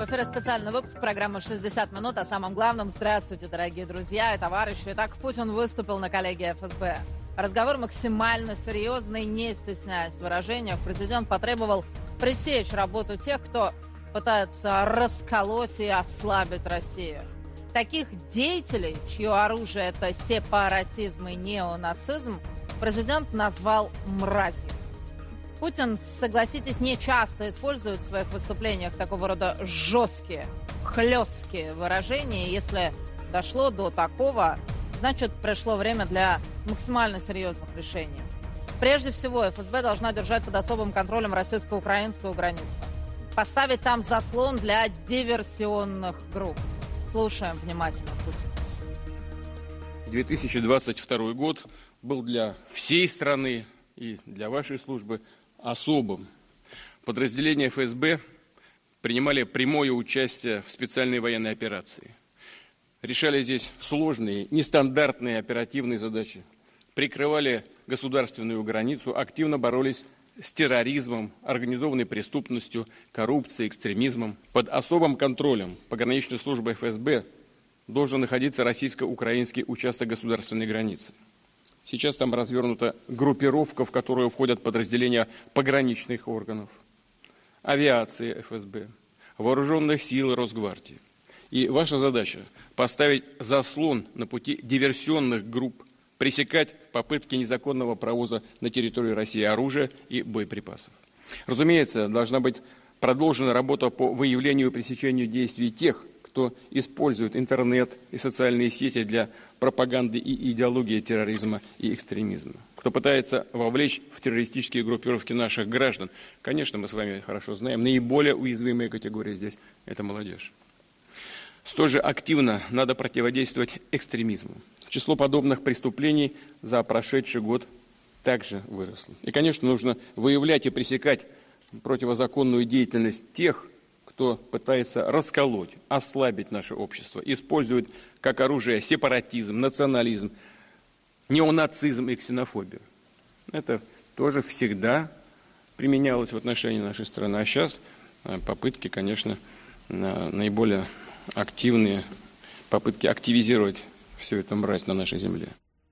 эфире специальный выпуск программы «60 минут» о самом главном. Здравствуйте, дорогие друзья и товарищи. Итак, Путин выступил на коллегии ФСБ. Разговор максимально серьезный, не стесняясь в выражениях. Президент потребовал пресечь работу тех, кто пытается расколоть и ослабить Россию. Таких деятелей, чье оружие – это сепаратизм и неонацизм, президент назвал мразью. Путин, согласитесь, не часто использует в своих выступлениях такого рода жесткие, хлесткие выражения. Если дошло до такого, значит, пришло время для максимально серьезных решений. Прежде всего, ФСБ должна держать под особым контролем российско-украинскую границу. Поставить там заслон для диверсионных групп. Слушаем внимательно Путина. 2022 год был для всей страны и для вашей службы особым. Подразделения ФСБ принимали прямое участие в специальной военной операции. Решали здесь сложные, нестандартные оперативные задачи. Прикрывали государственную границу, активно боролись с терроризмом, организованной преступностью, коррупцией, экстремизмом. Под особым контролем пограничной службы ФСБ должен находиться российско-украинский участок государственной границы. Сейчас там развернута группировка, в которую входят подразделения пограничных органов, авиации ФСБ, вооруженных сил Росгвардии. И ваша задача – поставить заслон на пути диверсионных групп, пресекать попытки незаконного провоза на территории России оружия и боеприпасов. Разумеется, должна быть продолжена работа по выявлению и пресечению действий тех, кто использует интернет и социальные сети для пропаганды и идеологии терроризма и экстремизма. Кто пытается вовлечь в террористические группировки наших граждан. Конечно, мы с вами хорошо знаем, наиболее уязвимая категория здесь – это молодежь. Столь же активно надо противодействовать экстремизму. Число подобных преступлений за прошедший год также выросло. И, конечно, нужно выявлять и пресекать противозаконную деятельность тех, кто пытается расколоть, ослабить наше общество, использует как оружие сепаратизм, национализм, неонацизм и ксенофобию. Это тоже всегда применялось в отношении нашей страны. А сейчас попытки, конечно, наиболее активные, попытки активизировать всю эту мразь на нашей земле.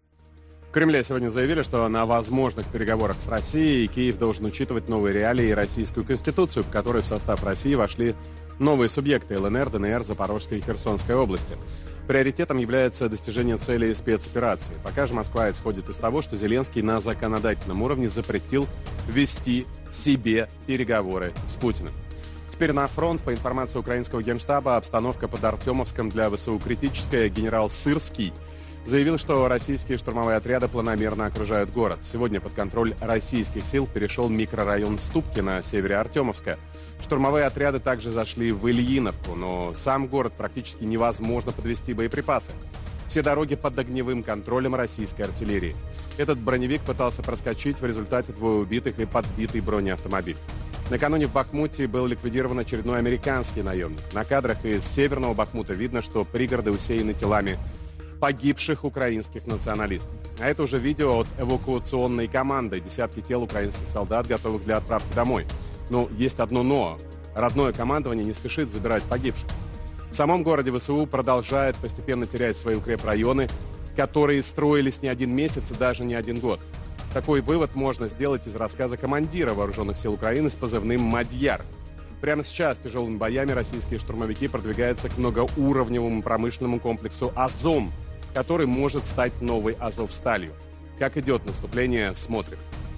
В Кремле сегодня заявили, что на возможных переговорах с Россией Киев должен учитывать новые реалии и российскую конституцию, по которой в состав России вошли новые субъекты ЛНР, ДНР, Запорожской и Херсонской области. Приоритетом является достижение целей спецоперации. Пока же Москва исходит из того, что Зеленский на законодательном уровне запретил вести себе переговоры с Путиным. Теперь на фронт. По информации украинского генштаба, обстановка под Артемовском для ВСУ критическая. Генерал Сырский заявил, что российские штурмовые отряды планомерно окружают город. Сегодня под контроль российских сил перешел микрорайон Ступки на севере Артемовска. Штурмовые отряды также зашли в Ильиновку, но сам город практически невозможно подвести боеприпасы. Все дороги под огневым контролем российской артиллерии. Этот броневик пытался проскочить, в результате двое убитых и подбитый бронеавтомобиль. Накануне в Бахмуте был ликвидирован очередной американский наемник. На кадрах из северного Бахмута видно, что пригороды усеяны телами погибших украинских националистов. А это уже видео от эвакуационной команды. Десятки тел украинских солдат, готовых для отправки домой. Но есть одно «но». Родное командование не спешит забирать погибших. В самом городе ВСУ продолжает постепенно терять свои укрепрайоны, которые строились не один месяц и даже не один год. Такой вывод можно сделать из рассказа командира вооруженных сил Украины с позывным «Мадьяр». Прямо сейчас тяжелыми боями российские штурмовики продвигаются к многоуровневому промышленному комплексу «Азом», который может стать новой «Азовсталью». Как идет наступление, смотрим.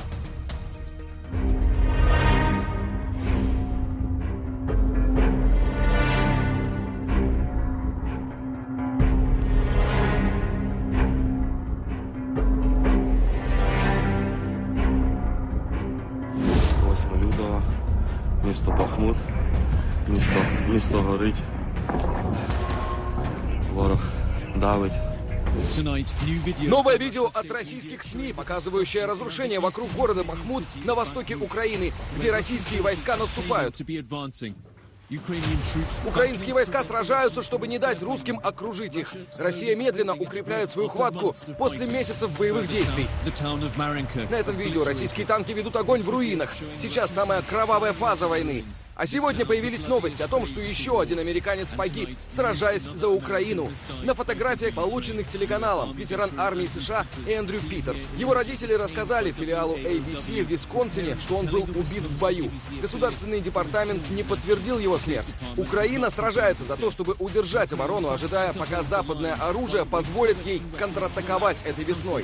Місто Бахмут, місто горить, ворог давить. Новое видео от российских СМИ, показывающее разрушение вокруг города Бахмут на востоке Украины, где российские войска наступают. Украинские войска сражаются, чтобы не дать русским окружить их. Россия медленно укрепляет свою хватку после месяцев боевых действий. На этом видео российские танки ведут огонь в руинах. Сейчас самая кровавая фаза войны. А сегодня появились новости о том, что еще один американец погиб, сражаясь за Украину. На фотографиях, полученных телеканалом, ветеран армии США Эндрю Питерс. Его родители рассказали филиалу ABC в Висконсине, что он был убит в бою. Государственный департамент не подтвердил его смерть. Украина сражается за то, чтобы удержать оборону, ожидая, пока западное оружие позволит ей контратаковать этой весной.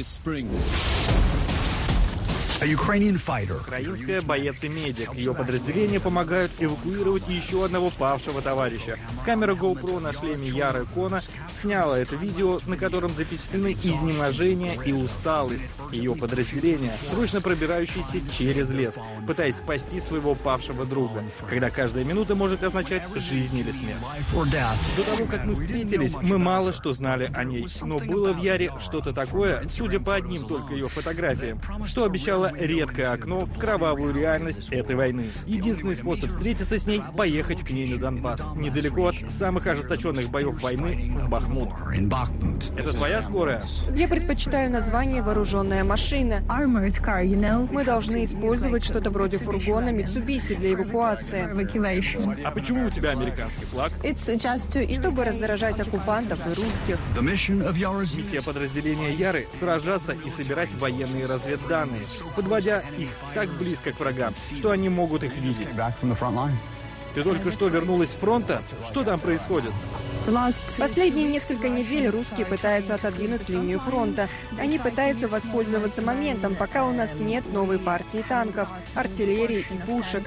Украинская боец и медик. Ее подразделения помогают эвакуировать еще одного павшего товарища. Камера GoPro на шлеме Яры Кона сняла это видео, на котором запечатлены изнеможение и усталость ее подразделения, срочно пробирающиеся через лес, пытаясь спасти своего павшего друга, когда каждая минута может означать жизнь или смерть. До того, как мы встретились, мы мало что знали о ней, но было в Яре что-то такое, судя по одним только ее фотографиям, что обещало редкое окно в кровавую реальность этой войны. Единственный способ встретиться с ней — поехать к ней на Донбасс, недалеко от самых ожесточенных боев войны в Бахмут. Это твоя скорая? Я предпочитаю название «вооруженная машина». Мы должны использовать что-то вроде фургона Mitsubishi для эвакуации. А почему у тебя американский флаг? Чтобы раздражать оккупантов и русских. Миссия подразделения Яры — сражаться и собирать военные разведданные, подводя их так близко к врагам, что они могут их видеть. Ты только что вернулась с фронта? Что там происходит? Последние несколько недель русские пытаются отодвинуть линию фронта. Они пытаются воспользоваться моментом, пока у нас нет новой партии танков, артиллерии и пушек.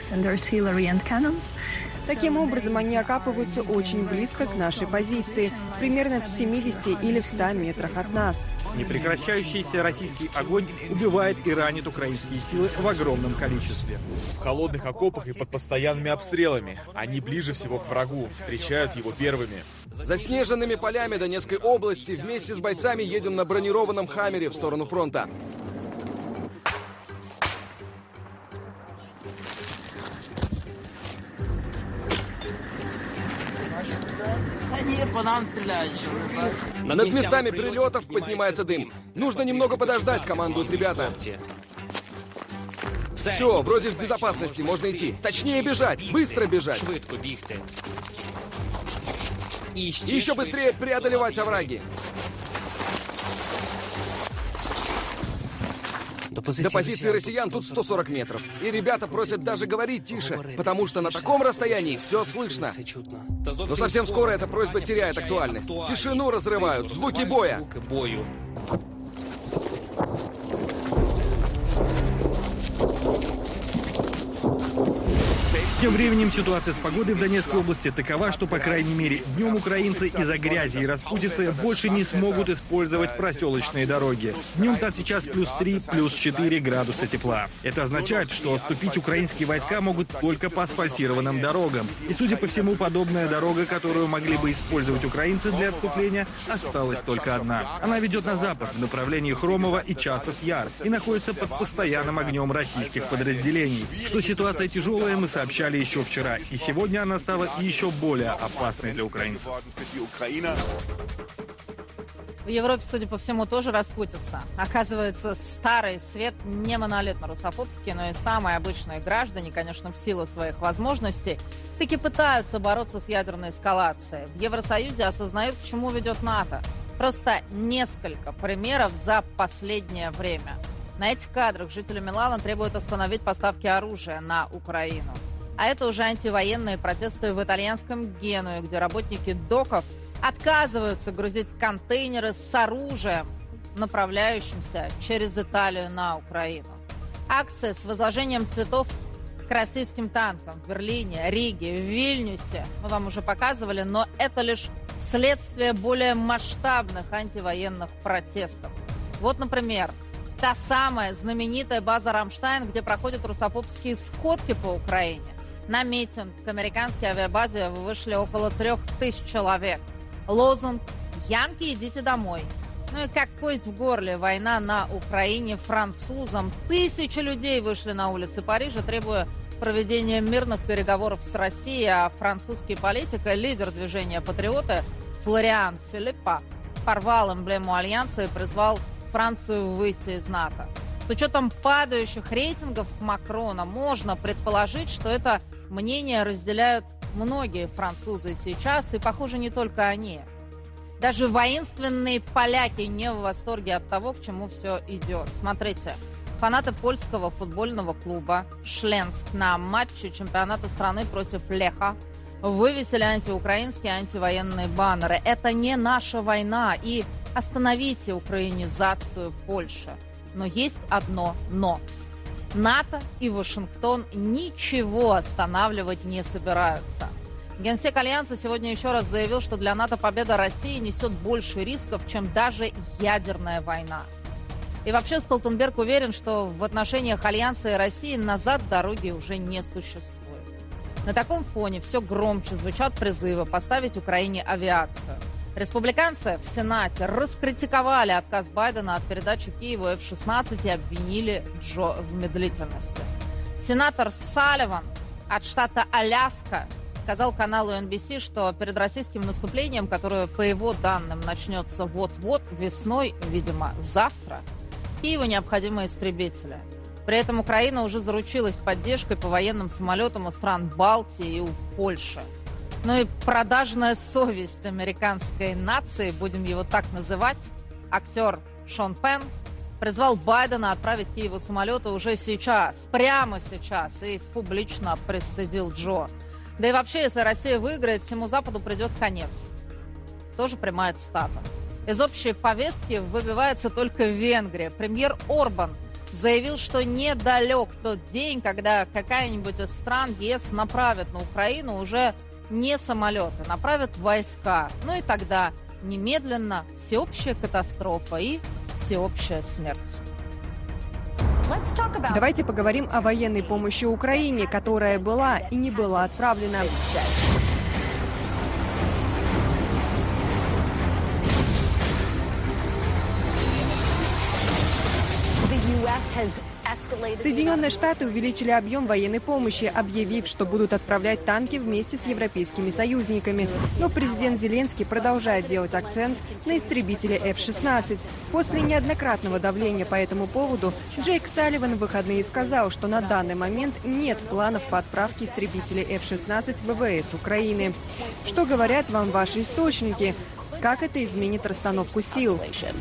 Таким образом, они окапываются очень близко к нашей позиции, примерно в 70 или в 100 метрах от нас. Непрекращающийся российский огонь убивает и ранит украинские силы в огромном количестве. В холодных окопах и под постоянными обстрелами. Они ближе всего к врагу, встречают его первыми. Заснеженными полями Донецкой области вместе с бойцами едем на бронированном «Хаммере» в сторону фронта. Они по нам стреляют. Над местами прилетов поднимается дым. Нужно немного подождать, командуют ребята. Все, вроде в безопасности, можно идти. Точнее бежать, быстро бежать. И еще быстрее преодолевать овраги. До позиции россиян тут 140 метров. И ребята просят даже говорить тише, потому что на таком расстоянии все слышно. Но совсем скоро эта просьба теряет актуальность. Тишину разрывают звуки боя. Тем временем ситуация с погодой в Донецкой области такова, что, по крайней мере, днем украинцы из-за грязи и распутицы больше не смогут использовать проселочные дороги. Днем там сейчас +3, +4 градуса тепла. Это означает, что отступить украинские войска могут только по асфальтированным дорогам. И, судя по всему, подобная дорога, которую могли бы использовать украинцы для отступления, осталась только одна. Она ведет на запад, в направлении Хромова и Часов-Яр, и находится под постоянным огнем российских подразделений. Что ситуация тяжелая, мы сообщали еще вчера, и сегодня она стала еще более опасной для украинцев. В Европе, судя по всему, тоже распутится. Оказывается, старый свет не монолитно-русофобский, но и самые обычные граждане, конечно, в силу своих возможностей, таки пытаются бороться с ядерной эскалацией. В Евросоюзе осознают, к чему ведет НАТО. Просто несколько примеров за последнее время. На этих кадрах жители Милана требуют остановить поставки оружия на Украину. А это уже антивоенные протесты в итальянском Генуе, где работники доков отказываются грузить контейнеры с оружием, направляющимся через Италию на Украину. Акция с возложением цветов к российским танкам в Берлине, Риге, в Вильнюсе мы вам уже показывали, но это лишь следствие более масштабных антивоенных протестов. Вот, например, та самая знаменитая база «Рамштайн», где проходят русофобские сходки по Украине. На митинг к американской авиабазе вышли около 3000 человек. Лозунг «Янки, идите домой». Ну и как кость в горле, война на Украине французам. Тысячи людей вышли на улицы Парижа, требуя проведения мирных переговоров с Россией, а французский политик и лидер движения «Патриоты» Флориан Филиппа порвал эмблему Альянса и призвал Францию выйти из НАТО. С учетом падающих рейтингов Макрона можно предположить, что это мнение разделяют многие французы сейчас, и, похоже, не только они. Даже воинственные поляки не в восторге от того, к чему все идет. Смотрите, фанаты польского футбольного клуба «Шленск» на матче чемпионата страны против Леха вывесили антиукраинские, антивоенные баннеры. Это не наша война, и остановите украинизацию Польши. Но есть одно «но». НАТО и Вашингтон ничего останавливать не собираются. Генсек Альянса сегодня еще раз заявил, что для НАТО победа России несет больше рисков, чем даже ядерная война. И вообще Столтенберг уверен, что в отношениях Альянса и России назад дороги уже не существует. На таком фоне все громче звучат призывы поставить Украине авиацию. Республиканцы в Сенате раскритиковали отказ Байдена от передачи Киеву F-16 и обвинили Джо в медлительности. Сенатор Салливан от штата Аляска сказал каналу NBC, что перед российским наступлением, которое, по его данным, начнется вот-вот, весной, видимо, завтра, Киеву необходимы истребители. При этом Украина уже заручилась поддержкой по военным самолетам у стран Балтии и у Польши. Ну и продажная совесть американской нации, будем его так называть, актер Шон Пенн, призвал Байдена отправить Киеву самолеты уже сейчас, прямо сейчас, и публично пристыдил Джо. Да и вообще, если Россия выиграет, всему Западу придет конец. Тоже прямая цитата. Из общей повестки выбивается только Венгрия. Премьер Орбан заявил, что недалек тот день, когда какая-нибудь из стран ЕС направит на Украину уже не самолеты, направят войска. Ну и тогда немедленно всеобщая катастрофа и всеобщая смерть. Давайте поговорим о военной помощи Украине, которая была и не была отправлена. Соединенные Штаты увеличили объем военной помощи, объявив, что будут отправлять танки вместе с европейскими союзниками. Но президент Зеленский продолжает делать акцент на истребители F-16. После неоднократного давления по этому поводу Джейк Салливан в выходные сказал, что на данный момент нет планов по отправке истребителей F-16 в ВВС Украины. Что говорят вам ваши источники? Как это изменит расстановку сил?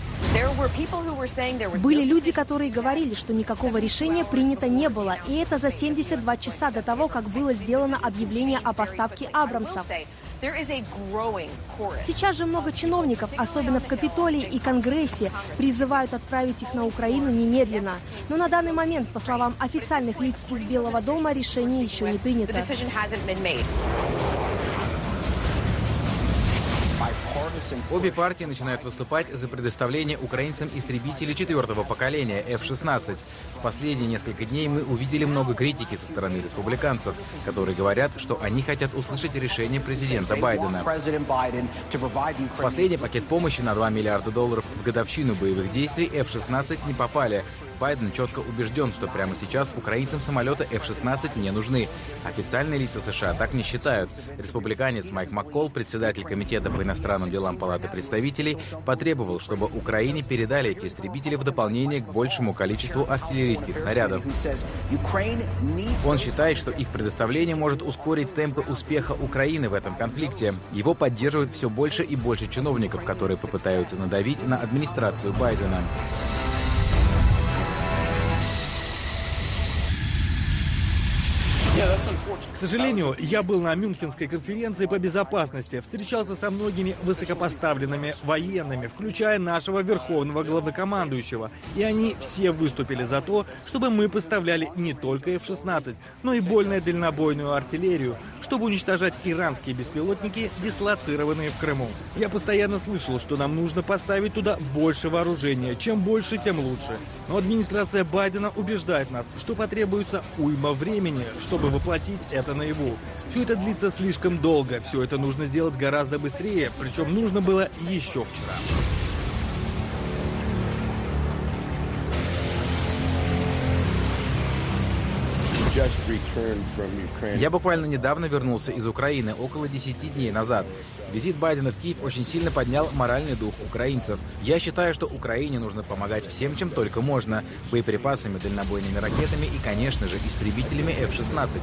Были люди, которые говорили, что никакого решения принято не было, и это за 72 часа до того, как было сделано объявление о поставке Абрамсов. Сейчас же много чиновников, особенно в Капитолии и Конгрессе, призывают отправить их на Украину немедленно. Но на данный момент, по словам официальных лиц из Белого дома, решение еще не принято. Обе партии начинают выступать за предоставление украинцам истребителей 4-го поколения F-16. В последние несколько дней мы увидели много критики со стороны республиканцев, которые говорят, что они хотят услышать решение президента Байдена. Последний пакет помощи на $2 миллиарда в годовщину боевых действий F-16 не попали. Байден четко убежден, что прямо сейчас украинцам самолеты F-16 не нужны. Официальные лица США так не считают. Республиканец Майк Маккол, председатель Комитета по иностранным делам Палаты представителей, потребовал, чтобы Украине передали эти истребители в дополнение к большему количеству артиллерийских снарядов. Он считает, что их предоставление может ускорить темпы успеха Украины в этом конфликте. Его поддерживает все больше и больше чиновников, которые попытаются надавить на администрацию Байдена. К сожалению, я был на Мюнхенской конференции по безопасности, встречался со многими высокопоставленными военными, включая нашего верховного главнокомандующего. И они все выступили за то, чтобы мы поставляли не только F-16, но и более дальнобойную артиллерию, чтобы уничтожать иранские беспилотники, дислоцированные в Крыму. Я постоянно слышал, что нам нужно поставить туда больше вооружения. Чем больше, тем лучше. Но администрация Байдена убеждает нас, что потребуется уйма времени, чтобы воплотить это наяву. Все это длится слишком долго, все это нужно сделать гораздо быстрее, причем нужно было еще вчера. Я буквально недавно вернулся из Украины, около 10 дней назад. Визит Байдена в Киев очень сильно поднял моральный дух украинцев. Я считаю, что Украине нужно помогать всем, чем только можно. Боеприпасами, дальнобойными ракетами и, конечно же, истребителями F-16.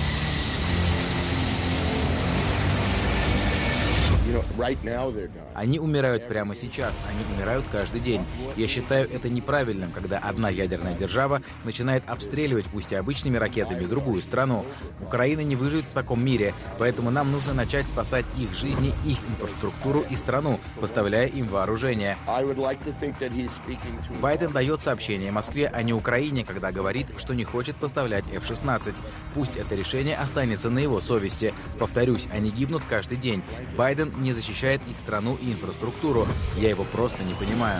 Они умирают прямо сейчас, они умирают каждый день. Я считаю это неправильным, когда одна ядерная держава начинает обстреливать, пусть и обычными ракетами, другую страну. Украина не выживет в таком мире, поэтому нам нужно начать спасать их жизни, их инфраструктуру и страну, поставляя им вооружение. Байден дает сообщение Москве, а не Украине, когда говорит, что не хочет поставлять F-16. Пусть это решение останется на его совести. Повторюсь, они гибнут каждый день. Байден не защищает их страну и инфраструктуру. Я его просто не понимаю.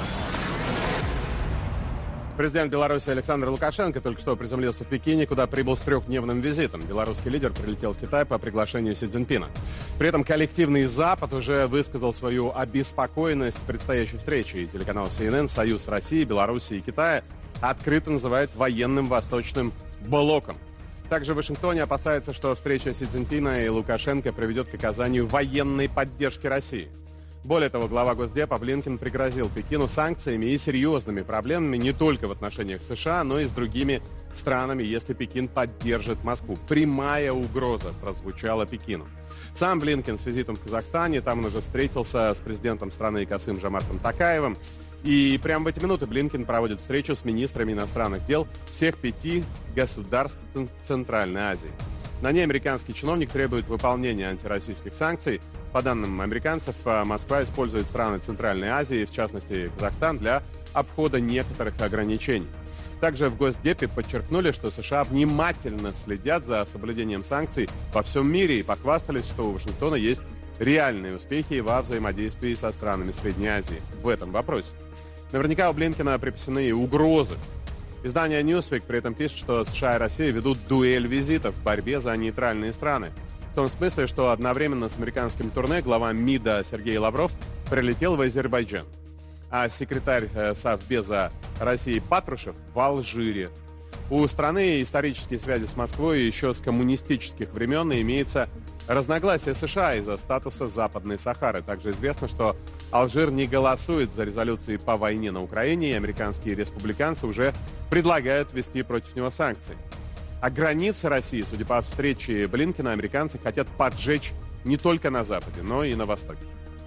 Президент Беларуси Александр Лукашенко только что приземлился в Пекине, куда прибыл с трехдневным визитом. Белорусский лидер прилетел в Китай по приглашению Си Цзиньпина. При этом коллективный Запад уже высказал свою обеспокоенность предстоящей встрече. И телеканал CNN «Союз России, Беларуси и Китая» открыто называет военным восточным блоком. Также в Вашингтоне опасается, что встреча Си Цзиньпина и Лукашенко приведет к оказанию военной поддержки России. Более того, глава Госдепа Блинкен пригрозил Пекину санкциями и серьезными проблемами не только в отношениях с США, но и с другими странами, если Пекин поддержит Москву. Прямая угроза прозвучала Пекину. Сам Блинкен с визитом в Казахстане, там он уже встретился с президентом страны Касым-Жомартом Токаевым. И прямо в эти минуты Блинкен проводит встречу с министрами иностранных дел всех 5 государств Центральной Азии. На ней американский чиновник требует выполнения антироссийских санкций. По данным американцев, Москва использует страны Центральной Азии, в частности Казахстан, для обхода некоторых ограничений. Также в Госдепе подчеркнули, что США внимательно следят за соблюдением санкций во всем мире и похвастались, что у Вашингтона есть реальные успехи во взаимодействии со странами Средней Азии в этом вопросе. Наверняка у Блинкена припасены угрозы. Издание Newsweek при этом пишет, что США и Россия ведут дуэль визитов в борьбе за нейтральные страны. В том смысле, что одновременно с американским турне глава МИДа Сергей Лавров прилетел в Азербайджан, а секретарь Совбеза России Патрушев в Алжире. У страны исторические связи с Москвой еще с коммунистических времен и имеется разногласия США из-за статуса Западной Сахары. Также известно, что Алжир не голосует за резолюции по войне на Украине, и американские республиканцы уже предлагают ввести против него санкции. А границы России, судя по встрече Блинкена, американцы хотят поджечь не только на Западе, но и на Востоке.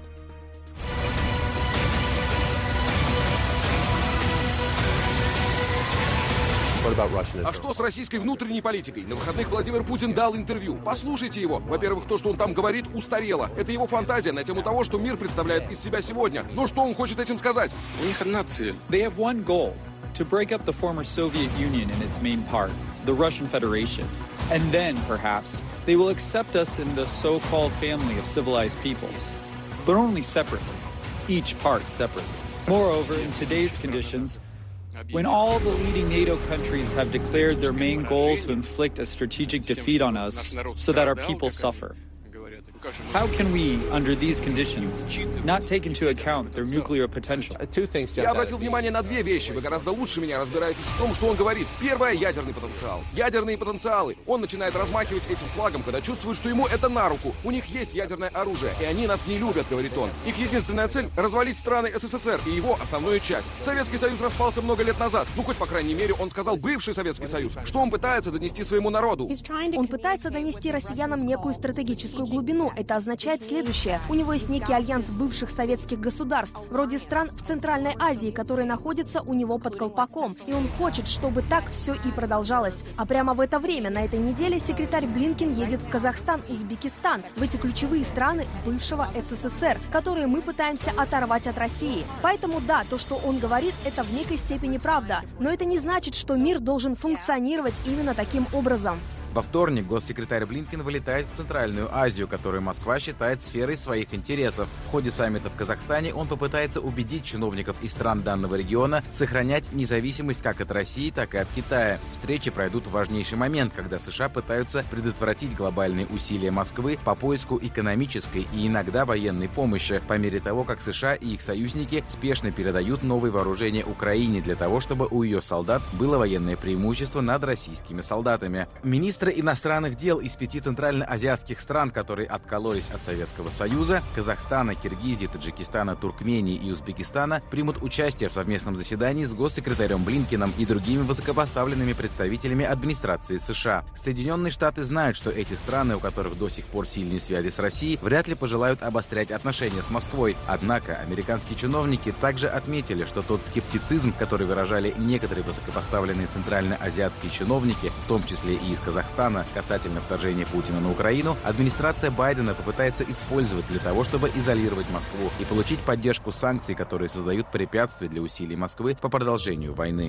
А что с российской внутренней политикой? На выходных Владимир Путин дал интервью. Послушайте его. Во-первых, то, что он там говорит, устарело. Это его фантазия на тему того, что мир представляет из себя сегодня. Но что он хочет этим сказать? У них одна цель. They have one goal: to break up the former Soviet Union in its main part, the Russian Federation. And then, perhaps, they will accept us in the so-called family of civilized peoples. But only separately. Each part separately. Moreover, in today's conditions, when all the leading NATO countries have declared their main goal to inflict a strategic defeat on us so that our people suffer, how can we, under these conditions, not take into account their nuclear potential? Я обратил внимание на две вещи. Вы гораздо лучше меня разбираетесь в том, что он говорит. Первое — ядерный потенциал. Ядерные потенциалы. Он начинает размахивать этим флагом, когда чувствует, что ему это на руку. У них есть ядерное оружие, и они нас не любят, говорит он. Их единственная цель — развалить страны СССР и его основную часть. Советский Союз распался много лет назад. Ну, хоть, по крайней мере, он сказал бывший Советский Союз. Что он пытается донести своему народу? Он пытается донести россиянам некую стратегическую глубину. Это означает следующее. У него есть некий альянс бывших советских государств, вроде стран в Центральной Азии, которые находятся у него под колпаком. И он хочет, чтобы так все и продолжалось. А прямо в это время, на этой неделе, секретарь Блинкен едет в Казахстан, Узбекистан, в эти ключевые страны бывшего СССР, которые мы пытаемся оторвать от России. Поэтому да, то, что он говорит, это в некой степени правда. Но это не значит, что мир должен функционировать именно таким образом. Во вторник госсекретарь Блинкен вылетает в Центральную Азию, которую Москва считает сферой своих интересов. В ходе саммита в Казахстане он попытается убедить чиновников из стран данного региона сохранять независимость как от России, так и от Китая. Встречи пройдут в важнейший момент, когда США пытаются предотвратить глобальные усилия Москвы по поиску экономической и иногда военной помощи, по мере того, как США и их союзники спешно передают новые вооружения Украине для того, чтобы у ее солдат было военное преимущество над российскими солдатами. Министры иностранных дел из 5 центральноазиатских стран, которые откололись от Советского Союза, Казахстана, Киргизии, Таджикистана, Туркмении и Узбекистана, примут участие в совместном заседании с госсекретарем Блинкеном и другими высокопоставленными представителями администрации США. Соединенные Штаты знают, что эти страны, у которых до сих пор сильные связи с Россией, вряд ли пожелают обострять отношения с Москвой. Однако американские чиновники также отметили, что тот скептицизм, который выражали некоторые высокопоставленные центральноазиатские чиновники, в том числе и из Казахстана, касательно вторжения Путина на Украину, администрация Байдена попытается использовать для того, чтобы изолировать Москву и получить поддержку санкций, которые создают препятствия для усилий Москвы по продолжению войны.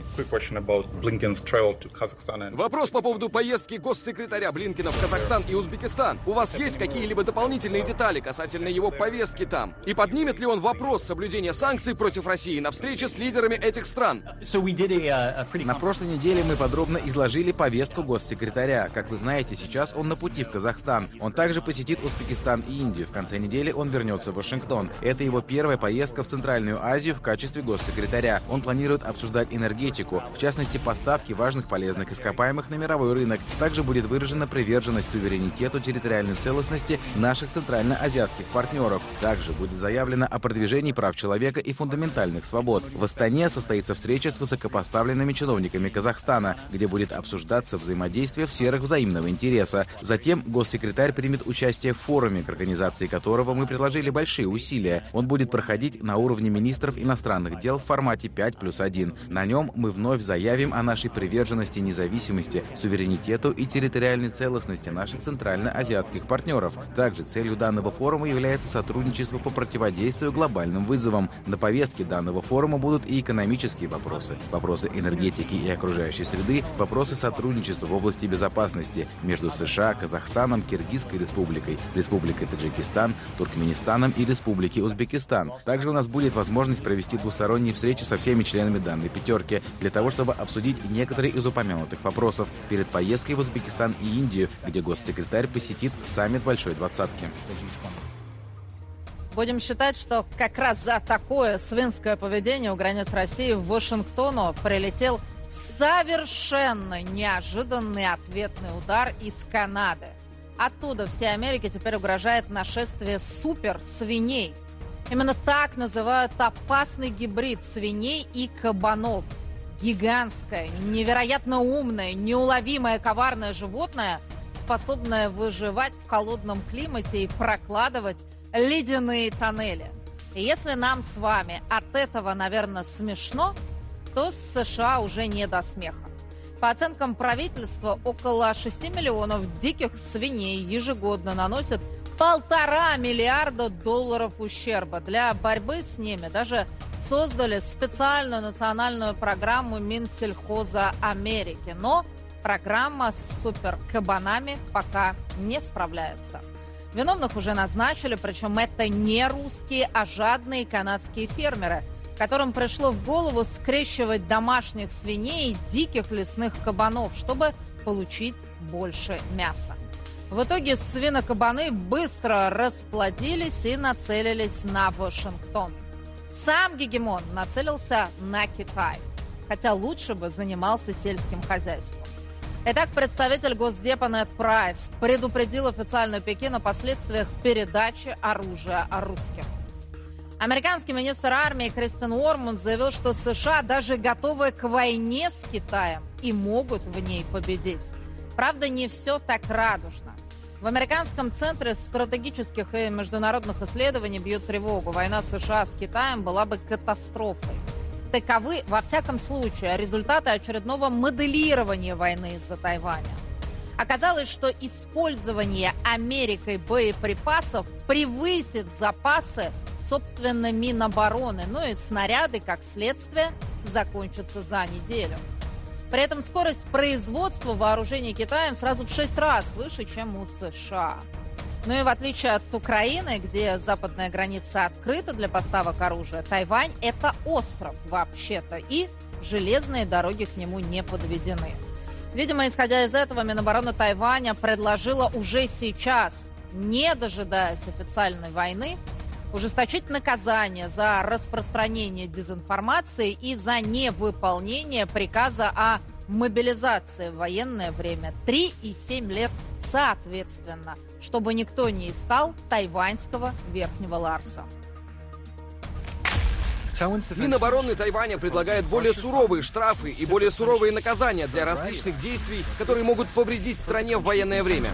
Вопрос по поводу поездки госсекретаря Блинкена в Казахстан и Узбекистан. У вас есть какие-либо дополнительные детали касательно его повестки там? И поднимет ли он вопрос соблюдения санкций против России на встрече с лидерами этих стран? На прошлой неделе мы подробно изложили повестку госсекретаря. Как вы знаете, сейчас он на пути в Казахстан. Он также посетит Узбекистан и Индию. В конце недели он вернется в Вашингтон. Это его первая поездка в Центральную Азию в качестве госсекретаря. Он планирует обсуждать энергетику, в частности, поставки важных полезных ископаемых на мировой рынок. Также будет выражена приверженность суверенитету, территориальной целостности наших центральноазиатских партнеров. Также будет заявлено о продвижении прав человека и фундаментальных свобод. В Астане состоится встреча с высокопоставленными чиновниками Казахстана, где будет обсуждаться взаимодействие в сферах взаимного интереса. Затем госсекретарь примет участие в форуме, к организации которого мы приложили большие усилия. Он будет проходить на уровне министров иностранных дел в формате 5+1. На нем мы вновь заявим о нашей приверженности независимости, суверенитету и территориальной целостности наших центральноазиатских партнеров. Также целью данного форума является сотрудничество по противодействию глобальным вызовам. На повестке данного форума будут и экономические вопросы, вопросы энергетики и окружающей среды, вопросы сотрудничества в области безопасности между США, Казахстаном, Киргизской республикой, Республикой Таджикистан, Туркменистаном и Республикой Узбекистан. Также у нас будет возможность провести двусторонние встречи со всеми членами данной пятерки для того, чтобы обсудить некоторые из упомянутых вопросов перед поездкой в Узбекистан и Индию, где госсекретарь посетит саммит Большой Двадцатки. Будем считать, что как раз за такое свинское поведение у границ России в Вашингтону прилетел совершенно неожиданный ответный удар из Канады. Оттуда всей Америке теперь угрожает нашествие суперсвиней. Именно так называют опасный гибрид свиней и кабанов. Гигантское, невероятно умное, неуловимое, коварное животное, способное выживать в холодном климате и прокладывать ледяные тоннели. И если нам с вами от этого, наверное, смешно, то с США уже не до смеха. По оценкам правительства, около 6 миллионов диких свиней ежегодно наносят $1,5 миллиарда ущерба. Для борьбы с ними даже создали специальную национальную программу Минсельхоза Америки. Но программа с суперкабанами пока не справляется. Виновных уже назначили, причем это не русские, а жадные канадские фермеры, которым пришло в голову скрещивать домашних свиней и диких лесных кабанов, чтобы получить больше мяса. В итоге свинокабаны быстро расплодились и нацелились на Вашингтон. Сам гегемон нацелился на Китай, хотя лучше бы занимался сельским хозяйством. Итак, представитель Госдепа Нед Прайс предупредил официально Пекин о последствиях передачи оружия русским. Американский министр армии Кристен Уормунд заявил, что США даже готовы к войне с Китаем и могут в ней победить. Правда, не все так радужно. В Американском центре стратегических и международных исследований бьют тревогу. Война США с Китаем была бы катастрофой. Таковы, во всяком случае, результаты очередного моделирования войны из-за Тайваня. Оказалось, что использование Америкой боеприпасов превысит запасы, собственно, Минобороны, ну и снаряды, как следствие, закончатся за неделю. При этом скорость производства вооружений Китаем сразу в 6 раз выше, чем у США. Ну и в отличие от Украины, где западная граница открыта для поставок оружия, Тайвань – это остров вообще-то, и железные дороги к нему не подведены. Видимо, исходя из этого, Минобороны Тайваня предложила уже сейчас, не дожидаясь официальной войны, ужесточить наказание за распространение дезинформации и за невыполнение приказа о мобилизации в военное время 3 и 7 лет соответственно, чтобы никто не искал тайваньского Верхнего Ларса. Минобороны Тайваня предлагает более суровые штрафы и более суровые наказания для различных действий, которые могут повредить стране в военное время.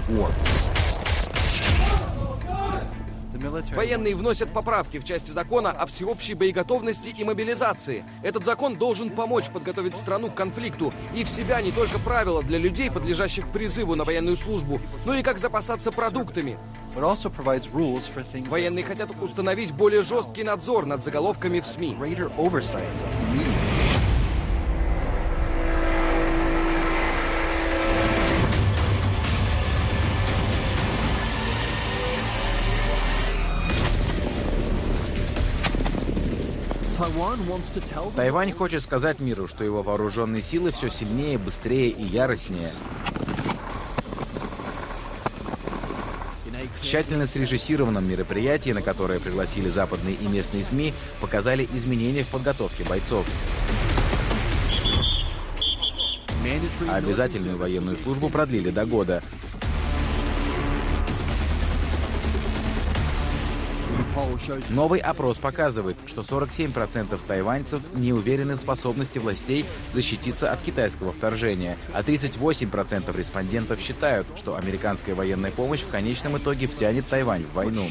Военные вносят поправки в части закона о всеобщей боеготовности и мобилизации. Этот закон должен помочь подготовить страну к конфликту и в себя не только правила для людей, подлежащих призыву на военную службу, но и как запасаться продуктами. Военные хотят установить более жесткий надзор над заголовками в СМИ. Тайвань хочет сказать миру, что его вооруженные силы все сильнее, быстрее и яростнее. В тщательно срежиссированном мероприятии, на которое пригласили западные и местные СМИ, показали изменения в подготовке бойцов. А обязательную военную службу продлили до года. Новый опрос показывает, что 47% тайваньцев не уверены в способности властей защититься от китайского вторжения, а 38% респондентов считают, что американская военная помощь в конечном итоге втянет Тайвань в войну.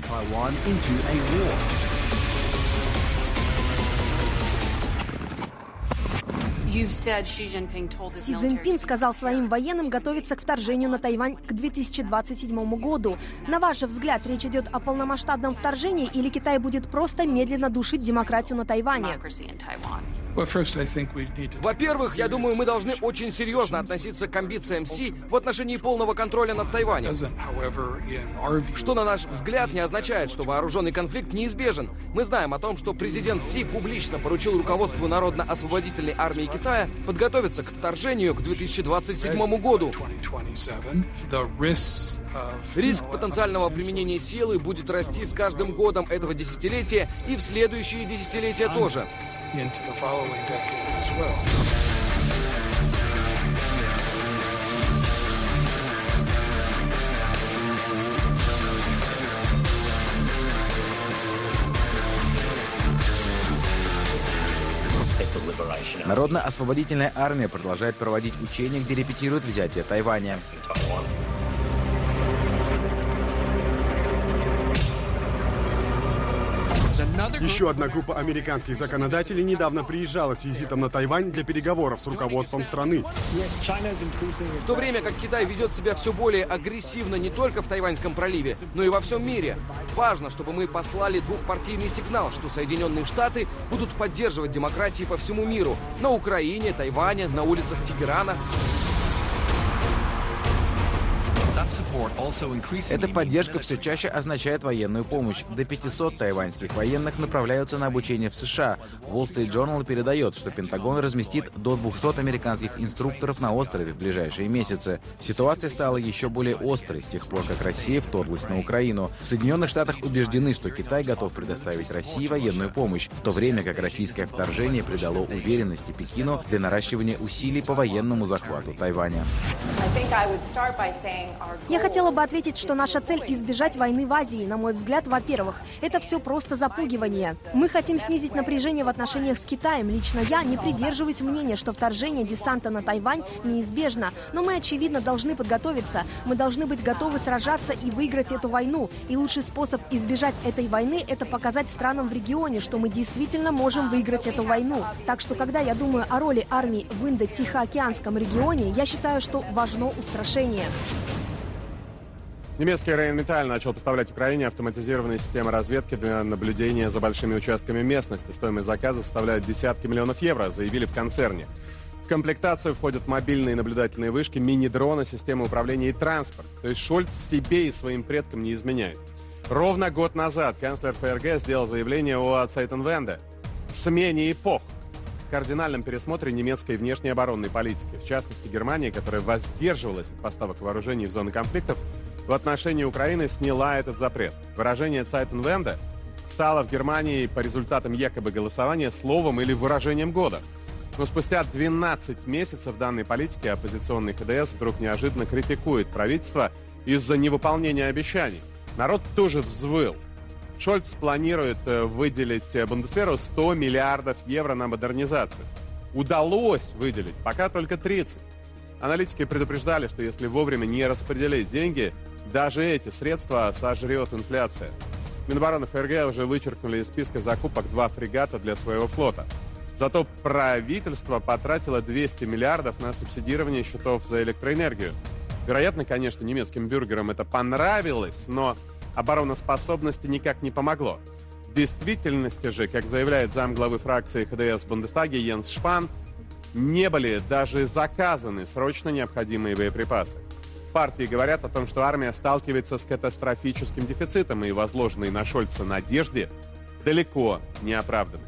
Си Цзиньпин сказал своим военным готовиться к вторжению на Тайвань к 2027 году. На ваш взгляд, речь идет о полномасштабном вторжении или Китай будет просто медленно душить демократию на Тайване? Во-первых, я думаю, мы должны очень серьезно относиться к амбициям Си в отношении полного контроля над Тайванем. Что, на наш взгляд, не означает, что вооруженный конфликт неизбежен. Мы знаем о том, что президент Си публично поручил руководству Народно-освободительной армии Китая подготовиться к вторжению к 2027 году. Риск потенциального применения силы будет расти с каждым годом этого десятилетия и в следующие десятилетия тоже. Народно-освободительная армия продолжает проводить учения, где репетируют взятие Тайваня. Еще одна группа американских законодателей недавно приезжала с визитом на Тайвань для переговоров с руководством страны. В то время как Китай ведет себя все более агрессивно не только в Тайваньском проливе, но и во всем мире, важно, чтобы мы послали двухпартийный сигнал, что Соединенные Штаты будут поддерживать демократии по всему миру, на Украине, Тайване, на улицах Тегерана. Эта поддержка все чаще означает военную помощь. До 500 тайваньских военных направляются на обучение в США. Wall Street Journal передает, что Пентагон разместит до 200 американских инструкторов на острове в ближайшие месяцы. Ситуация стала еще более острой с тех пор, как Россия вторглась на Украину. В Соединенных Штатах убеждены, что Китай готов предоставить России военную помощь, в то время как российское вторжение придало уверенности Пекину для наращивания усилий по военному захвату Тайваня. Я хотела бы ответить, что наша цель – избежать войны в Азии. На мой взгляд, во-первых, это все просто запугивание. Мы хотим снизить напряжение в отношениях с Китаем. Лично я не придерживаюсь мнения, что вторжение десанта на Тайвань неизбежно. Но мы, очевидно, должны подготовиться. Мы должны быть готовы сражаться и выиграть эту войну. И лучший способ избежать этой войны – это показать странам в регионе, что мы действительно можем выиграть эту войну. Так что, когда я думаю о роли армии в Индо-Тихоокеанском регионе, я считаю, что важно устрашение. Немецкий Rheinmetall начал поставлять Украине автоматизированные системы разведки для наблюдения за большими участками местности. Стоимость заказа составляет десятки миллионов евро, заявили в концерне. В комплектацию входят мобильные наблюдательные вышки, мини-дроны, системы управления и транспорт. То есть Шольц себе и своим предкам не изменяет. Ровно год назад канцлер ФРГ сделал заявление о Zeitenwende – смене эпох, кардинальном пересмотре немецкой внешней оборонной политики. В частности, Германия, которая воздерживалась от поставок вооружений в зоны конфликтов, в отношении Украины сняла этот запрет. Выражение Zeitenwende стало в Германии по результатам якобы голосования словом или выражением года. Но спустя 12 месяцев данной политики оппозиционный ХДС вдруг неожиданно критикует правительство из-за невыполнения обещаний. Народ тоже взвыл. Шольц планирует выделить Бундесверу 100 миллиардов евро на модернизацию. Удалось выделить пока только 30. Аналитики предупреждали, что если вовремя не распределить деньги, даже эти средства сожрет инфляция. Минобороны ФРГ уже вычеркнули из списка закупок 2 фрегата для своего флота. Зато правительство потратило 200 миллиардов на субсидирование счетов за электроэнергию. Вероятно, конечно, немецким бюргерам это понравилось, но обороноспособности никак не помогло. В действительности же, как заявляет замглавы фракции ХДС в Бундестаге Йенс Шпан, не были даже заказаны срочно необходимые боеприпасы. В партии говорят о том, что армия сталкивается с катастрофическим дефицитом, и возложенные на Шольца надежды далеко не оправданы.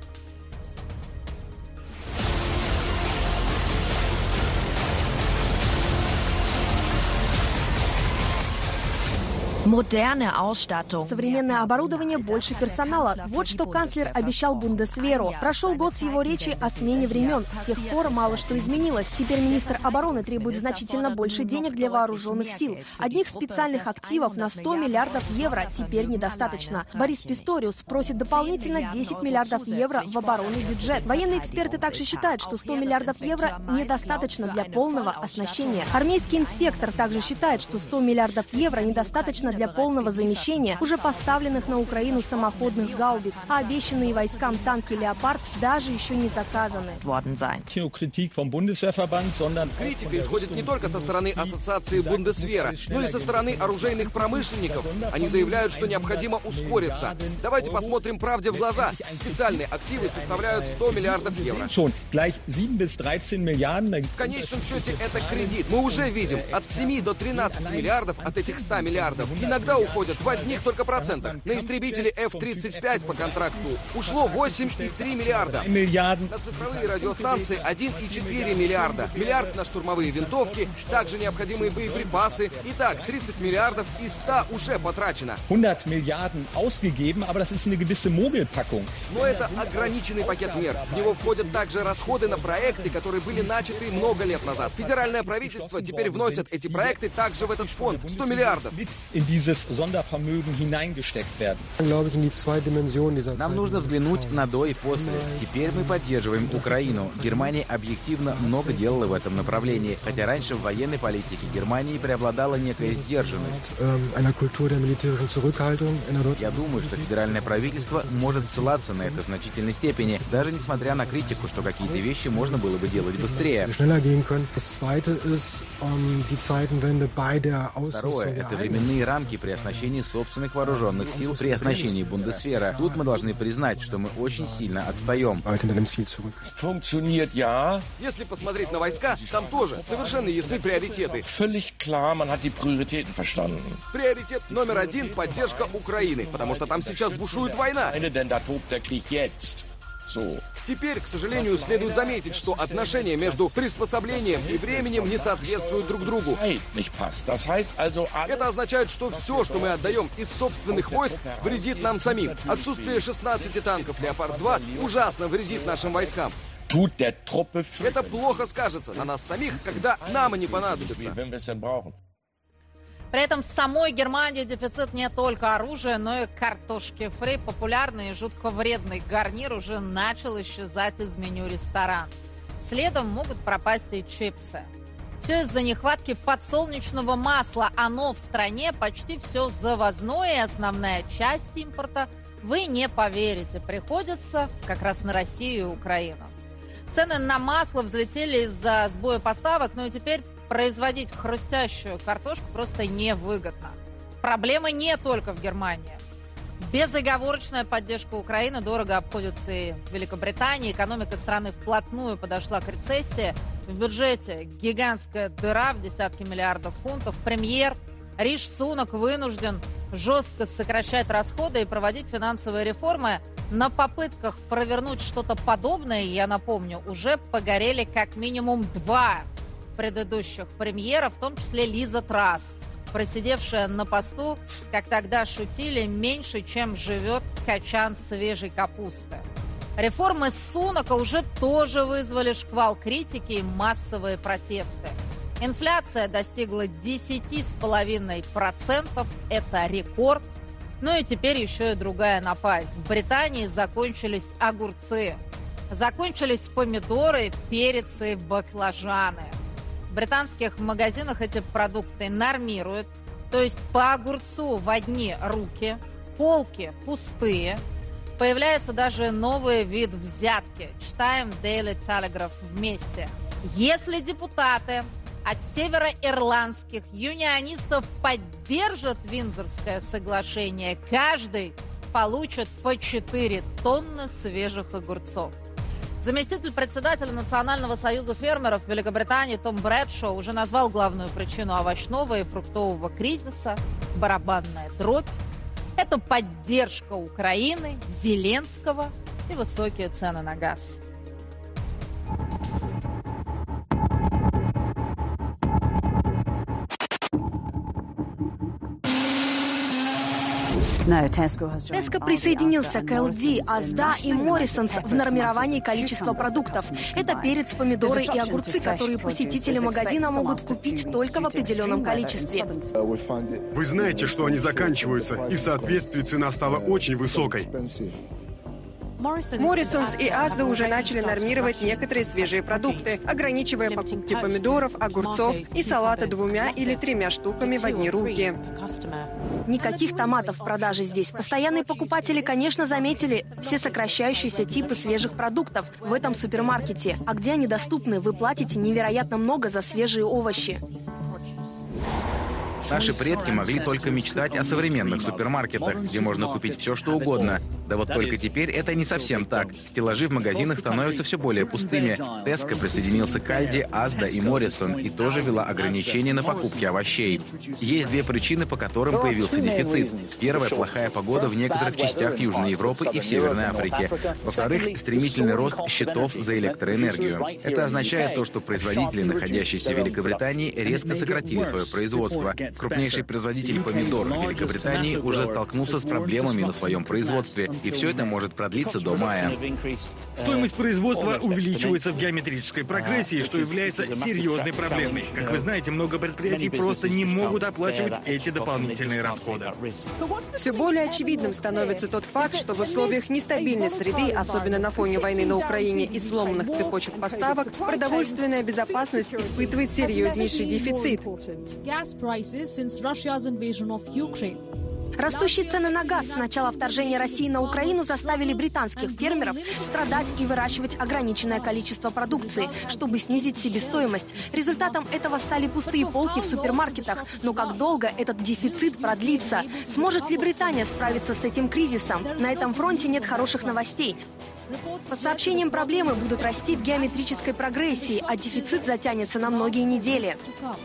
Современное оборудование, больше персонала. Вот что канцлер обещал Бундесверу. Прошел год с его речи о смене времен. С тех пор мало что изменилось. Теперь министр обороны требует значительно больше денег для вооруженных сил. Одних специальных активов на 100 миллиардов евро теперь недостаточно. Борис Писториус просит дополнительно 10 миллиардов евро в оборонный бюджет. Военные эксперты также считают, что 100 миллиардов евро недостаточно для полного оснащения. Армейский инспектор также считает, что 100 миллиардов евро недостаточно для полного замещения уже поставленных на Украину самоходных гаубиц, а обещанные войскам танки «Леопард» даже еще не заказаны. Критика исходит не только со стороны ассоциации Бундесвера, но и со стороны оружейных промышленников. Они заявляют, что необходимо ускориться. Давайте посмотрим правде в глаза. Специальные активы составляют 100 миллиардов евро. В конечном счете это кредит. Мы уже видим, от 7 до 13 миллиардов от этих 100 миллиардов иногда уходят в одних только процентах. На истребители F-35 по контракту ушло 8,3 миллиарда. На цифровые радиостанции 1,4 миллиарда. Миллиард на штурмовые винтовки, также необходимые боеприпасы. Итак, 30 миллиардов из 100 уже потрачено. 100 Milliarden ausgegeben, aber das ist eine gewisse Mogelpackung. Но это ограниченный пакет мер. В него входят также расходы на проекты, которые были начаты много лет назад. Федеральное правительство теперь вносит эти проекты также в этот фонд. 100 миллиардов. Нам нужно взглянуть на до и после. Теперь мы поддерживаем Украину. Германия объективно много делала в этом направлении, хотя раньше в военной политике Германии преобладала некая сдержанность. Я думаю, что федеральное правительство может ссылаться на это в значительной степени, даже несмотря на критику, что какие-то вещи можно было бы делать быстрее. Второе — это временные рамки при оснащении собственных вооруженных сил, при оснащении Бундесвера. Тут мы должны признать, что мы очень сильно отстаем. Если посмотреть на войска, там тоже совершенно ясны приоритеты. Приоритет номер 1 — поддержка Украины, потому что там сейчас бушует война. Теперь, к сожалению, следует заметить, что отношения между приспособлением и временем не соответствуют друг другу. Это означает, что все, что мы отдаем из собственных войск, вредит нам самим. Отсутствие 16 танков «Леопард-2» ужасно вредит нашим войскам. Это плохо скажется на нас самих, когда нам они понадобятся. При этом в самой Германии дефицит не только оружия, но и картошки фри. Популярный и жутко вредный гарнир уже начал исчезать из меню ресторана. Следом могут пропасть и чипсы. Все из-за нехватки подсолнечного масла. Оно в стране почти все завозное, и основная часть импорта, вы не поверите, приходится как раз на Россию и Украину. Цены на масло взлетели из-за сбоя поставок, но и теперь производить хрустящую картошку просто невыгодно. Проблемы не только в Германии. Безоговорочная поддержка Украины дорого обходится и в Великобритании. Экономика страны вплотную подошла к рецессии. В бюджете гигантская дыра в десятки миллиардов фунтов. Премьер Риши Сунак вынужден жестко сокращать расходы и проводить финансовые реформы. На попытках провернуть что-то подобное, я напомню, уже погорели как минимум 2 предыдущих премьера, в том числе Лиза Трасс, просидевшая на посту, как тогда шутили, меньше, чем живет качан свежей капусты. Реформы Сунака уже тоже вызвали шквал критики и массовые протесты. Инфляция достигла 10,5%. Это рекорд. Ну и теперь еще и другая напасть. В Британии закончились огурцы. Закончились помидоры, перцы и баклажаны. В британских магазинах эти продукты нормируют. То есть по огурцу в одни руки, полки пустые. Появляется даже новый вид взятки. Читаем Daily Telegraph вместе. Если депутаты от североирландских юнионистов поддержат Виндзорское соглашение, каждый получит по 4 тонны свежих огурцов. Заместитель председателя Национального союза фермеров Великобритании Том Брэдшоу уже назвал главную причину овощного и фруктового кризиса – барабанная дробь. Это поддержка Украины, Зеленского и высокие цены на газ. Tesco присоединился к LD, Asda и Morrisons в нормировании количества продуктов. Это перец, помидоры и огурцы, которые посетители магазина могут купить только в определенном количестве. Вы знаете, что они заканчиваются, и, соответственно, цена стала очень высокой. Morrisons и Asda уже начали нормировать некоторые свежие продукты, ограничивая покупки помидоров, огурцов и салата 2 или 3 штуками в одни руки. Никаких томатов в продаже здесь. Постоянные покупатели, конечно, заметили все сокращающиеся типы свежих продуктов в этом супермаркете. А где они доступны, вы платите невероятно много за свежие овощи. Наши предки могли только мечтать о современных супермаркетах, где можно купить все, что угодно. Да вот только теперь это не совсем так. Стеллажи в магазинах становятся все более пустыми. Tesco присоединился к Aldi, Asda и Morrison и тоже ввела ограничения на покупки овощей. Есть 2 причины, по которым появился дефицит. Первая – плохая погода в некоторых частях Южной Европы и в Северной Африке. Во-вторых, стремительный рост счетов за электроэнергию. Это означает то, что производители, находящиеся в Великобритании, резко сократили свое производство. Крупнейший производитель помидор в Великобритании уже столкнулся с проблемами на своем производстве, и все это может продлиться до мая. Стоимость производства увеличивается в геометрической прогрессии, что является серьезной проблемой. Как вы знаете, много предприятий просто не могут оплачивать эти дополнительные расходы. Все более очевидным становится тот факт, что в условиях нестабильной среды, особенно на фоне войны на Украине и сломанных цепочек поставок, продовольственная безопасность испытывает серьезнейший дефицит. Растущие цены на газ с начала вторжения России на Украину заставили британских фермеров страдать и выращивать ограниченное количество продукции, чтобы снизить себестоимость. Результатом этого стали пустые полки в супермаркетах. Но как долго этот дефицит продлится? Сможет ли Британия справиться с этим кризисом? На этом фронте нет хороших новостей. По сообщениям, проблемы будут расти в геометрической прогрессии, а дефицит затянется на многие недели.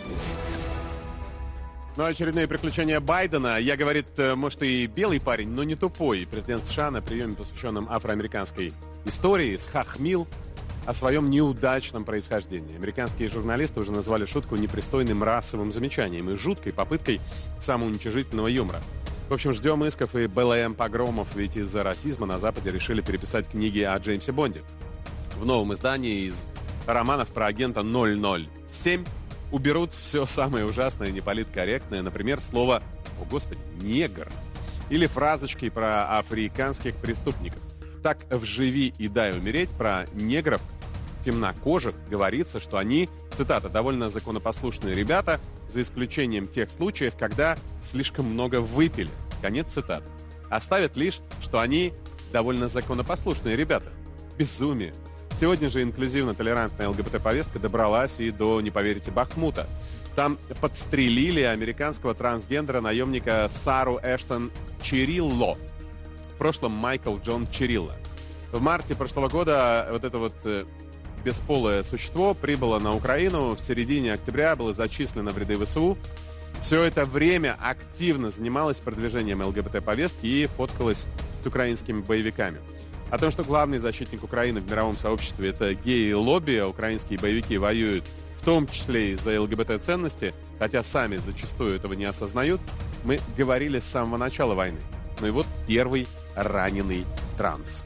Ну, очередные приключения Байдена. Я, говорит, может, и белый парень, но не тупой. Президент США на приеме, посвященном афроамериканской истории, схохмил о своем неудачном происхождении. Американские журналисты уже назвали шутку непристойным расовым замечанием и жуткой попыткой самоуничижительного юмора. В общем, ждем исков и БЛМ-погромов, ведь из-за расизма на Западе решили переписать книги о Джеймсе Бонде. В новом издании из романов про агента 007 уберут все самое ужасное и неполиткорректное, например, слово, о господи, негр, или фразочки про африканских преступников. Так в «Живи и дай умереть» про негров темнокожих говорится, что они, цитата, довольно законопослушные ребята, за исключением тех случаев, когда слишком много выпили. Конец цитаты. Оставят лишь, что они довольно законопослушные ребята. Безумие. Сегодня же инклюзивно-толерантная ЛГБТ-повестка добралась и до, не поверите, Бахмута. Там подстрелили американского трансгендера-наемника Сару Эштон Чирилло. В прошлом Майкл Джон Чирилло. В марте прошлого года вот эта вот бесполое существо прибыло на Украину в середине октября, было зачислено в ряды ВСУ. Все это время активно занималась продвижением ЛГБТ-повестки и фоткалась с украинскими боевиками. О том, что главный защитник Украины в мировом сообществе — это геи-лобби, а украинские боевики воюют в том числе и за ЛГБТ-ценности, хотя сами зачастую этого не осознают, мы говорили с самого начала войны. Ну и вот первый раненый транс.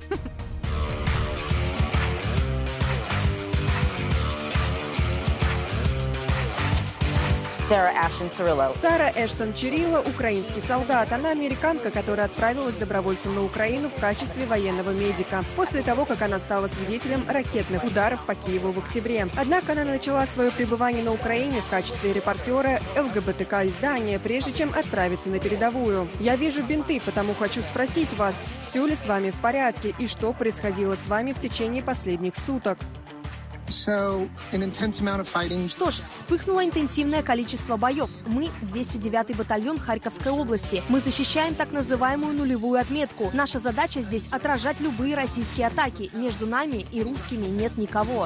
Сара Эштон Чирило – украинский солдат. Она американка, которая отправилась добровольцем на Украину в качестве военного медика после того, как она стала свидетелем ракетных ударов по Киеву в октябре. Однако она начала свое пребывание на Украине в качестве репортера ЛГБТК-издания, прежде чем отправиться на передовую. Я вижу бинты, потому хочу спросить вас, все ли с вами в порядке и что происходило с вами в течение последних суток. Что ж, вспыхнуло интенсивное количество боев. Мы 209-й батальон Харьковской области. Мы защищаем так называемую нулевую отметку. Наша задача здесь отражать любые российские атаки. Между нами и русскими нет никого.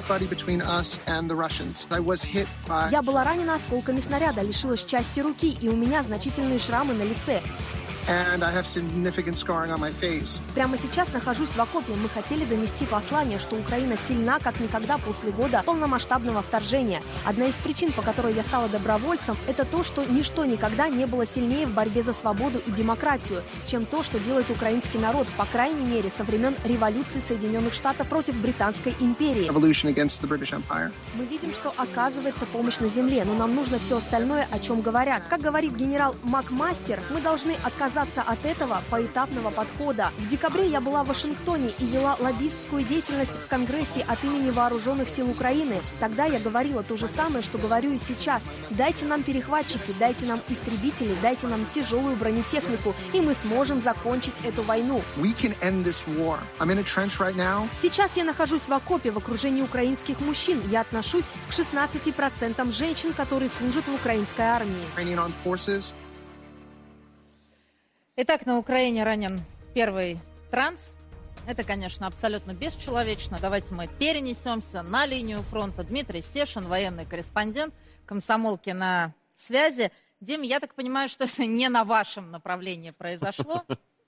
Я была ранена осколками снаряда, лишилась части руки, и у меня значительные шрамы на лице. Прямо сейчас нахожусь в окопе. Мы хотели донести послание, что Украина сильна как никогда после года полномасштабного вторжения. Одна из причин, по которой я стала добровольцем, это то, что ничто никогда не было сильнее в борьбе за свободу и демократию, чем то, что делает украинский народ, по крайней мере, со времен революции Соединенных Штатов против Британской империи. Мы видим, что оказывается помощь на земле, но нам нужно все остальное, о чем говорят. Как говорит генерал Макмастер, мы должны отказаться от этого поэтапного подхода. В декабре я была в Вашингтоне и вела лоббистскую деятельность в Конгрессе от имени Вооруженных сил Украины. Тогда я говорила то же самое, что говорю и сейчас. Дайте нам перехватчики, дайте нам истребители, дайте нам тяжелую бронетехнику, и мы сможем закончить эту войну. Сейчас я нахожусь в окопе в окружении украинских мужчин. Я отношусь к 16% женщин, которые служат в украинской армии. Итак, на Украине ранен первый транс. Это, конечно, абсолютно бесчеловечно. Давайте мы перенесемся на линию фронта. Дмитрий Стешин, военный корреспондент, комсомолки на связи. Дим, я так понимаю, что это не на вашем направлении произошло?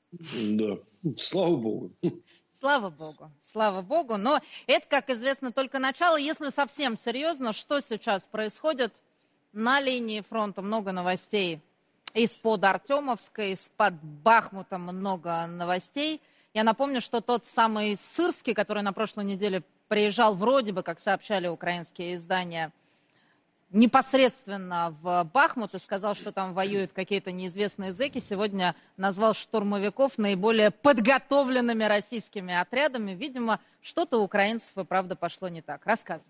Да, слава богу. Слава богу, слава богу. Но это, как известно, только начало. Если совсем серьезно, что сейчас происходит на линии фронта? Много новостей. Из-под Артемовска, из-под Бахмута много новостей. Я напомню, что тот самый Сырский, который на прошлой неделе приезжал вроде бы, как сообщали украинские издания, непосредственно в Бахмут и сказал, что там воюют какие-то неизвестные зэки, сегодня назвал штурмовиков наиболее подготовленными российскими отрядами. Видимо, что-то у украинцев и правда пошло не так. Рассказывайте.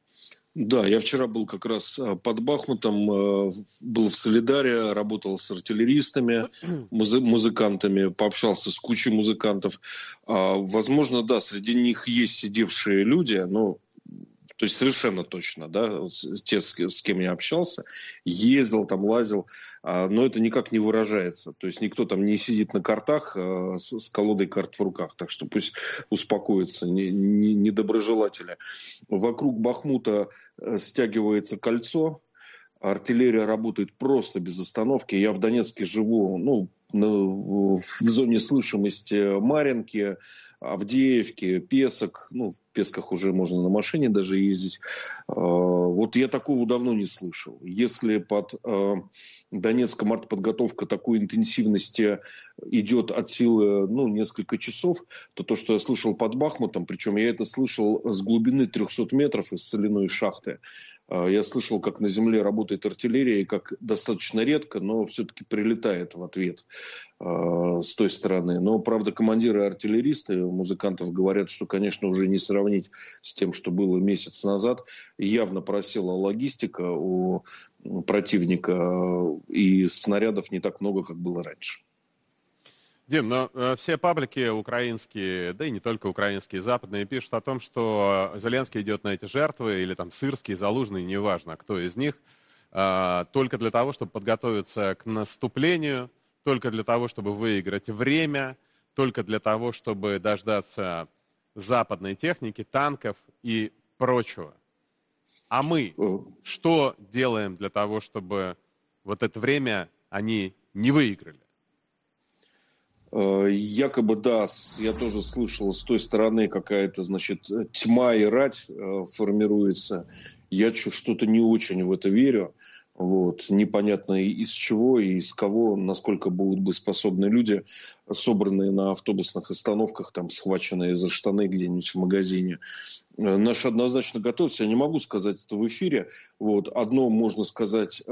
Да, я вчера был как раз под Бахмутом, был в Солидаре, работал с артиллеристами, музыкантами, пообщался с кучей музыкантов. Возможно, да, среди них есть сидевшие люди, но то есть совершенно точно, да, те, с кем я общался, ездил там, лазил, но это никак не выражается. То есть никто там не сидит на картах с колодой карт в руках, так что пусть успокоятся недоброжелатели. Вокруг Бахмута стягивается кольцо, артиллерия работает просто без остановки. Я в Донецке живу, в зоне слышимости Марьинки, Авдеевки, Песок. В Песках уже можно на машине даже ездить. Вот я такого давно не слышал. Если под Донецком артподготовка такой интенсивности идет от силы несколько часов, то, что я слышал под Бахмутом, причем я это слышал с глубины 300 метров из соляной шахты. Я слышал, как на земле работает артиллерия, и как достаточно редко, но все-таки прилетает в ответ с той стороны. Но, правда, командиры артиллеристы, музыкантов говорят, что, конечно, уже не сравнить с тем, что было месяц назад. Явно просела логистика у противника, и снарядов не так много, как было раньше. Дим, но все паблики украинские, да и не только украинские, западные, пишут о том, что Зеленский идет на эти жертвы, или там Сырский, Залужный, неважно, кто из них, только для того, чтобы подготовиться к наступлению, только для того, чтобы выиграть время, только для того, чтобы дождаться западной техники, танков и прочего. А мы что делаем для того, чтобы вот это время они не выиграли? Якобы, да, я тоже слышал, с той стороны какая-то, значит, тьма и рать формируется. Я что-то не очень в это верю. Вот. Непонятно из чего и из кого, насколько будут боеспособны люди, собранные на автобусных остановках, там, схваченные за штаны где-нибудь в магазине. Наши однозначно готовятся. Я не могу сказать это в эфире. Вот. Одно можно сказать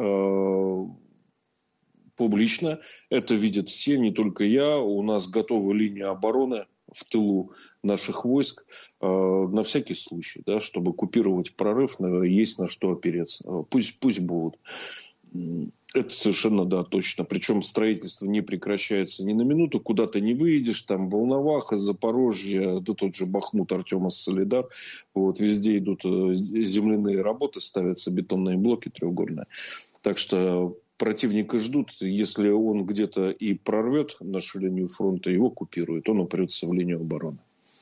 публично. Это видят все, не только я. У нас готова линия обороны в тылу наших войск на всякий случай, да, чтобы купировать прорыв, есть на что опереться. Пусть будут. Это совершенно, да, точно. Причем строительство не прекращается ни на минуту. Куда ты не выйдешь, там Волноваха, Запорожье, да тот же Бахмут, Артемовск, Солидар. Вот, везде идут земляные работы, ставятся бетонные блоки треугольные. Так что противника ждут. Если он где-то и прорвет нашу линию фронта, его купируют. Он упрется в линию обороны.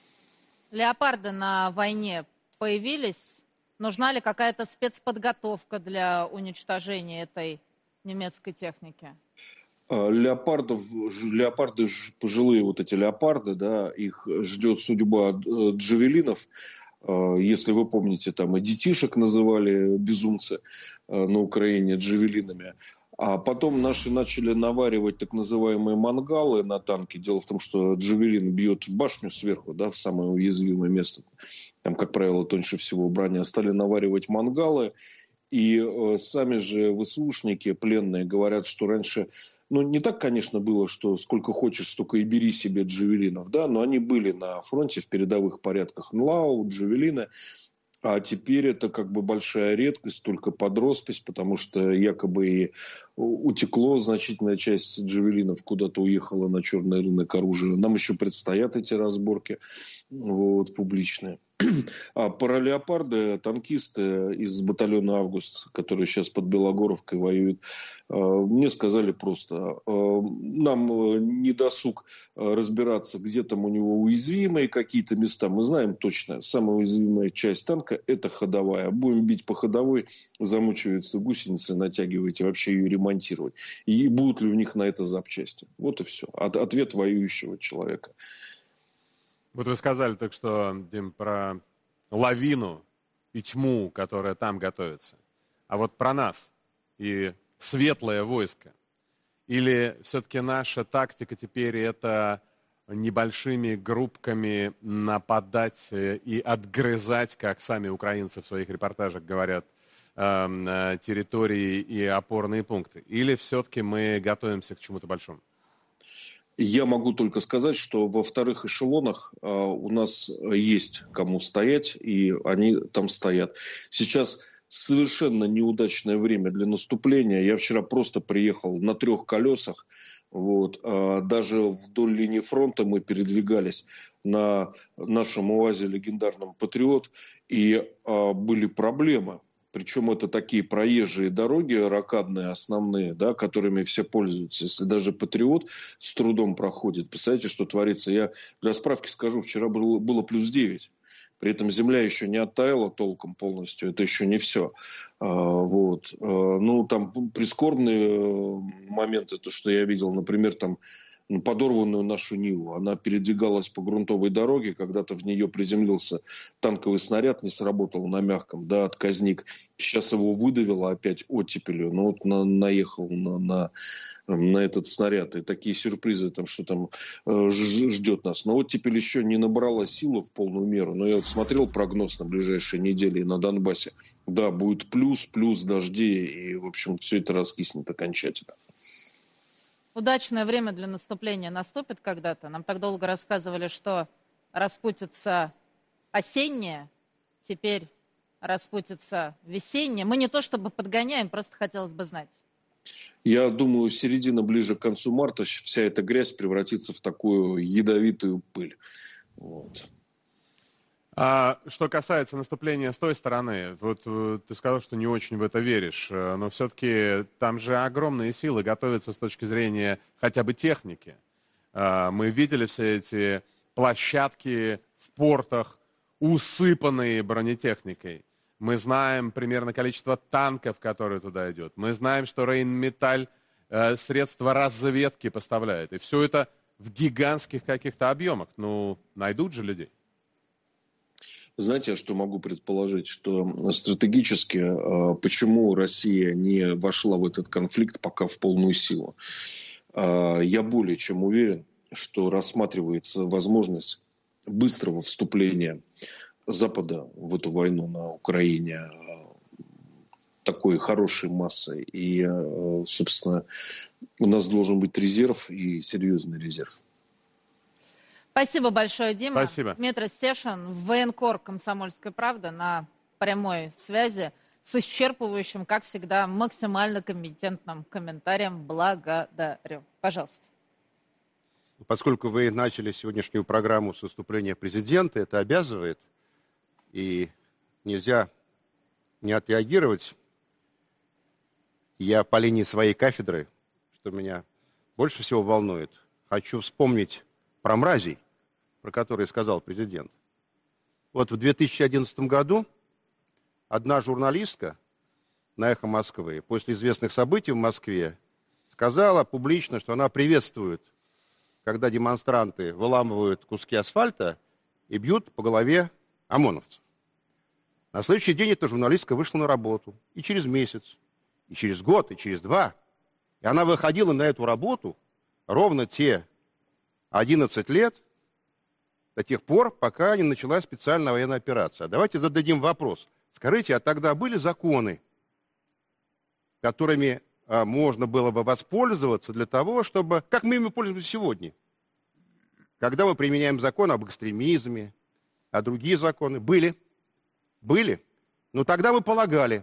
Леопарды на войне появились? Нужна ли какая-то спецподготовка для уничтожения этой немецкой техники? Леопарды, пожилые вот эти леопарды, да, их ждет судьба джавелинов. Если вы помните, там и детишек называли безумцы на Украине джавелинами. А потом наши начали наваривать так называемые мангалы на танки. Дело в том, что джавелин бьет в башню сверху, да, в самое уязвимое место. Там, как правило, тоньше всего броня. Стали наваривать мангалы. И сами же ВСУшники пленные говорят, что раньше... Ну, не так, конечно, было, что сколько хочешь, столько и бери себе джавелинов, да, но они были на фронте в передовых порядках. НЛАУ, джавелины. А теперь это как бы большая редкость, только под роспись, потому что якобы и утекло значительная часть джавелинов, куда-то уехала на черный рынок оружия. Нам еще предстоят эти разборки вот, публичные. А паралеопарды, танкисты из батальона «Август», которые сейчас под Белогоровкой воюют, мне сказали просто, нам не досуг разбираться, где там у него уязвимые какие-то места. Мы знаем точно, самая уязвимая часть танка – это ходовая. Будем бить по ходовой, замучиваются гусеницы, натягивать и вообще ее ремонтировать. И будут ли у них на это запчасти? Вот и все. Ответ воюющего человека. Вот вы сказали только что, Дим, про лавину и тьму, которая там готовится. А вот про нас и светлое войско. Или все-таки наша тактика теперь это небольшими группками нападать и отгрызать, как сами украинцы в своих репортажах говорят, территории и опорные пункты? Или все-таки мы готовимся к чему-то большому? Я могу только сказать, что во вторых эшелонах у нас есть кому стоять, и они там стоят. Сейчас совершенно неудачное время для наступления. Я вчера просто приехал на 3 колесах. Вот. Даже вдоль линии фронта мы передвигались на нашем УАЗе легендарном «Патриот», и были проблемы. Причем это такие проезжие дороги, рокадные основные, да, которыми все пользуются. Если даже «Патриот» с трудом проходит. Представляете, что творится? Я для справки скажу, вчера было плюс 9. При этом земля еще не оттаяла толком полностью. Это еще не все. Вот. Ну, там прискорбные моменты, то, что я видел, например, там подорванную нашу Ниву. Она передвигалась по грунтовой дороге, когда-то в нее приземлился танковый снаряд, не сработал на мягком, да, отказник. Сейчас его выдавило опять оттепелью, но вот наехал на этот снаряд. И такие сюрпризы, там, что там ждет нас. Но оттепель еще не набрала силу в полную меру. Но я вот смотрел прогноз на ближайшие недели на Донбассе. Да, будет плюс дождей, и, в общем, все это раскиснет окончательно. Удачное время для наступления наступит когда-то? Нам так долго рассказывали, что распутится осенняя, теперь распутится весенняя. Мы не то чтобы подгоняем, просто хотелось бы знать. Я думаю, середина ближе к концу марта вся эта грязь превратится в такую ядовитую пыль. Вот. А что касается наступления с той стороны, вот ты сказал, что не очень в это веришь, но все-таки там же огромные силы готовятся с точки зрения хотя бы техники. Мы видели все эти площадки в портах, усыпанные бронетехникой. Мы знаем примерно количество танков, которые туда идут. Мы знаем, что Рейнметаль средства разведки поставляет. И все это в гигантских каких-то объемах. Ну, найдут же людей. Знаете, что могу предположить? Что стратегически, почему Россия не вошла в этот конфликт пока в полную силу? Я более чем уверен, что рассматривается возможность быстрого вступления Запада в эту войну на Украине такой хорошей массой. И, собственно, у нас должен быть резерв и серьезный резерв. Спасибо большое, Дима. Спасибо. Дмитрий Стешин, военкор «Комсомольской правды» на прямой связи с исчерпывающим, как всегда, максимально компетентным комментарием. Благодарю. Пожалуйста. Поскольку вы начали сегодняшнюю программу с выступления президента, это обязывает, и нельзя не отреагировать. Я по линии своей кафедры, что меня больше всего волнует, хочу вспомнить про мразей, про которые сказал президент. Вот в 2011 году одна журналистка на «Эхо Москвы» после известных событий в Москве сказала публично, что она приветствует, когда демонстранты выламывают куски асфальта и бьют по голове ОМОНовцев. На следующий день эта журналистка вышла на работу. И через месяц, и через год, и через 2. И она выходила на эту работу ровно те 11 лет, до тех пор, пока не началась специальная военная операция. Давайте зададим вопрос. Скажите, а тогда были законы, которыми можно было бы воспользоваться для того, чтобы... Как мы ими пользуемся сегодня? Когда мы применяем закон об экстремизме, а другие законы? Были. Но тогда мы полагали,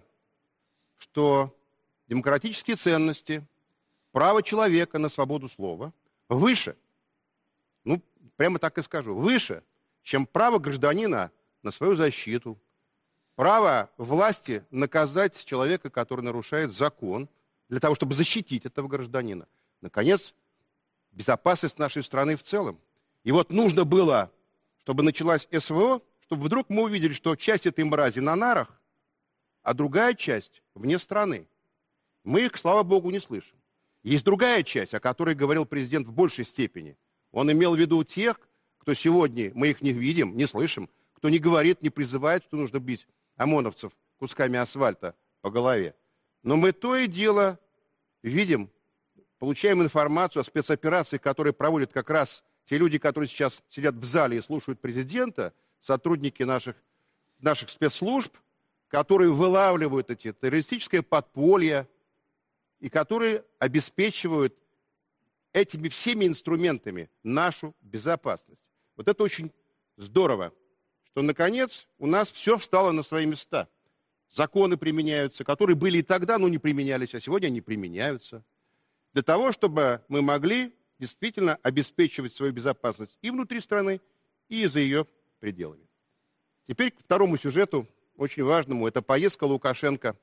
что демократические ценности, право человека на свободу слова выше, ну, прямо так и скажу, выше, чем право гражданина на свою защиту, право власти наказать человека, который нарушает закон, для того, чтобы защитить этого гражданина. Наконец, безопасность нашей страны в целом. И вот нужно было, чтобы началась СВО, чтобы вдруг мы увидели, что часть этой мрази на нарах, а другая часть вне страны. Мы их, слава богу, не слышим. Есть другая часть, о которой говорил президент в большей степени. Он имел в виду тех, кто сегодня, мы их не видим, не слышим, кто не говорит, не призывает, что нужно бить ОМОНовцев кусками асфальта по голове. Но мы то и дело видим, получаем информацию о спецоперациях, которые проводят как раз те люди, которые сейчас сидят в зале и слушают президента, сотрудники наших спецслужб, которые вылавливают эти террористические подполья и которые обеспечивают этими всеми инструментами нашу безопасность. Вот это очень здорово, что, наконец, у нас все встало на свои места. Законы применяются, которые были и тогда, но не применялись, а сегодня они применяются. Для того, чтобы мы могли действительно обеспечивать свою безопасность и внутри страны, и за ее пределами. Теперь к второму сюжету, очень важному, это поездка Лукашенко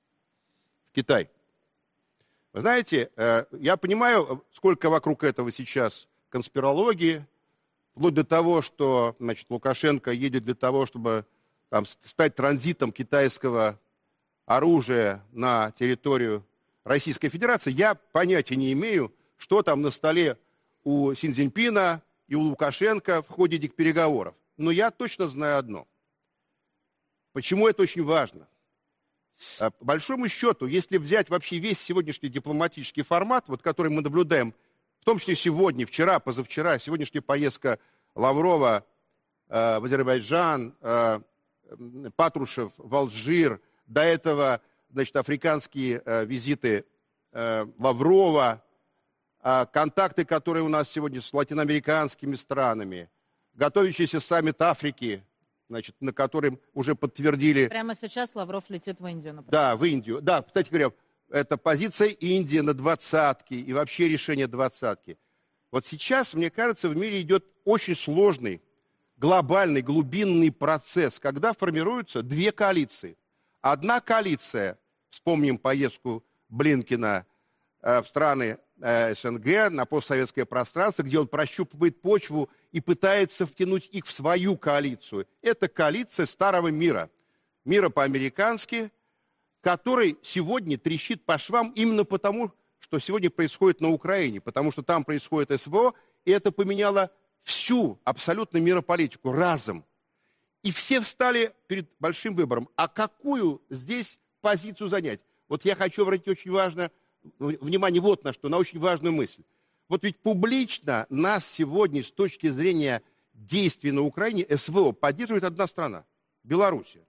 в Китай. Вы знаете, я понимаю, сколько вокруг этого сейчас конспирологии, вплоть до того, что, значит, Лукашенко едет для того, чтобы там, стать транзитом китайского оружия на территорию Российской Федерации. Я понятия не имею, что там на столе у Си Цзиньпина и у Лукашенко в ходе этих переговоров. Но я точно знаю одно. Почему это очень важно? По большому счету, если взять вообще весь сегодняшний дипломатический формат, вот, который мы наблюдаем, в том числе сегодня, вчера, позавчера, сегодняшняя поездка Лаврова в Азербайджан, Патрушев в Алжир, до этого, значит, африканские визиты Лаврова, контакты, которые у нас сегодня с латиноамериканскими странами, готовящийся саммит Африки, значит, на котором уже подтвердили... Прямо сейчас Лавров летит в Индию, например. Да, в Индию. Да, кстати говоря, это позиция Индии на двадцатке и вообще решение двадцатки. Вот сейчас, мне кажется, в мире идет очень сложный, глобальный, глубинный процесс, когда формируются две коалиции. Одна коалиция, вспомним поездку Блинкена в страны СНГ, на постсоветское пространство, где он прощупывает почву и пытается втянуть их в свою коалицию. Это коалиция старого мира. Мира по-американски, который сегодня трещит по швам именно потому, что сегодня происходит на Украине, потому что там происходит СВО, и это поменяло всю абсолютно мирополитику разом. И все встали перед большим выбором. А какую здесь позицию занять? Вот я хочу обратить очень важно внимание вот на что, на очень важную мысль. Вот ведь публично нас сегодня с точки зрения действий на Украине СВО поддерживает одна страна – Белоруссия.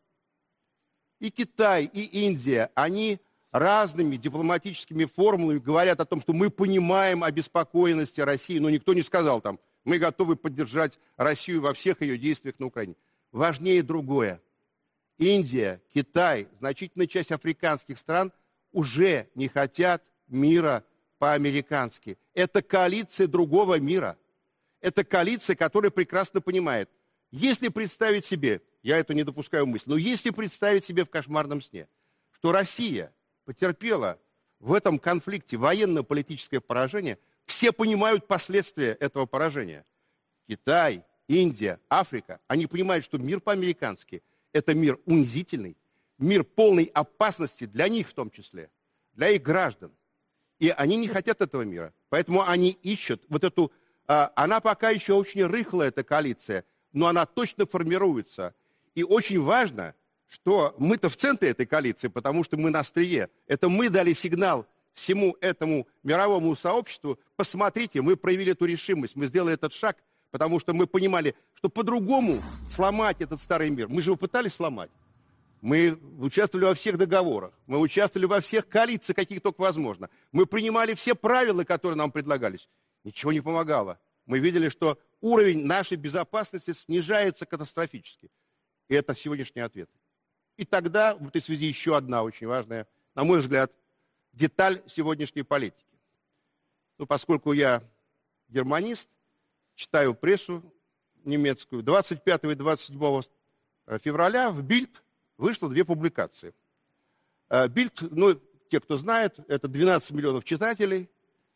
И Китай, и Индия, они разными дипломатическими формулами говорят о том, что мы понимаем обеспокоенности России, но никто не сказал там, мы готовы поддержать Россию во всех ее действиях на Украине. Важнее другое. Индия, Китай, значительная часть африканских стран уже не хотят мира по-американски. Это коалиция другого мира. Это коалиция, которая прекрасно понимает, если представить себе, я это не допускаю мысли, но если представить себе в кошмарном сне, что Россия потерпела в этом конфликте военно-политическое поражение, все понимают последствия этого поражения. Китай, Индия, Африка, они понимают, что мир по-американски – это мир унизительный, мир полной опасности для них в том числе, для их граждан. И они не хотят этого мира. Поэтому они ищут вот эту... Она пока еще очень рыхлая, эта коалиция, но она точно формируется. И очень важно, что мы-то в центре этой коалиции, потому что мы на острие. Это мы дали сигнал всему этому мировому сообществу. Посмотрите, мы проявили эту решимость, мы сделали этот шаг, потому что мы понимали, что по-другому сломать этот старый мир. Мы же его пытались сломать. Мы участвовали во всех договорах, мы участвовали во всех коалициях, каких только возможно. Мы принимали все правила, которые нам предлагались. Ничего не помогало. Мы видели, что уровень нашей безопасности снижается катастрофически. И это сегодняшний ответ. И тогда в этой связи еще одна очень важная, на мой взгляд, деталь сегодняшней политики. Ну, поскольку я германист, читаю прессу немецкую, 25 и 27 февраля в Bild вышло 2 публикации. Bild, ну, те, кто знает, это 12 миллионов читателей.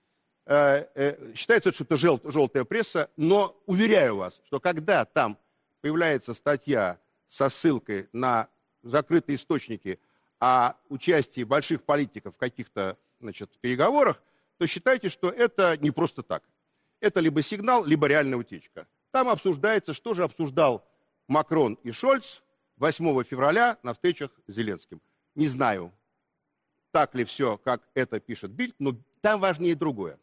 Считается, что это желтая пресса, но уверяю вас, что когда там появляется статья со ссылкой на закрытые источники о участии больших политиков в каких-то, значит, переговорах, то считайте, что это не просто так. Это либо сигнал, либо реальная утечка. Там обсуждается, что же обсуждал Макрон и Шольц 8 февраля на встречах с Зеленским. Не знаю, так ли все, как это пишет Bild, но там важнее другое.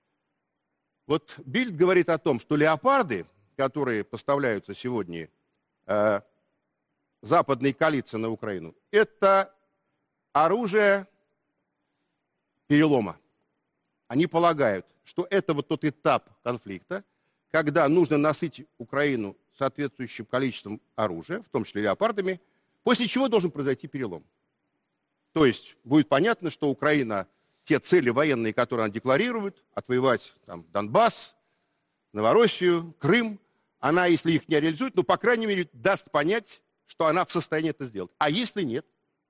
Вот Bild говорит о том, что леопарды, которые поставляются сегодня западной коалиции на Украину, это оружие перелома. Они полагают, что это вот тот этап конфликта, когда нужно насытить Украину соответствующим количеством оружия, в том числе леопардами, после чего должен произойти перелом. То есть будет понятно, что Украина, те цели военные, которые она декларирует, отвоевать там, Донбасс, Новороссию, Крым, она, если их не реализует, ну, по крайней мере, даст понять, что она в состоянии это сделать. А если нет?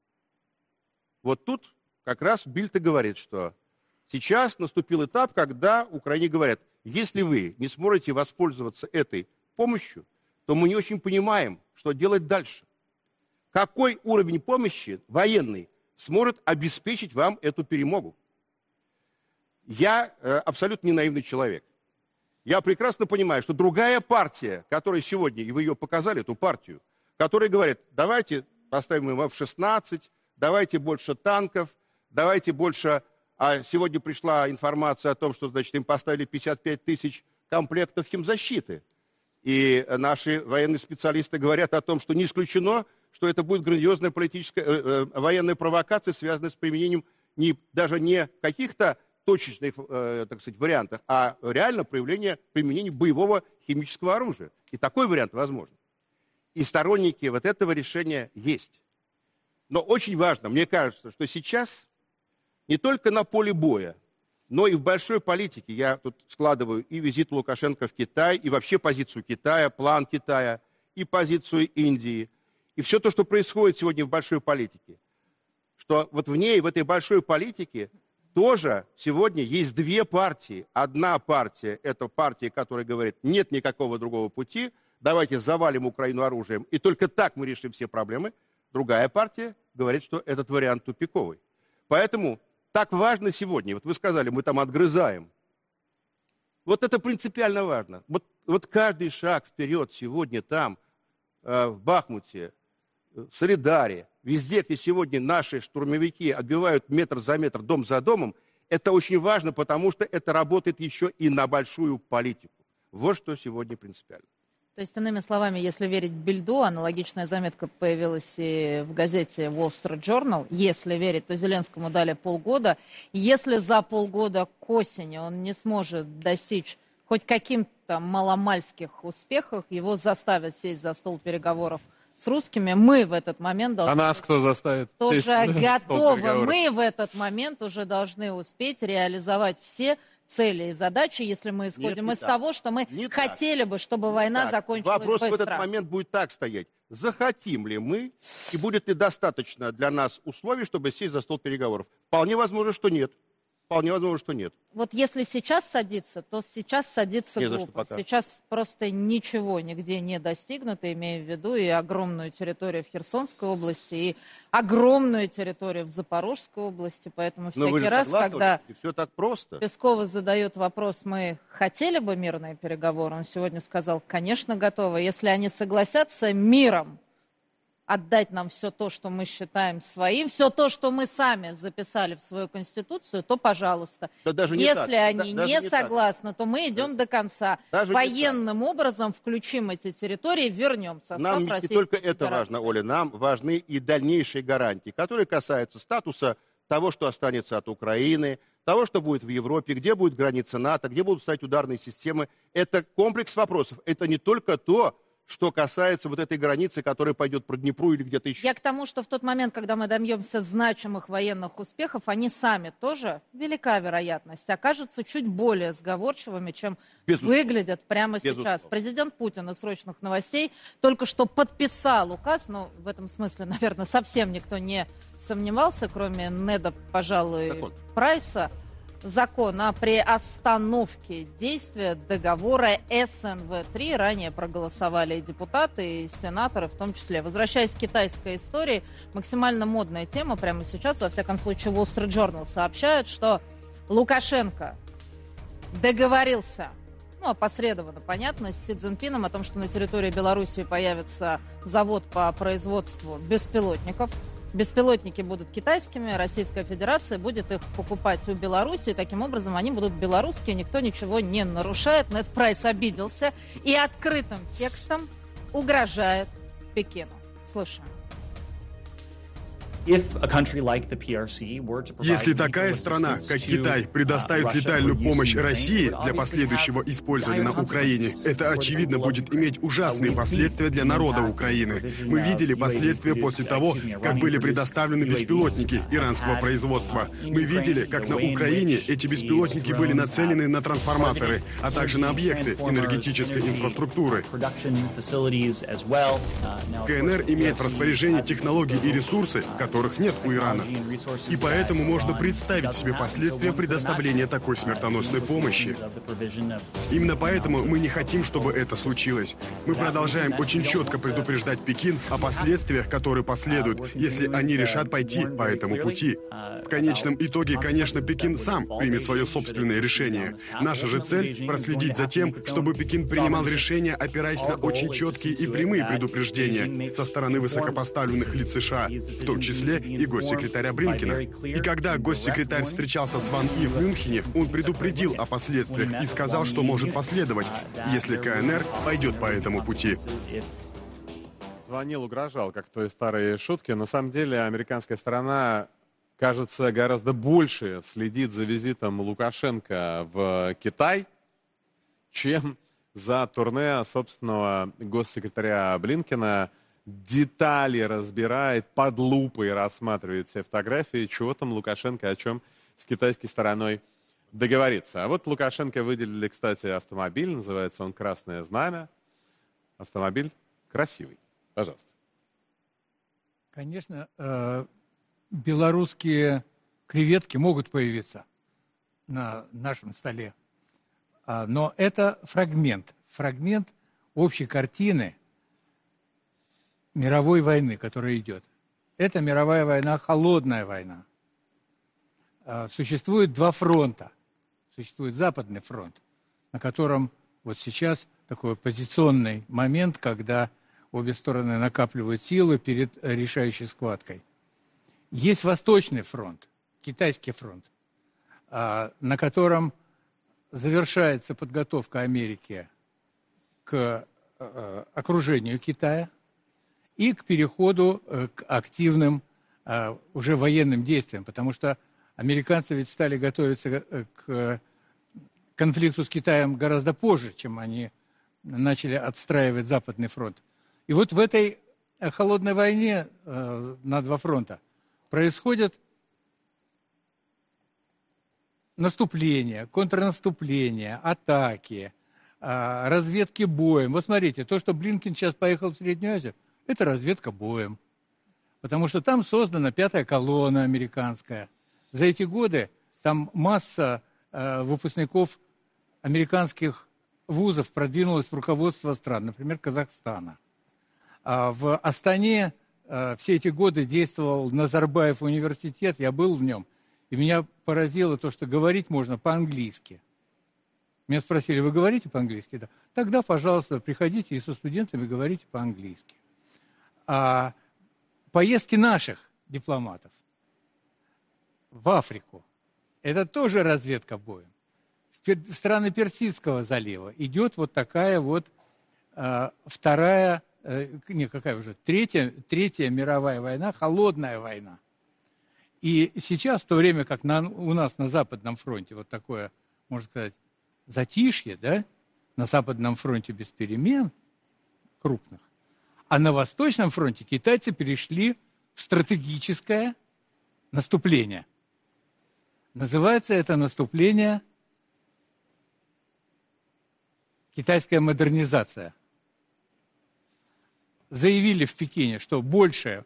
Вот тут как раз Bild и говорит, что сейчас наступил этап, когда Украине говорят, если вы не сможете воспользоваться этой помощью, то мы не очень понимаем, что делать дальше. Какой уровень помощи военный сможет обеспечить вам эту перемогу? Я абсолютно не наивный человек. Я прекрасно понимаю, что другая партия, которая сегодня, и вы ее показали, эту партию, которая говорит, давайте поставим им F-16, давайте больше танков, давайте больше... А сегодня пришла информация о том, что, значит, им поставили 55 тысяч комплектов химзащиты. И наши военные специалисты говорят о том, что не исключено, что это будет грандиозная политическая, военная провокация, связанная с применением даже не каких-то точечных, так сказать, вариантов, а реально применение боевого химического оружия. И такой вариант возможен. И сторонники вот этого решения есть. Но очень важно, мне кажется, что сейчас не только на поле боя, но и в большой политике, я тут складываю и визит Лукашенко в Китай, и вообще позицию Китая, план Китая, и позицию Индии, и все то, что происходит сегодня в большой политике, что вот в ней, в этой большой политике, тоже сегодня есть две партии. Одна партия – это партия, которая говорит, нет никакого другого пути, давайте завалим Украину оружием, и только так мы решим все проблемы. Другая партия говорит, что этот вариант тупиковый. Поэтому так важно сегодня, вот вы сказали, мы там отгрызаем. Вот это принципиально важно. Вот каждый шаг вперед сегодня там, в Бахмуте, в Солидаре, везде, где сегодня наши штурмовики отбивают метр за метр, дом за домом, это очень важно, потому что это работает еще и на большую политику. Вот что сегодня принципиально. То есть, иными словами, если верить Бильду, аналогичная заметка появилась и в газете Wall Street Journal. Если верить, то Зеленскому дали полгода. Если за полгода к осени он не сможет достичь хоть каким-то маломальских успехов, его заставят сесть за стол переговоров с русскими, мы в этот момент должны... А нас кто заставит? Тоже готовы. Мы в этот момент уже должны успеть реализовать все цели и задачи, если мы исходим из того, что мы хотели бы, чтобы война закончилась быстро. Вопрос в этот момент будет так стоять. Захотим ли мы, и будет ли достаточно для нас условий, чтобы сесть за стол переговоров? Вполне возможно, что нет. Вполне возможно, что нет. Вот если сейчас садиться, то сейчас садиться глупо. Сейчас просто ничего нигде не достигнуто, имея в виду и огромную территорию в Херсонской области, и огромную территорию в Запорожской области. Поэтому всякий раз, когда все так просто. Пескова задает вопрос, мы хотели бы мирные переговоры, он сегодня сказал, конечно, готовы. Если они согласятся миром отдать нам все то, что мы считаем своим, все то, что мы сами записали в свою Конституцию, то пожалуйста. Да даже если они не согласны, то мы идем до конца. Даже военным образом включим эти территории, вернем состав нам Российской не только Федерации. это важно, Оля, нам важны и дальнейшие гарантии, которые касаются статуса того, что останется от Украины, того, что будет в Европе, где будет граница НАТО, где будут стоять ударные системы. Это комплекс вопросов. Это не только то, что касается вот этой границы, которая пойдет по Днепру или где-то еще. Я к тому, что в тот момент, когда мы добьемся значимых военных успехов, они сами тоже, велика вероятность, окажутся чуть более сговорчивыми, чем выглядят прямо сейчас. Президент Путин из срочных новостей только что подписал указ, но в этом смысле, наверное, совсем никто не сомневался, кроме Неда, пожалуй, Прайса, закон о приостановке действия договора СНВ-3. Ранее проголосовали и депутаты, и сенаторы в том числе. Возвращаясь к китайской истории, максимально модная тема прямо сейчас, во всяком случае, Wall Street Journal сообщает, что Лукашенко договорился, опосредованно, понятно, с Си Цзиньпином о том, что на территории Белоруссии появится завод по производству беспилотников. Беспилотники будут китайскими, Российская Федерация будет их покупать у Беларуси, и таким образом они будут белорусские, никто ничего не нарушает. Нед Прайс обиделся и открытым текстом угрожает Пекину. Слушаем. Если такая страна, как Китай, предоставит летальную помощь России для последующего использования на Украине, это, очевидно, будет иметь ужасные последствия для народа Украины. Мы видели последствия после того, как были предоставлены беспилотники иранского производства. Мы видели, как на Украине эти беспилотники были нацелены на трансформаторы, а также на объекты энергетической инфраструктуры. КНР имеет в распоряжении технологии и ресурсы, которых нет у Ирана. И поэтому можно представить себе последствия предоставления такой смертоносной помощи. Именно поэтому мы не хотим, чтобы это случилось. Мы продолжаем очень четко предупреждать Пекин о последствиях, которые последуют, если они решат пойти по этому пути. В конечном итоге, конечно, Пекин сам примет свое собственное решение. Наша же цель — проследить за тем, чтобы Пекин принимал решения, опираясь на очень четкие и прямые предупреждения со стороны высокопоставленных лиц США, в том числе и госсекретаря Блинкена. И когда госсекретарь встречался с Ван И в Мюнхене, он предупредил о последствиях и сказал, что может последовать, если КНР пойдет по этому пути. Звонил, угрожал, как в той старой шутке. На самом деле, американская сторона, кажется, гораздо больше следит за визитом Лукашенко в Китай, чем за турне собственного госсекретаря Блинкена. Детали разбирает, под лупой рассматривает все фотографии, чего там Лукашенко, о чем с китайской стороной договориться. А вот Лукашенко выделили, кстати, автомобиль, называется он «Красное знамя». Автомобиль красивый. Пожалуйста. Конечно, белорусские креветки могут появиться на нашем столе. Но это фрагмент общей картины мировой войны, которая идет. Это мировая война, холодная война. Существует два фронта. Существует Западный фронт, на котором вот сейчас такой позиционный момент, когда обе стороны накапливают силы перед решающей схваткой. Есть Восточный фронт, Китайский фронт, на котором завершается подготовка Америки к окружению Китая и к переходу к активным уже военным действиям, потому что американцы ведь стали готовиться к конфликту с Китаем гораздо позже, чем они начали отстраивать Западный фронт. И вот в этой холодной войне на два фронта происходят наступления, контрнаступления, атаки, разведки боем. Вот смотрите, то, что Блинкен сейчас поехал в Среднюю Азию, это разведка боем. Потому что там создана пятая колонна американская. За эти годы там масса выпускников американских вузов продвинулась в руководство стран, например, Казахстана. В Астане все эти годы действовал Назарбаев университет, я был в нем, и меня поразило то, что говорить можно по-английски. Меня спросили, вы говорите по-английски? Да. Тогда, пожалуйста, приходите и со студентами говорите по-английски. Поездки наших дипломатов в Африку – это тоже разведка боем. В страны Персидского залива идет вот такая вот третья мировая война, холодная война. И сейчас, в то время как у нас на Западном фронте вот такое, можно сказать, затишье, да, на Западном фронте без перемен крупных, а на Восточном фронте китайцы перешли в стратегическое наступление. Называется это наступление китайская модернизация. Заявили в Пекине, что больше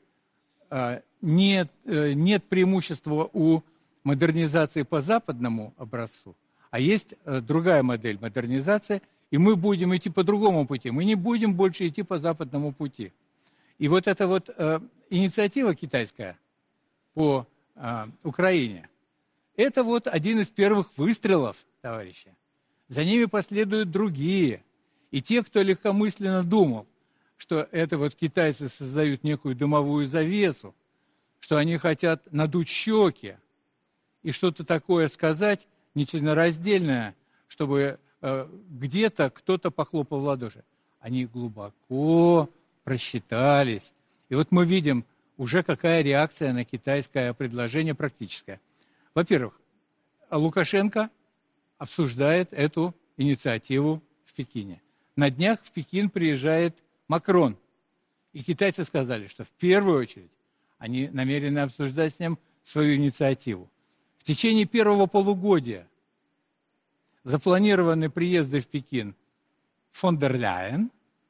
нет преимущества у модернизации по западному образцу, а есть другая модель модернизации, и мы будем идти по другому пути. Мы не будем больше идти по западному пути. И вот эта вот инициатива китайская по Украине, это вот один из первых выстрелов, товарищи. За ними последуют другие. И те, кто легкомысленно думал, что это вот китайцы создают некую дымовую завесу, что они хотят надуть щеки и что-то такое сказать нечленораздельное, чтобы где-то кто-то похлопал в ладоши. Они глубоко просчитались. И вот мы видим уже какая реакция на китайское предложение практическая. Во-первых, Лукашенко обсуждает эту инициативу в Пекине. На днях в Пекин приезжает Макрон. И китайцы сказали, что в первую очередь они намерены обсуждать с ним свою инициативу. В течение первого полугодия запланированы приезды в Пекин фон дер Ляйен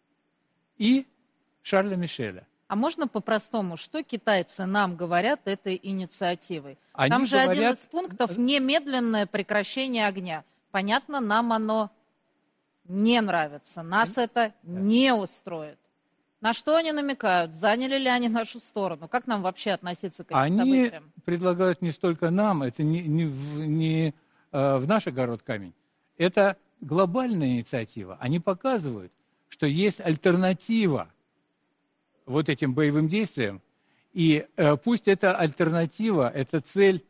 и Шарля Мишеля. А можно по-простому, что китайцы нам говорят этой инициативой? Они Там же говорят... один из пунктов – немедленное прекращение огня. Понятно, нам оно не нравится, нас это не устроит. На что они намекают? Заняли ли они нашу сторону? Как нам вообще относиться к этим событиям? Они предлагают не столько нам, это не в наш огород камень. Это глобальная инициатива. Они показывают, что есть альтернатива вот этим боевым действиям. И пусть эта альтернатива, эта цель,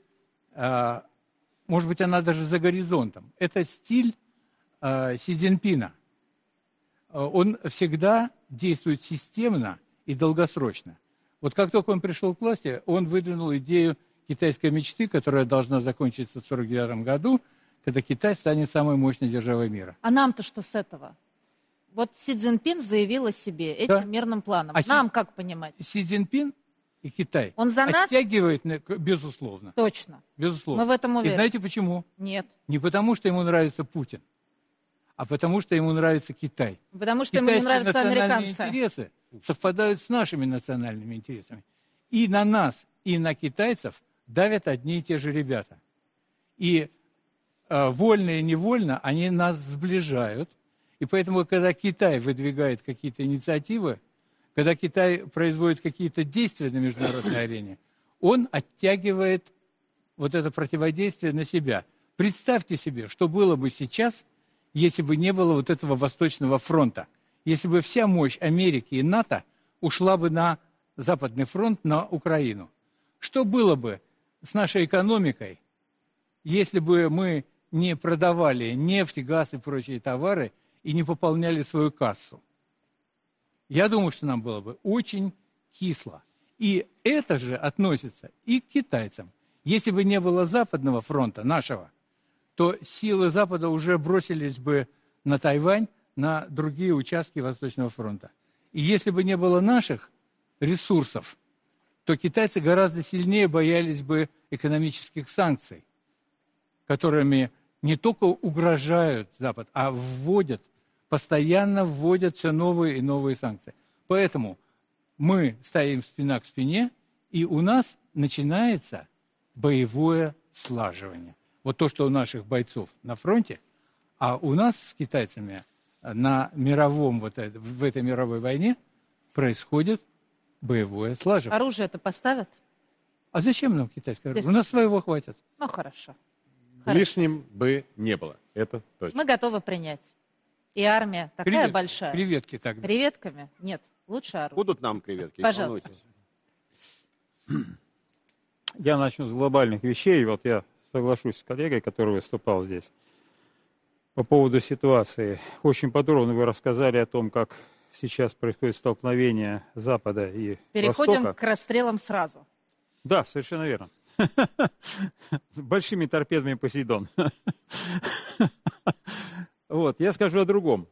может быть, она даже за горизонтом. Это стиль Си Цзиньпина. Он всегда действует системно и долгосрочно. Вот как только он пришел к власти, он выдвинул идею китайской мечты, которая должна закончиться в 1949 году, когда Китай станет самой мощной державой мира. А нам-то что с этого? Вот Си Цзиньпин заявил о себе этим мирным планом. Нам как понимать? Си Цзиньпин и Китай он за нас оттягивает, безусловно. Точно. Безусловно. Мы в этом уверены. И знаете почему? Нет. Не потому, что ему нравится Путин, а потому, что ему нравится Китай. Потому что ему не нравятся американцы. Интересы совпадают с нашими национальными интересами. И на нас, и на китайцев давят одни и те же ребята. И вольно и невольно они нас сближают. И поэтому, когда Китай выдвигает какие-то инициативы, когда Китай производит какие-то действия на международной арене, он оттягивает вот это противодействие на себя. Представьте себе, что было бы сейчас, если бы не было вот этого Восточного фронта. Если бы вся мощь Америки и НАТО ушла бы на Западный фронт, на Украину. Что было бы с нашей экономикой, если бы мы не продавали нефть, газ и прочие товары и не пополняли свою кассу? Я думаю, что нам было бы очень кисло. И это же относится и к китайцам. Если бы не было Западного фронта, нашего, то силы Запада уже бросились бы на Тайвань, на другие участки Восточного фронта. И если бы не было наших ресурсов, то китайцы гораздо сильнее боялись бы экономических санкций, которыми не только угрожают Запад, а постоянно вводят все новые и новые санкции. Поэтому мы стоим спина к спине, и у нас начинается боевое слаживание. Вот то, что у наших бойцов на фронте, а у нас с китайцами в этой мировой войне происходит боевое слаживание. Оружие-то поставят? А зачем нам китайское оружие? У нас своего хватит. Ну, хорошо. Лишним бы не было, это точно. Мы готовы принять. И армия такая большая. Креветки тогда. Креветками? Нет, лучше оружие. Будут нам креветки? Пожалуйста. Я начну с глобальных вещей. Вот я соглашусь с коллегой, который выступал здесь. По поводу ситуации. Очень подробно вы рассказали о том, как сейчас происходит столкновение Запада и Переходим Востока. к расстрелам сразу. Да, совершенно верно. С большими торпедами Посейдон. Вот, я скажу о другом.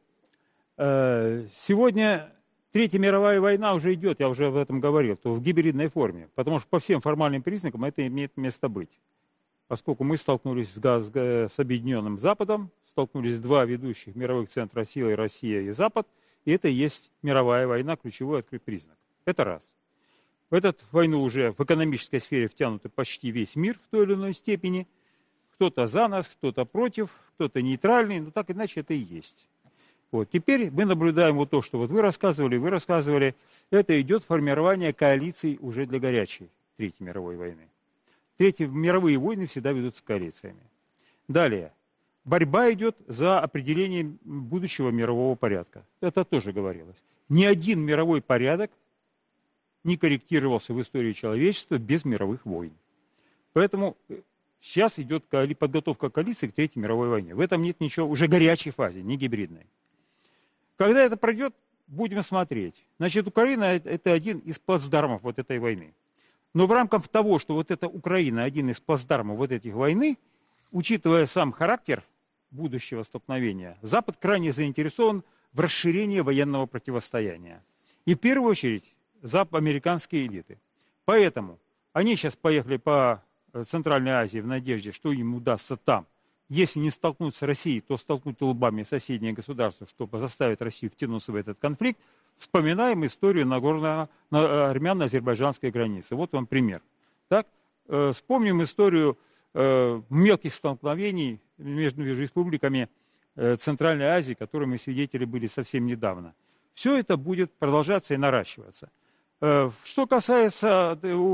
Сегодня Третья мировая война уже идет, я уже об этом говорил, то в гибридной форме, потому что по всем формальным признакам это имеет место быть. Поскольку мы столкнулись с Объединенным Западом, столкнулись два ведущих мировых центра силы, Россия и Запад, и это и есть мировая война, ключевой открытый признак. Это раз. В эту войну уже в экономической сфере втянут почти весь мир в той или иной степени. Кто-то за нас, кто-то против, кто-то нейтральный, но так иначе это и есть. Вот. Теперь мы наблюдаем вот то, что вот вы рассказывали, это идет формирование коалиций уже для горячей Третьей мировой войны. Третьи мировые войны всегда ведутся коалициями. Далее. Борьба идет за определение будущего мирового порядка. Это тоже говорилось. Ни один мировой порядок не корректировался в истории человечества без мировых войн. Поэтому сейчас идет подготовка коалиции к Третьей мировой войне. В этом нет ничего, уже горячей фазе, не гибридной. Когда это пройдет, будем смотреть. Значит, Украина – это один из плацдармов вот этой войны. Но в рамках того, что вот эта Украина – один из плацдармов вот этих войны, учитывая сам характер будущего столкновения, Запад крайне заинтересован в расширении военного противостояния. И в первую очередь американские элиты. Поэтому они сейчас поехали по Центральной Азии в надежде, что им удастся там. Если не столкнуть с Россией, то столкнуть лбами соседние государства, чтобы заставить Россию втянуться в этот конфликт. Вспоминаем историю армяно-азербайджанской границы. Вот вам пример. Так? Вспомним историю мелких столкновений между республиками Центральной Азии, которые мы свидетели были совсем недавно. Все это будет продолжаться и наращиваться. Что касается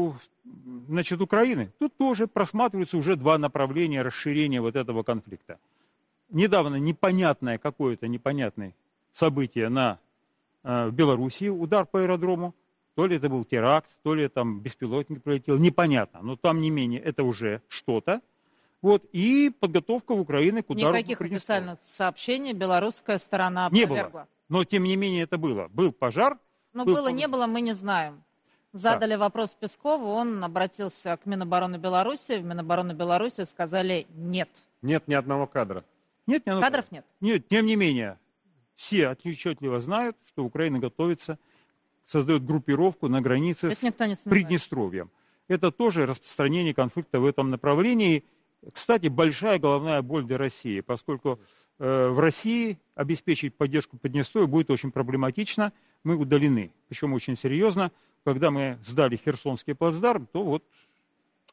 Украины, тут тоже просматриваются уже два направления расширения вот этого конфликта. Недавно непонятное событие в Белоруссии, удар по аэродрому. То ли это был теракт, то ли там беспилотник прилетел, непонятно. Но тем не менее это уже что-то. Вот, и подготовка в Украине к удару. Никаких официальных сообщений белорусская сторона опровергла. Не было. Но тем не менее это было. Был пожар. Но не было, мы не знаем. Задали вопрос Пескову, он обратился к Минобороны Беларуси. В Минобороны Беларуси сказали нет. Нет ни одного кадра. Кадров нет? Нет, тем не менее, все отчетливо знают, что Украина готовится, создает группировку на границе с Приднестровьем. Это тоже распространение конфликта в этом направлении. Кстати, большая головная боль для России, поскольку в России обеспечить поддержку Приднестровья будет очень проблематично. Мы удалены, причем очень серьезно. Когда мы сдали Херсонский плацдарм, то вот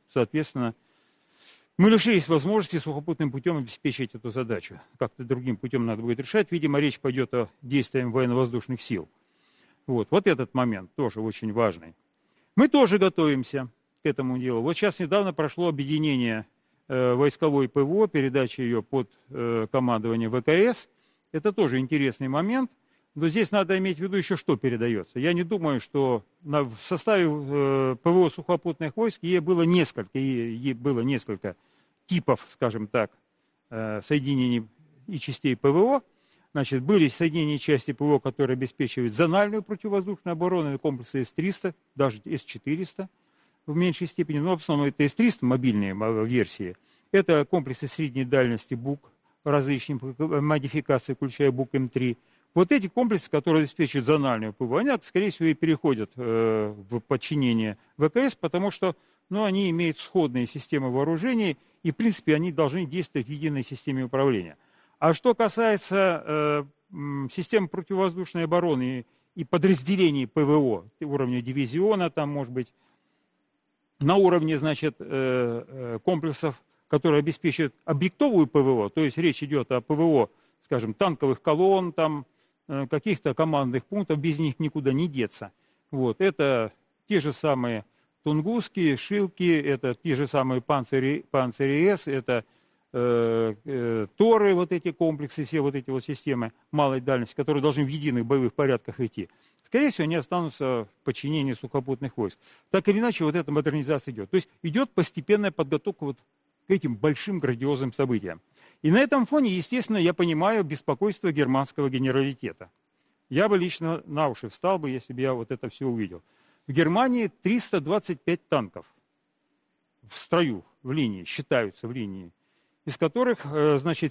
соответственно, мы лишились возможности сухопутным путем обеспечить эту задачу. Как-то другим путем надо будет решать. Видимо, речь пойдет о действиях военно-воздушных сил. Вот этот момент тоже очень важный. Мы тоже готовимся к этому делу. Вот сейчас недавно прошло объединение войсковой ПВО, передача ее под командование ВКС. Это тоже интересный момент. Но здесь надо иметь в виду еще, что передается. Я не думаю, что в составе ПВО сухопутных войск было несколько типов, скажем так, соединений и частей ПВО. Значит, были соединения части ПВО, которые обеспечивают зональную противовоздушную оборону, комплексы С-300, даже С-400 в меньшей степени. Но в основном это С-300, мобильные версии. Это комплексы средней дальности БУК, различные модификации, включая БУК М3. Вот эти комплексы, которые обеспечивают зональную ПВО, они, скорее всего, и переходят в подчинение ВКС, потому что они имеют сходные системы вооружений, и, в принципе, они должны действовать в единой системе управления. А что касается систем противовоздушной обороны и подразделений ПВО, уровня дивизиона, там, может быть, на уровне, значит, комплексов, которые обеспечивают объектовую ПВО, то есть речь идет о ПВО, скажем, танковых колонн, там, каких-то командных пунктов, без них никуда не деться. Вот. Это те же самые Тунгусские, Шилки, это те же самые Панцирь-С, это Торы, вот эти комплексы, все вот эти вот системы малой дальности, которые должны в единых боевых порядках идти. Скорее всего, они останутся в подчинении сухопутных войск. Так или иначе, вот эта модернизация идет. То есть идет постепенная подготовка вот к этим большим грандиозным событиям. И на этом фоне, естественно, я понимаю беспокойство германского генералитета. Я бы лично на уши встал бы, если бы я вот это все увидел. В Германии 325 танков в строю, в линии, считаются в линии, из которых, значит,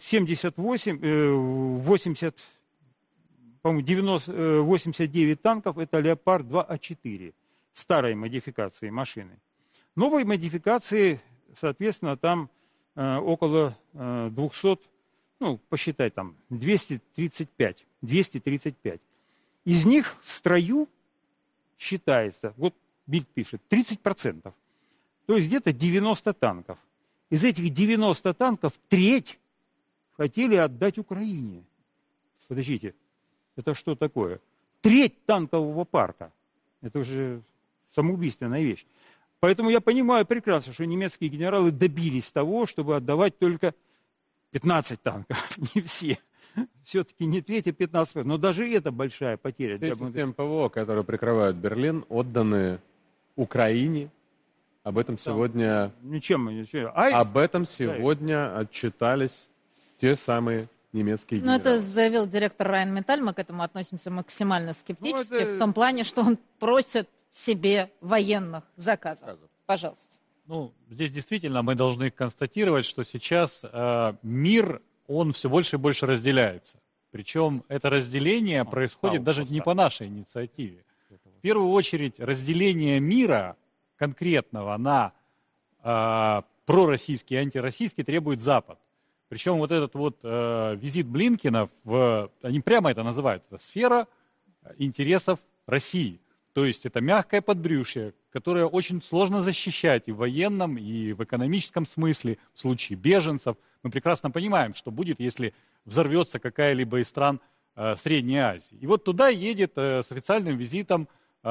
89 танков – это «Леопард 2А4», старой модификации машины. Новой модификации, соответственно, там около 200, посчитай, там 235. Из них в строю считается, вот Бильд пишет, 30%. То есть где-то 90 танков. Из этих 90 танков треть хотели отдать Украине. Подождите, это что такое? Треть танкового парка. Это уже самоубийственная вещь. Поэтому я понимаю прекрасно, что немецкие генералы добились того, чтобы отдавать только 15 танков, не все. Все-таки не треть, а 15. Но даже это большая потеря. Все системы ПВО, которые прикрывают Берлин, отданы Украине. Об этом сегодня... Об этом сегодня отчитались те самые немецкие генералы. Это заявил директор Райнметаль. Мы к этому относимся максимально скептически, в том плане, что он просит себе военных заказов. Пожалуйста. Здесь действительно мы должны констатировать, что сейчас мир, он все больше и больше разделяется. Причем это разделение происходит даже не по нашей инициативе. В первую очередь разделение мира конкретного на пророссийский и антироссийский требует Запад. Причем вот этот вот визит Блинкена, они прямо это называют, это сфера интересов России. То есть это мягкое подбрюшье, которое очень сложно защищать и в военном, и в экономическом смысле, в случае беженцев. Мы прекрасно понимаем, что будет, если взорвется какая-либо из стран Средней Азии. И вот туда едет с официальным визитом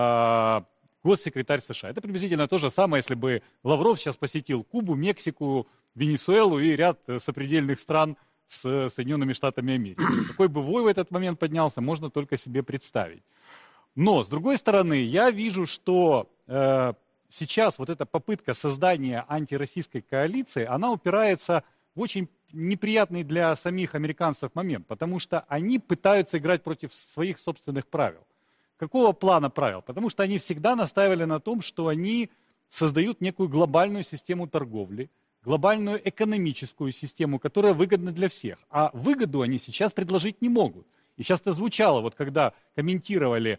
госсекретарь США. Это приблизительно то же самое, если бы Лавров сейчас посетил Кубу, Мексику, Венесуэлу и ряд сопредельных стран с Соединенными Штатами Америки. Какой бы вой в этот момент поднялся, можно только себе представить. Но, с другой стороны, я вижу, что сейчас вот эта попытка создания антироссийской коалиции, она упирается в очень неприятный для самих американцев момент, потому что они пытаются играть против своих собственных правил. Какого плана правил? Потому что они всегда настаивали на том, что они создают некую глобальную систему торговли, глобальную экономическую систему, которая выгодна для всех. А выгоду они сейчас предложить не могут. И сейчас это звучало, вот когда комментировали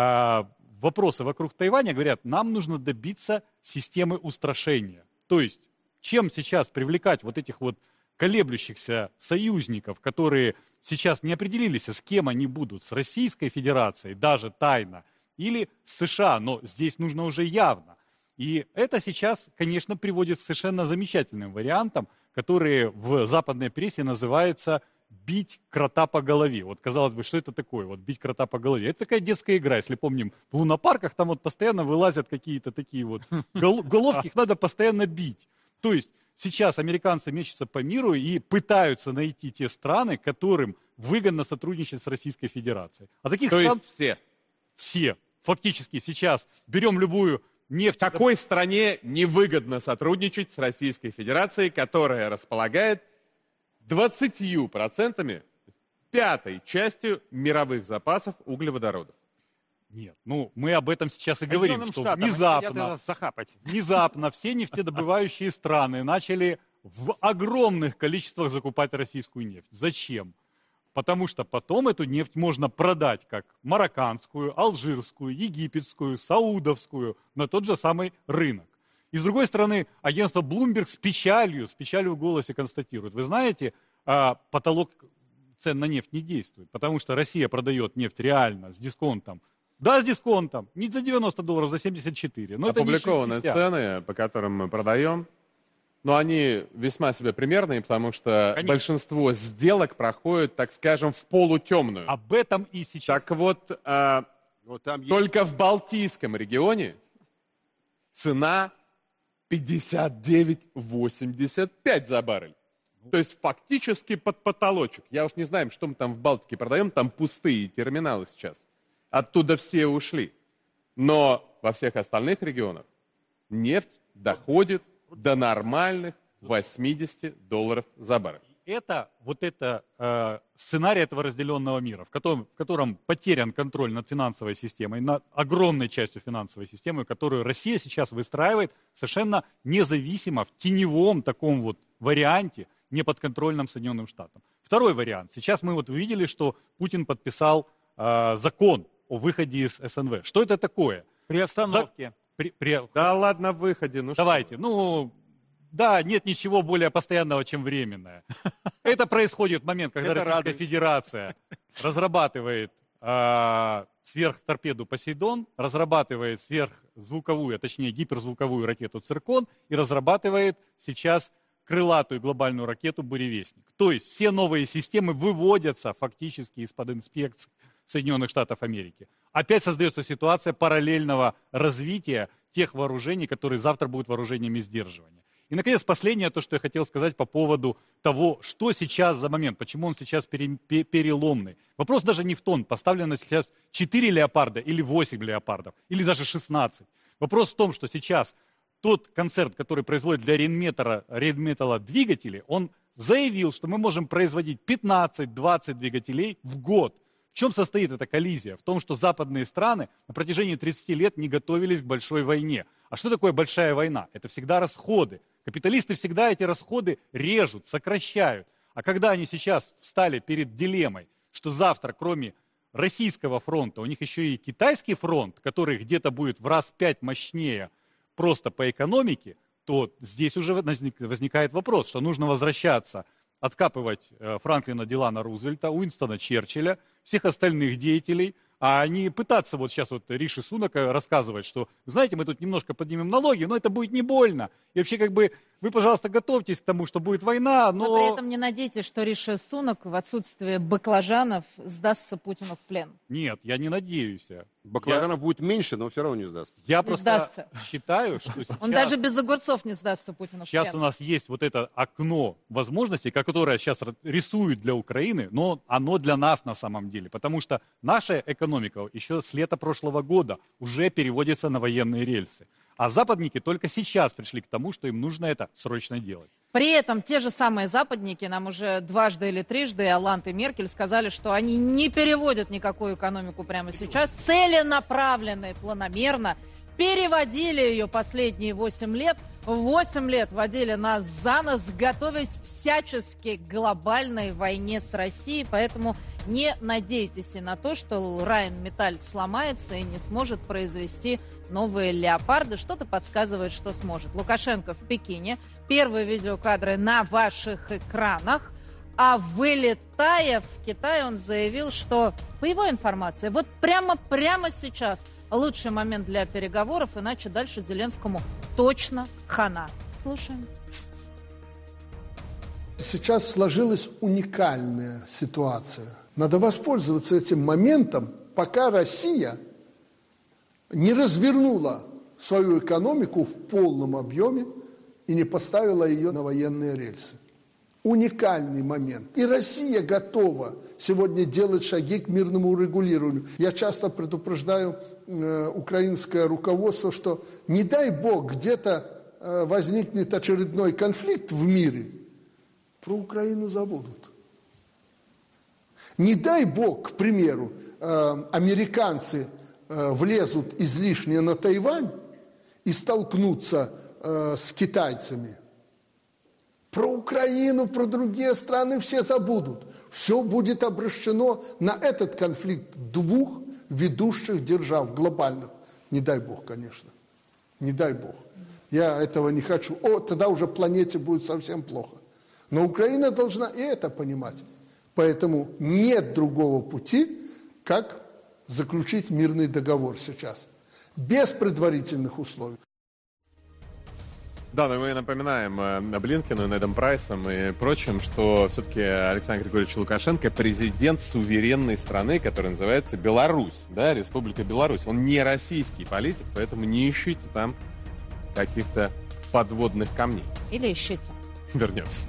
вопросы вокруг Тайваня, говорят, нам нужно добиться системы устрашения. То есть, чем сейчас привлекать вот этих вот колеблющихся союзников, которые сейчас не определились, с кем они будут, с Российской Федерацией, даже тайно, или с США, но здесь нужно уже явно. И это сейчас, конечно, приводит к совершенно замечательным вариантам, которые в западной прессе называются «бить крота по голове». Вот, казалось бы, что это такое, вот «бить крота по голове»? Это такая детская игра, если помним, в лунопарках там вот постоянно вылазят какие-то такие вот головки, их надо постоянно бить. То есть сейчас американцы мечутся по миру и пытаются найти те страны, которым выгодно сотрудничать с Российской Федерацией. А таких То стран... есть все? Все. Фактически сейчас берем любую нефть... Какой стране невыгодно сотрудничать с Российской Федерацией, которая располагает 20%, пятой частью мировых запасов углеводородов? Нет, ну мы об этом сейчас и говорим, что внезапно все нефтедобывающие страны начали в огромных количествах закупать российскую нефть. Зачем? Потому что потом эту нефть можно продать как марокканскую, алжирскую, египетскую, саудовскую на тот же самый рынок. И с другой стороны, агентство Bloomberg с печалью в голосе констатирует. Вы знаете, потолок цен на нефть не действует, потому что Россия продает нефть реально с дисконтом. Да, с дисконтом. Не за $90, за 74. Но опубликованы это не цены, по которым мы продаем. Но они весьма себе примерные, потому что большинство сделок проходит, так скажем, в полутемную. Об этом и сейчас. Так вот, только в Балтийском регионе цена 59,85 за баррель. То есть фактически под потолочек. Я уж не знаю, что мы там в Балтике продаем, там пустые терминалы сейчас. Оттуда все ушли. Но во всех остальных регионах нефть доходит до нормальных $80 за баррель. Это сценарий этого разделенного мира, в котором потерян контроль над финансовой системой, над огромной частью финансовой системы, которую Россия сейчас выстраивает совершенно независимо в теневом таком вот варианте, неподконтрольном Соединенным Штатам. Второй вариант. Сейчас мы вот увидели, что Путин подписал закон о выходе из СНВ. Что это такое? При остановке. Да ладно, выходе. Давайте. Да, нет ничего более постоянного, чем временное. Это происходит в момент, когда Российская Федерация разрабатывает сверхторпеду «Посейдон», разрабатывает сверхзвуковую, а точнее гиперзвуковую ракету «Циркон» и разрабатывает сейчас крылатую глобальную ракету «Буревестник». То есть все новые системы выводятся фактически из-под инспекции Соединенных Штатов Америки. Опять создается ситуация параллельного развития тех вооружений, которые завтра будут вооружениями сдерживания. И, наконец, последнее, то, что я хотел сказать по поводу того, что сейчас за момент, почему он сейчас переломный. Вопрос даже не в том, поставлено сейчас 4 леопарда или 8 леопардов, или даже 16. Вопрос в том, что сейчас тот концерн, который производит для Рейнметалла двигатели, он заявил, что мы можем производить 15-20 двигателей в год. В чем состоит эта коллизия? В том, что западные страны на протяжении 30 лет не готовились к большой войне. А что такое большая война? Это всегда расходы. Капиталисты всегда эти расходы режут, сокращают. А когда они сейчас встали перед дилеммой, что завтра, кроме российского фронта, у них еще и китайский фронт, который где-то будет в раз 5 мощнее просто по экономике, то здесь уже возникает вопрос, что нужно возвращаться, откапывать Франклина Делано Рузвельта, Уинстона Черчилля, всех остальных деятелей, а не пытаться вот сейчас вот Риши Сунака рассказывать, что, знаете, мы тут немножко поднимем налоги, но это будет не больно. И вообще, как бы, вы, пожалуйста, готовьтесь к тому, что будет война, но... при этом не надейтесь, что Риши Сунак в отсутствие баклажанов сдастся Путину в плен. Нет, я не надеюсь. Баклажанов будет меньше, но все равно не сдастся. Я просто считаю, что сейчас... Он даже без огурцов не сдастся Путину в плен. Сейчас у нас есть вот это окно возможностей, которое сейчас рисуют для Украины, но оно для нас на самом деле, потому что наша экономика еще с лета прошлого года уже переводится на военные рельсы. А западники только сейчас пришли к тому, что им нужно это срочно делать. При этом те же самые западники нам уже дважды или трижды, Олланд и Меркель, сказали, что они не переводят никакую экономику прямо сейчас, целенаправленно и планомерно переводили ее последние 8 лет. 8 лет водили нас за нос, готовясь всячески к глобальной войне с Россией. Поэтому не надейтесь и на то, что Райнметалл сломается и не сможет произвести новые леопарды. Что-то подсказывает, что сможет. Лукашенко в Пекине. Первые видеокадры на ваших экранах. А вылетая в Китай, он заявил, что, по его информации, вот прямо сейчас лучший момент для переговоров, иначе дальше Зеленскому точно хана. Слушаем. Сейчас сложилась уникальная ситуация. Надо воспользоваться этим моментом, пока Россия не развернула свою экономику в полном объеме и не поставила ее на военные рельсы. Уникальный момент. И Россия готова сегодня делать шаги к мирному урегулированию. Я часто предупреждаю украинское руководство, что не дай бог где-то возникнет очередной конфликт в мире, про Украину забудут. Не дай бог, к примеру, американцы влезут излишне на Тайвань и столкнутся с китайцами. Про Украину, про другие страны все забудут. Все будет обращено на этот конфликт двух ведущих держав глобальных. Не дай бог, конечно. Не дай бог. Я этого не хочу. Тогда уже планете будет совсем плохо. Но Украина должна и это понимать. Поэтому нет другого пути, как заключить мирный договор сейчас. Без предварительных условий. Да, но мы напоминаем Блинкену, Недом Прайсом и прочим, что все-таки Александр Григорьевич Лукашенко президент суверенной страны, которая называется Беларусь, да, Республика Беларусь. Он не российский политик, поэтому не ищите там каких-то подводных камней. Или ищите. Вернемся.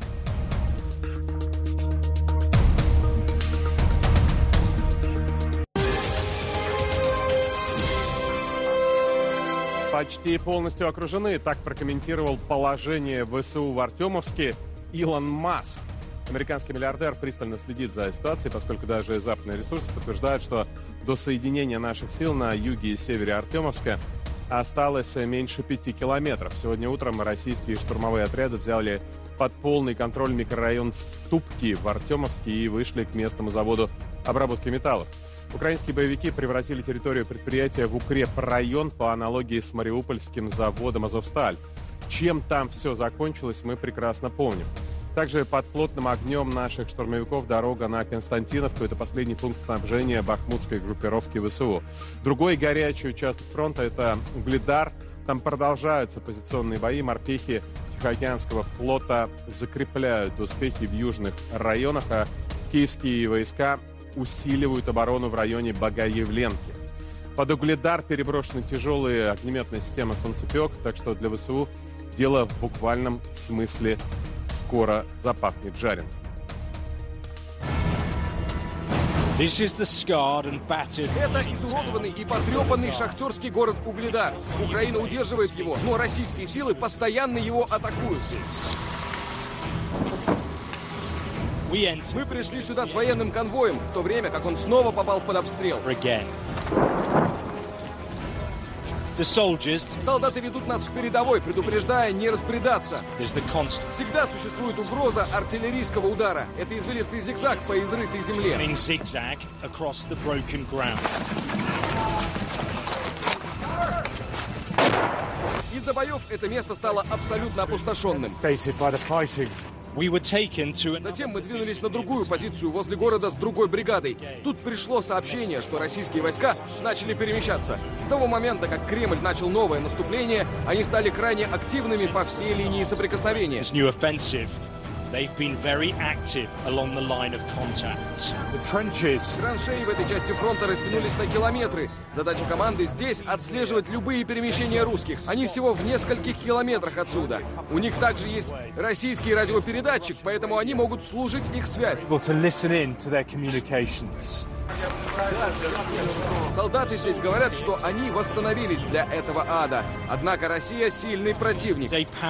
Почти полностью окружены. Так прокомментировал положение ВСУ в Артемовске Илон Маск. Американский миллиардер пристально следит за ситуацией, поскольку даже западные ресурсы подтверждают, что до соединения наших сил на юге и севере Артемовска осталось меньше 5 километров. Сегодня утром российские штурмовые отряды взяли под полный контроль микрорайон Ступки в Артемовске и вышли к местному заводу обработки металлов. Украинские боевики превратили территорию предприятия в укрепрайон по аналогии с мариупольским заводом «Азовсталь». Чем там все закончилось, мы прекрасно помним. Также под плотным огнем наших штурмовиков дорога на Константиновку – это последний пункт снабжения бахмутской группировки ВСУ. Другой горячий участок фронта – это Угледар. Там продолжаются позиционные бои. Морпехи Тихоокеанского флота закрепляют успехи в южных районах, а киевские войска усиливают оборону в районе Богоявленки. Под Угледар переброшены тяжелые огнеметные системы «Солнцепек», так что для ВСУ дело в буквальном смысле скоро запахнет жареным. Это изуродованный и потрепанный шахтерский город Угледар. Украина удерживает его, но российские силы постоянно его атакуют. Мы пришли сюда с военным конвоем, в то время как он снова попал под обстрел. Солдаты ведут нас к передовой, предупреждая не разбредаться. Всегда существует угроза артиллерийского удара. Это извилистый зигзаг по изрытой земле. Из-за боев это место стало абсолютно опустошенным. Затем мы двинулись на другую позицию возле города с другой бригадой. Тут пришло сообщение, что российские войска начали перемещаться. С того момента, как Кремль начал новое наступление, они стали крайне активными по всей линии соприкосновения. Траншеи в этой части фронта растянулись на километры. Задача команды здесь — отслеживать любые перемещения русских. Они всего в нескольких километрах отсюда. У них также есть российский радиопередатчик, поэтому они могут служить их связь. Солдаты здесь говорят, что они восстановились для этого ада. Однако Россия — сильный противник.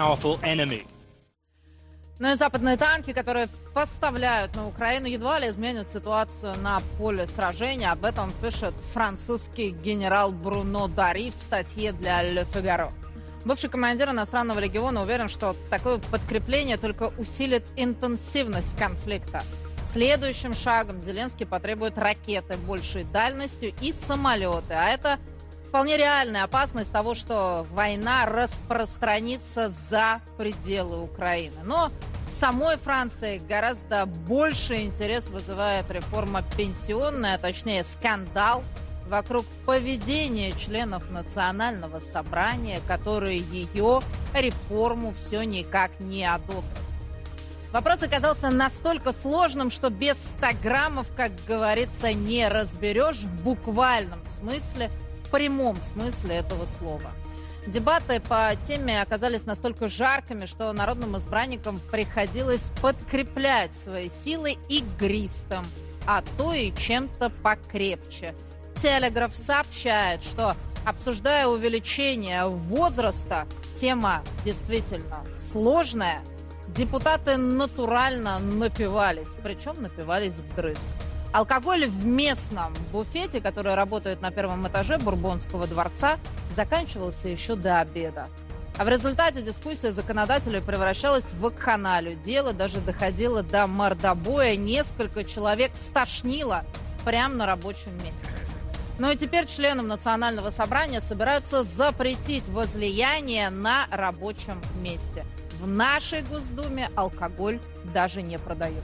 Ну и западные танки, которые поставляют на Украину, едва ли изменят ситуацию на поле сражения. Об этом пишет французский генерал Бруно Дари в статье для Le Figaro. Бывший командир иностранного легиона уверен, что такое подкрепление только усилит интенсивность конфликта. Следующим шагом Зеленский потребует ракеты большей дальностью и самолеты. А это вполне реальная опасность того, что война распространится за пределы Украины. Но в самой Франции гораздо больше интерес вызывает реформа пенсионная, а точнее скандал вокруг поведения членов Национального собрания, которые ее реформу все никак не одобрят. Вопрос оказался настолько сложным, что без 100 граммов, как говорится, не разберешь в буквальном смысле, в прямом смысле этого слова. Дебаты по теме оказались настолько жаркими, что народным избранникам приходилось подкреплять свои силы игристом, а то и чем-то покрепче. Телеграф сообщает, что, обсуждая увеличение возраста, тема действительно сложная, депутаты натурально напивались, причем напивались вдрызг. Алкоголь в местном буфете, который работает на первом этаже Бурбонского дворца, заканчивался еще до обеда. А в результате дискуссия законодателей превращалась в вакханалию. Дело даже доходило до мордобоя. Несколько человек стошнило прямо на рабочем месте. Ну и теперь членам Национального собрания собираются запретить возлияние на рабочем месте. В нашей Госдуме алкоголь даже не продают.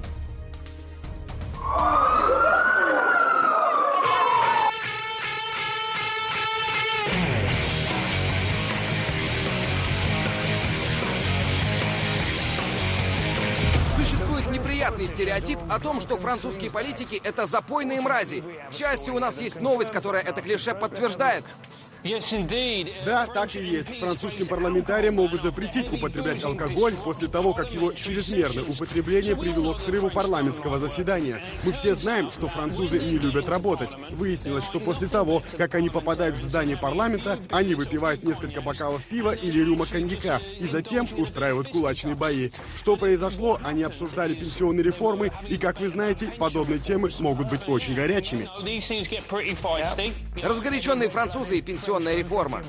Существует неприятный стереотип о том, что французские политики — это запойные мрази. К счастью, у нас есть новость, которая это клише подтверждает. Да, так и есть. Французским парламентариям могут запретить употреблять алкоголь после того, как его чрезмерное употребление привело к срыву парламентского заседания. Мы все знаем, что французы не любят работать. Выяснилось, что после того, как они попадают в здание парламента, они выпивают несколько бокалов пива или рюмок коньяка и затем устраивают кулачные бои. Что произошло? Они обсуждали пенсионные реформы, и, как вы знаете, подобные темы могут быть очень горячими. Разгоряченные французы и пенсионная реформа.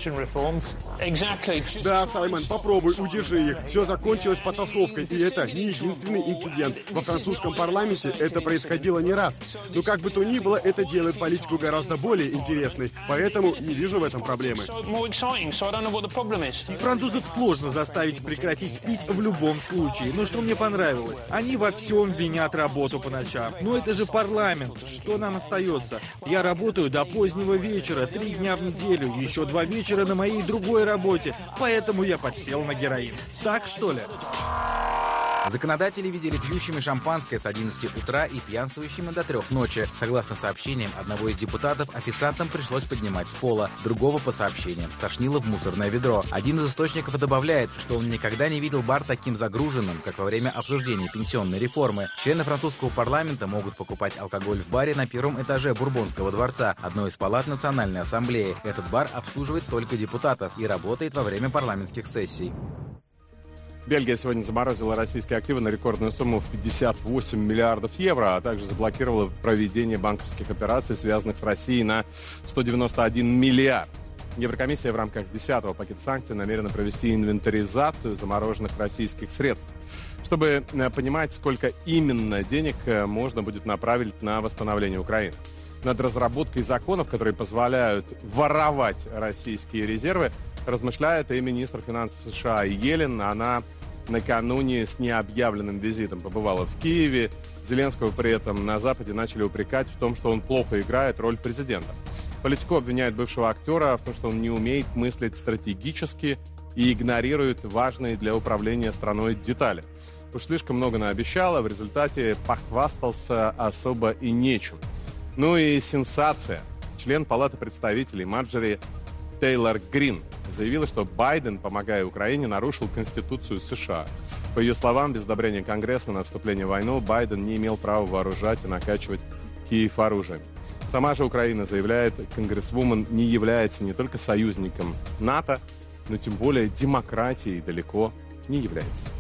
Да, Саймон, попробуй, удержи их. Все закончилось потасовкой, и это не единственный инцидент. Во французском парламенте это происходило не раз. Но как бы то ни было, это делает политику гораздо более интересной. Поэтому не вижу в этом проблемы. Французов сложно заставить прекратить пить в любом случае. Но что мне понравилось? Они во всем винят работу по ночам. Но это же парламент. Что нам остается? Я работаю до позднего вечера, 3 дня в неделю, еще 2 вечера на моей другой работе. Поэтому я подсел на героин. Так, что ли? Законодатели видели пьющими шампанское с 11 утра и пьянствующими до 3 ночи. Согласно сообщениям одного из депутатов, официантам пришлось поднимать с пола. Другого, по сообщениям, стошнило в мусорное ведро. Один из источников добавляет, что он никогда не видел бар таким загруженным, как во время обсуждения пенсионной реформы. Члены французского парламента могут покупать алкоголь в баре на первом этаже Бурбонского дворца, одной из палат Национальной ассамблеи. Этот бар обслуживает только депутатов и работает во время парламентских сессий. Бельгия сегодня заморозила российские активы на рекордную сумму в 58 миллиардов евро, а также заблокировала проведение банковских операций, связанных с Россией, на 191 миллиард. Еврокомиссия в рамках 10-го пакета санкций намерена провести инвентаризацию замороженных российских средств, чтобы понимать, сколько именно денег можно будет направить на восстановление Украины. Над разработкой законов, которые позволяют воровать российские резервы, размышляет и министр финансов США Йеллен. Она накануне с необъявленным визитом побывала в Киеве. Зеленского при этом на Западе начали упрекать в том, что он плохо играет роль президента. Политику обвиняют бывшего актера в том, что он не умеет мыслить стратегически и игнорирует важные для управления страной детали. Уж слишком много наобещал, а в результате похвастался особо и нечем. Ну и сенсация. Член Палаты представителей Марджори Тейлор Грин заявила, что Байден, помогая Украине, нарушил Конституцию США. По ее словам, без одобрения Конгресса на вступление в войну Байден не имел права вооружать и накачивать Киев оружием. Сама же Украина заявляет, конгрессвумен не является не только союзником НАТО, но тем более демократией далеко не является.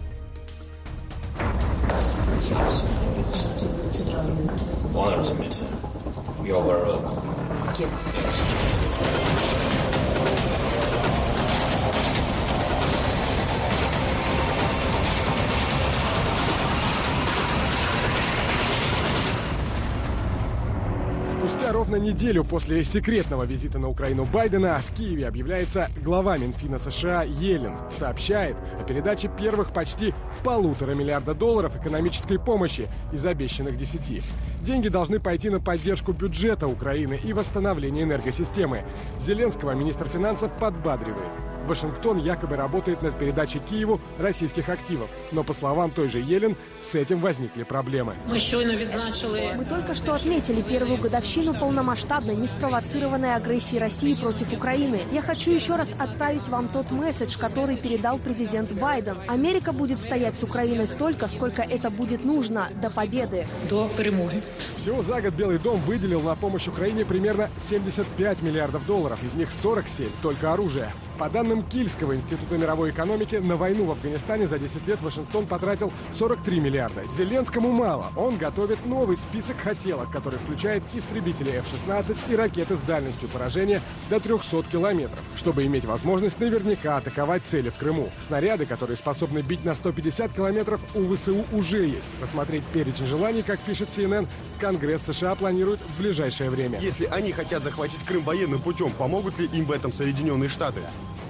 Спустя ровно неделю после секретного визита на Украину Байдена в Киеве объявляется глава Минфина США Йеллен. Сообщает о передаче первых почти $1,5 миллиарда экономической помощи из обещанных 10. Деньги должны пойти на поддержку бюджета Украины и восстановление энергосистемы. Зеленского министр финансов подбадривает. Вашингтон якобы работает над передачей Киеву российских активов. Но, по словам той же Йеллен, с этим возникли проблемы. Мы только что отметили первую годовщину полномасштабной, неспровоцированной агрессии России против Украины. Я хочу еще раз отправить вам тот месседж, который передал президент Байден. Америка будет стоять с Украиной столько, сколько это будет нужно, до победы. До перемоги. Всего за год Белый дом выделил на помощь Украине примерно $75 миллиардов. Из них 47 только оружие. По данным Кильского института мировой экономики, на войну в Афганистане за 10 лет Вашингтон потратил 43 миллиарда. Зеленскому мало. Он готовит новый список хотелок, который включает истребители F-16 и ракеты с дальностью поражения до 300 километров, чтобы иметь возможность наверняка атаковать цели в Крыму. Снаряды, которые способны бить на 150 километров, у ВСУ уже есть. Посмотреть перечень желаний, как пишет CNN, Конгресс США планирует в ближайшее время. Если они хотят захватить Крым военным путем, помогут ли им в этом Соединенные Штаты?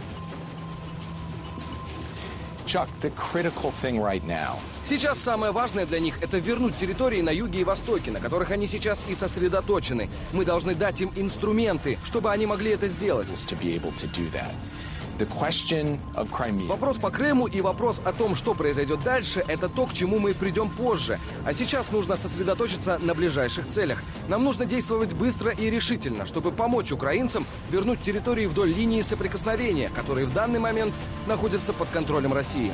Сейчас самое важное для них – это вернуть территории на юге и востоке, на которых они сейчас и сосредоточены. Мы должны дать им инструменты, чтобы они могли это сделать. Вопрос по Крыму и вопрос о том, что произойдет дальше, это то, к чему мы придем позже. А сейчас нужно сосредоточиться на ближайших целях. Нам нужно действовать быстро и решительно, чтобы помочь украинцам вернуть территории вдоль линии соприкосновения, которые в данный момент находятся под контролем России.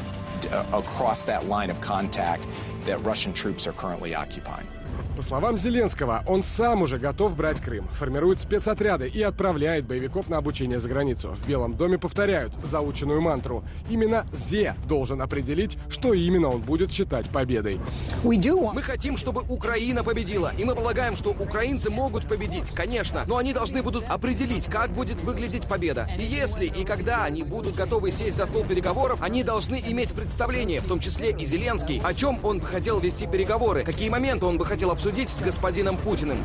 По словам Зеленского, он сам уже готов брать Крым, формирует спецотряды и отправляет боевиков на обучение за границу. В Белом доме повторяют заученную мантру. Именно Зе должен определить, что именно он будет считать победой. Мы хотим, чтобы Украина победила, и мы полагаем, что украинцы могут победить, конечно, но они должны будут определить, как будет выглядеть победа. И если и когда они будут готовы сесть за стол переговоров, они должны иметь представление, в том числе и Зеленский, о чем он бы хотел вести переговоры, какие моменты он бы хотел обсудить с господином Путиным.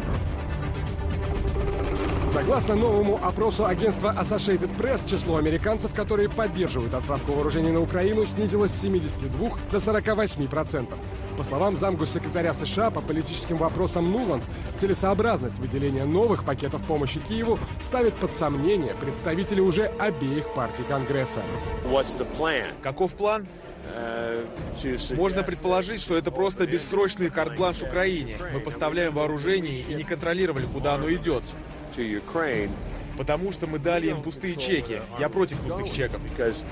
Согласно новому опросу агентства Associated Press, число американцев, которые поддерживают отправку вооружений на Украину, снизилось с 72 до 48%. По словам замгоссекретаря США по политическим вопросам Нуланд, целесообразность выделения новых пакетов помощи Киеву ставит под сомнение представители уже обеих партий Конгресса. Каков план? Можно предположить, что это просто бессрочный карт-бланш Украине. Мы поставляем вооружение и не контролировали, куда оно идет. Потому что мы дали им пустые чеки. Я против пустых чеков.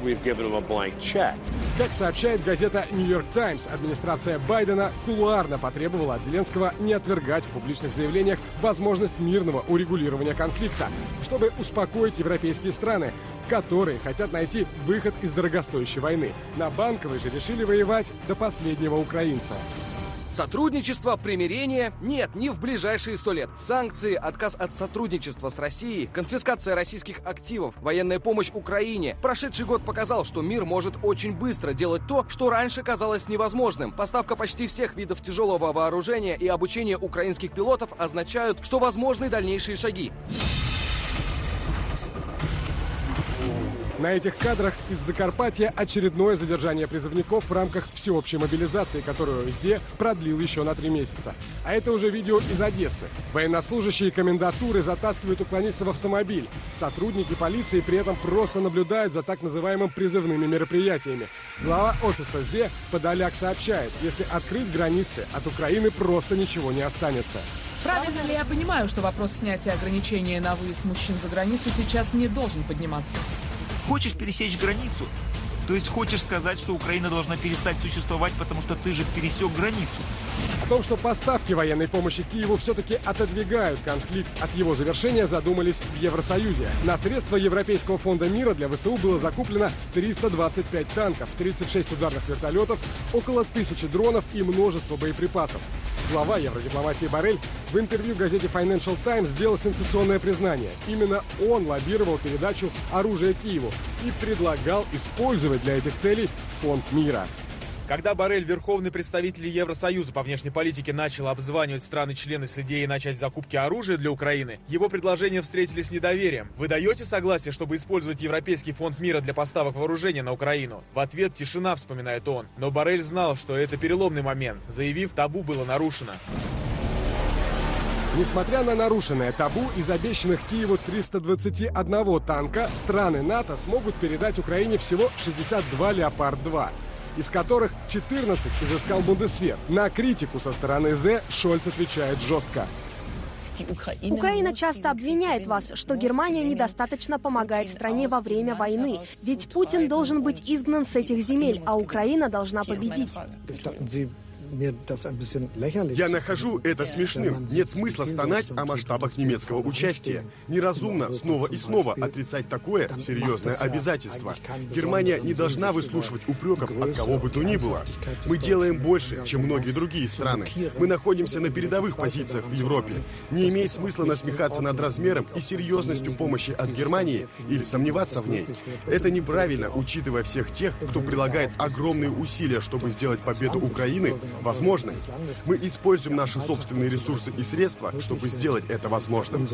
Как сообщает газета «Нью-Йорк Таймс», администрация Байдена кулуарно потребовала от Зеленского не отвергать в публичных заявлениях возможность мирного урегулирования конфликта, чтобы успокоить европейские страны, которые хотят найти выход из дорогостоящей войны. На Банковой же решили воевать до последнего украинца. Сотрудничество, примирение? Нет, не в ближайшие 100 лет. Санкции, отказ от сотрудничества с Россией, конфискация российских активов, военная помощь Украине. Прошедший год показал, что мир может очень быстро делать то, что раньше казалось невозможным. Поставка почти всех видов тяжелого вооружения и обучение украинских пилотов означают, что возможны дальнейшие шаги. На этих кадрах из Закарпатья очередное задержание призывников в рамках всеобщей мобилизации, которую ЗЕ продлил еще на 3 месяца. А это уже видео из Одессы. Военнослужащие комендатуры затаскивают уклонистов в автомобиль. Сотрудники полиции при этом просто наблюдают за так называемыми призывными мероприятиями. Глава офиса ЗЕ Подоляк сообщает, если открыть границы, от Украины просто ничего не останется. Правильно ли я понимаю, что вопрос снятия ограничения на выезд мужчин за границу сейчас не должен подниматься? Хочешь пересечь границу? То есть хочешь сказать, что Украина должна перестать существовать, потому что ты же пересек границу? О том, что поставки военной помощи Киеву все-таки отодвигают конфликт от его завершения, задумались в Евросоюзе. На средства Европейского фонда мира для ВСУ было закуплено 325 танков, 36 ударных вертолетов, около 1000 дронов и множество боеприпасов. Глава евродипломатии Боррель в интервью газете Financial Times сделал сенсационное признание. Именно он лоббировал передачу оружия Киеву и предлагал использовать для этих целей фонд мира. Когда Боррель, верховный представитель Евросоюза по внешней политике, начал обзванивать страны-члены с идеей начать закупки оружия для Украины, его предложения встретились с недоверием. Вы даете согласие, чтобы использовать Европейский фонд мира для поставок вооружения на Украину? В ответ тишина, вспоминает он. Но Боррель знал, что это переломный момент, заявив, табу было нарушено. Несмотря на нарушенное табу, из обещанных Киеву 321 танка страны НАТО смогут передать Украине всего 62 «Леопард-2», из которых 14 изыскал Бундесвер. На критику со стороны ЗЭ Шольц отвечает жестко. Украина часто обвиняет вас, что Германия недостаточно помогает стране во время войны. Ведь Путин должен быть изгнан с этих земель, а Украина должна победить. Я нахожу это смешным. Нет смысла стонать о масштабах немецкого участия. Неразумно снова и снова отрицать такое серьезное обязательство. Германия не должна выслушивать упреков от кого бы то ни было. Мы делаем больше, чем многие другие страны. Мы находимся на передовых позициях в Европе. Не имеет смысла насмехаться над размером и серьезностью помощи от Германии или сомневаться в ней. Это неправильно, учитывая всех тех, кто прилагает огромные усилия, чтобы сделать победу Украины возможной. Мы используем наши собственные ресурсы и средства, чтобы сделать это возможным.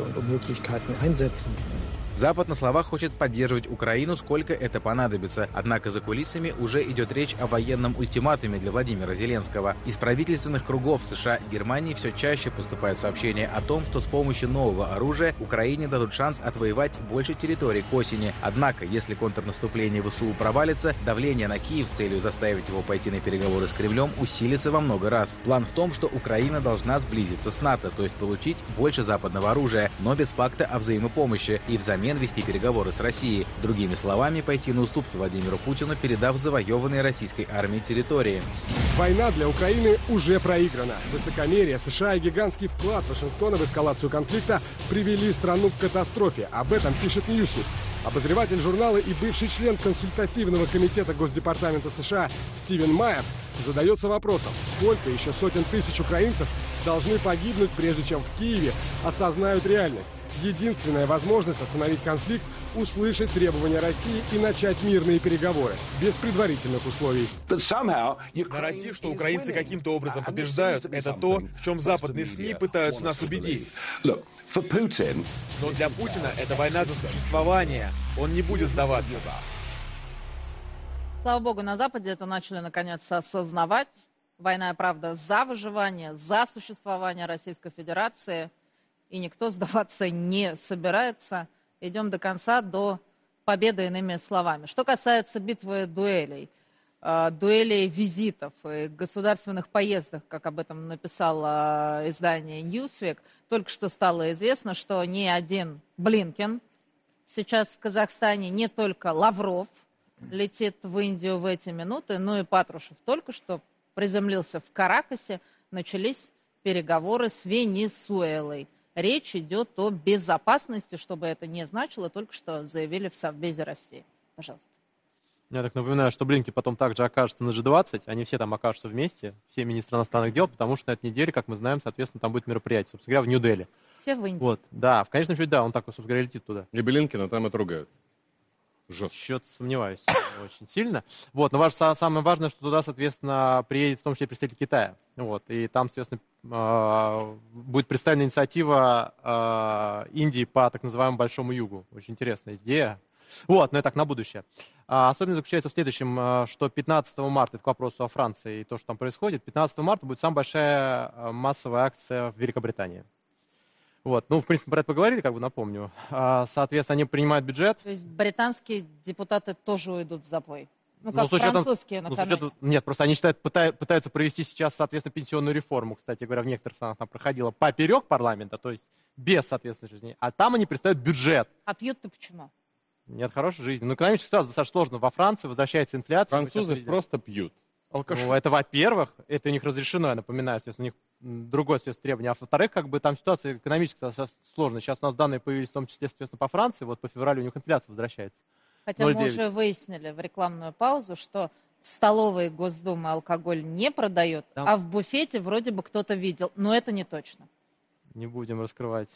Запад на словах хочет поддерживать Украину, сколько это понадобится. Однако за кулисами уже идет речь о военном ультиматуме для Владимира Зеленского. Из правительственных кругов США и Германии все чаще поступают сообщения о том, что с помощью нового оружия Украине дадут шанс отвоевать больше территорий к осени. Однако, если контрнаступление ВСУ провалится, давление на Киев с целью заставить его пойти на переговоры с Кремлем усилится во много раз. План в том, что Украина должна сблизиться с НАТО, то есть получить больше западного оружия, но без пакта о взаимопомощи, и взамен вести переговоры с Россией. Другими словами, пойти на уступки Владимиру Путину, передав завоеванные российской армией территории. Война для Украины уже проиграна. Высокомерие США и гигантский вклад Вашингтона в эскалацию конфликта привели страну к катастрофе. Об этом пишет Newsweek. Обозреватель журнала и бывший член консультативного комитета Госдепартамента США Стивен Майерс задается вопросом, сколько еще сотен тысяч украинцев должны погибнуть, прежде чем в Киеве осознают реальность. Единственная возможность остановить конфликт – услышать требования России и начать мирные переговоры, без предварительных условий. Нарратив, что украинцы каким-то образом побеждают, это то, в чем западные СМИ пытаются нас убедить. Но для Путина это война за существование. Он не будет сдаваться. Слава богу, на Западе это начали наконец осознавать. Война, правда, за выживание, за существование Российской Федерации. И никто сдаваться не собирается. Идем до конца, до победы, иными словами. Что касается битвы дуэлей, дуэлей визитов и государственных поездок, как об этом написало издание Newsweek, только что стало известно, что не один Блинкен сейчас в Казахстане, не только Лавров летит в Индию в эти минуты, но и Патрушев только что приземлился в Каракасе, начались переговоры с Венесуэлой. Речь идет о безопасности, что бы это ни значило, только что заявили в Совбезе России. Пожалуйста. Я так напоминаю, что Блинкен потом также окажется на G20, они все там окажутся вместе, все министры иностранных дел, потому что на этой неделе, как мы знаем, соответственно, там будет мероприятие, собственно говоря, в Нью-Дели. Все в Индии. Вот, да, в конечном счете, да, он такой, собственно говоря, летит туда. И Блинкена там отругают. Жестко. Что-то сомневаюсь очень сильно. Вот, но самое важное, что туда, соответственно, приедет в том числе представитель Китая. Вот, и там, соответственно, будет представлена инициатива Индии по так называемому Большому Югу. Очень интересная идея. Вот, но это так на будущее. Особенность заключается в следующем, что 15 марта, это к вопросу о Франции и то, что там происходит, 15 марта будет самая большая массовая акция в Великобритании. Вот, ну, в принципе, про это поговорили, как бы напомню. Соответственно, они принимают бюджет. То есть британские депутаты тоже уйдут в запой? Ну, как французские, накануне. Нет, просто они считают, пытаются провести сейчас, соответственно, пенсионную реформу, кстати говоря, в некоторых странах она проходила поперек парламента, то есть без, соответственно, жизни. А там они представляют бюджет. А пьют-то почему? Нет хорошей жизни. Ну, экономическая ситуация достаточно сложно. Во Франции возвращается инфляция. Французы просто пьют. Ну, это, во-первых, это у них разрешено, я напоминаю, у них другое, соответственно, требование. А во-вторых, как бы там ситуация экономически сложная. Сейчас у нас данные появились, в том числе, соответственно, по Франции. Вот по февралю у них инфляция возвращается. Хотя 0,9. Мы уже выяснили в рекламную паузу, что в столовой Госдумы алкоголь не продает, а в буфете вроде бы кто-то видел. Но это не точно. Не будем раскрывать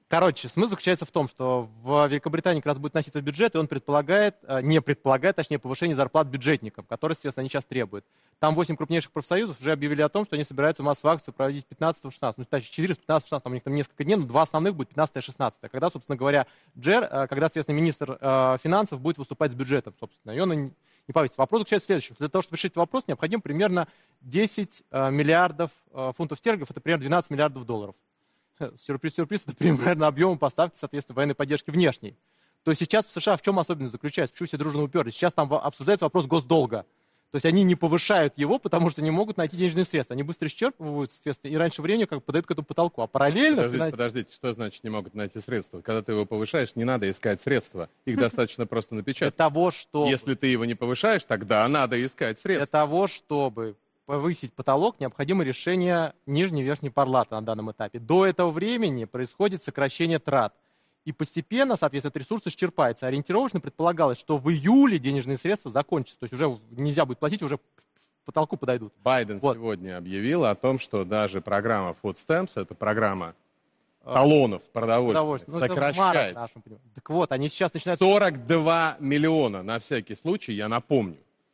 Короче, смысл заключается в том, что в Великобритании как раз будет вноситься в бюджет, и он не предполагает, точнее, повышение зарплат бюджетникам, которые, естественно, они сейчас требуют. Там 8 крупнейших профсоюзов уже объявили о том, что они собираются массовые акции проводить 15-16, ну, точнее, 4 с 15-16, там у них там несколько дней, но 2 основных будет 15-16. Когда, собственно говоря, когда, соответственно, министр финансов будет выступать с бюджетом, собственно, и он не повысит. Вопрос заключается в следующем. Для того, чтобы решить вопрос, необходимо примерно 10 миллиардов фунтов стерлингов, это примерно 12 миллиардов долларов. Сюрприз, это примерно объем поставки, соответственно, военной поддержки внешней. То есть сейчас в США в чем особенность заключается? Почему все дружно уперлись? Сейчас там обсуждается вопрос госдолга. То есть они не повышают его, потому что не могут найти денежные средства. Они быстро исчерпывают, соответственно, и раньше времени как бы подают к этому потолку. А параллельно... Подождите, что значит не могут найти средства? Когда ты его повышаешь, не надо искать средства. Их достаточно просто напечатать. Для того, что... Если ты его не повышаешь, тогда надо искать средства. Для того, чтобы повысить потолок, необходимо решение нижней и верхней палаты на данном этапе. До этого времени происходит сокращение трат. И постепенно, соответственно, этот ресурс исчерпается. Ориентировочно предполагалось, что в июле денежные средства закончатся. То есть уже нельзя будет платить, уже к потолку подойдут. Байден сегодня объявил о том, что даже программа Food Stamps, это программа талонов продовольствия, сокращается. Так вот, они сейчас начинают... 42 миллиона, на всякий случай, я напомню.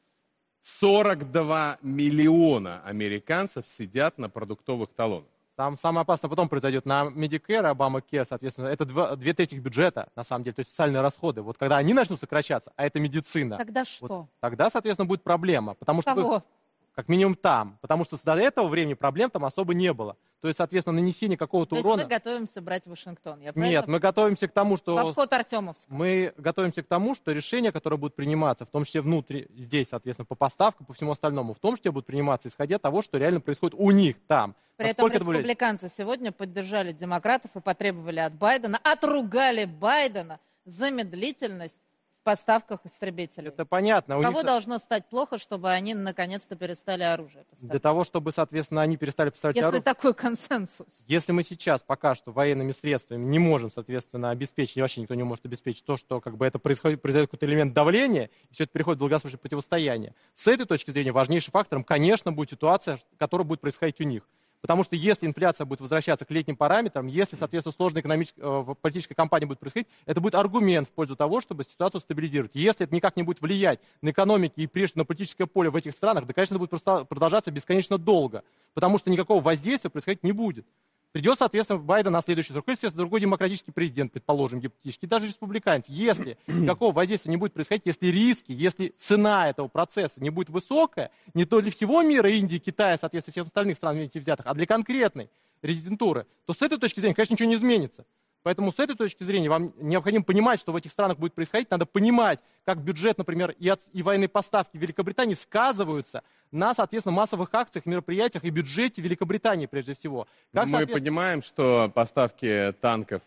42 миллиона американцев сидят на продуктовых талонах. Самое опасное потом произойдет на Medicare, Obamacare, соответственно, это 2/3 бюджета, на самом деле, то есть социальные расходы. Вот когда они начнут сокращаться, а это медицина. Тогда что? Вот, тогда, соответственно, будет проблема. Потому что Кого? Как минимум там. Потому что до этого времени проблем там особо не было. То есть, соответственно, нанесение какого-то урона... То есть мы готовимся брать Вашингтон, Нет, мы готовимся к тому, что... В обход Артемовска. Мы готовимся к тому, что решения, которые будут приниматься, в том числе внутри, здесь, соответственно, по поставкам, по всему остальному, в том числе будут приниматься, исходя от того, что реально происходит у них там. При этом республиканцы сегодня поддержали демократов и потребовали от Байдена, отругали Байдена за медлительность в поставках истребителей. Это понятно. Кого должно стать плохо, чтобы они наконец-то перестали оружие поставлять? Для того, чтобы, соответственно, они перестали поставлять оружие. Если такой консенсус. Если мы сейчас пока что военными средствами не можем, соответственно, обеспечить, и вообще никто не может обеспечить то, что как бы это произойдет какой-то элемент давления, и все это переходит в долгосрочное противостояние. С этой точки зрения важнейшим фактором, конечно, будет ситуация, которая будет происходить у них. Потому что если инфляция будет возвращаться к летним параметрам, если, соответственно, сложная политическая кампания будет происходить, это будет аргумент в пользу того, чтобы ситуацию стабилизировать. Если это никак не будет влиять на экономику и, прежде всего, на политическое поле в этих странах, да, конечно, будет продолжаться бесконечно долго, потому что никакого воздействия происходить не будет. Придет, соответственно, Байден на следующий срок, естественно, другой демократический президент, предположим, гипотетически, даже республиканец. Если никакого воздействия не будет происходить, если риски, если цена этого процесса не будет высокая, не то для всего мира, Индии, Китая, соответственно, всех остальных стран вместе взятых, а для конкретной резидентуры, то с этой точки зрения, конечно, ничего не изменится. Поэтому с этой точки зрения вам необходимо понимать, что в этих странах будет происходить. Надо понимать, как бюджет, например, и военные поставки в Великобритании сказываются на, соответственно, массовых акциях, мероприятиях и бюджете Великобритании, прежде всего. Как, мы понимаем, что поставки танков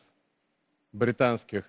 британских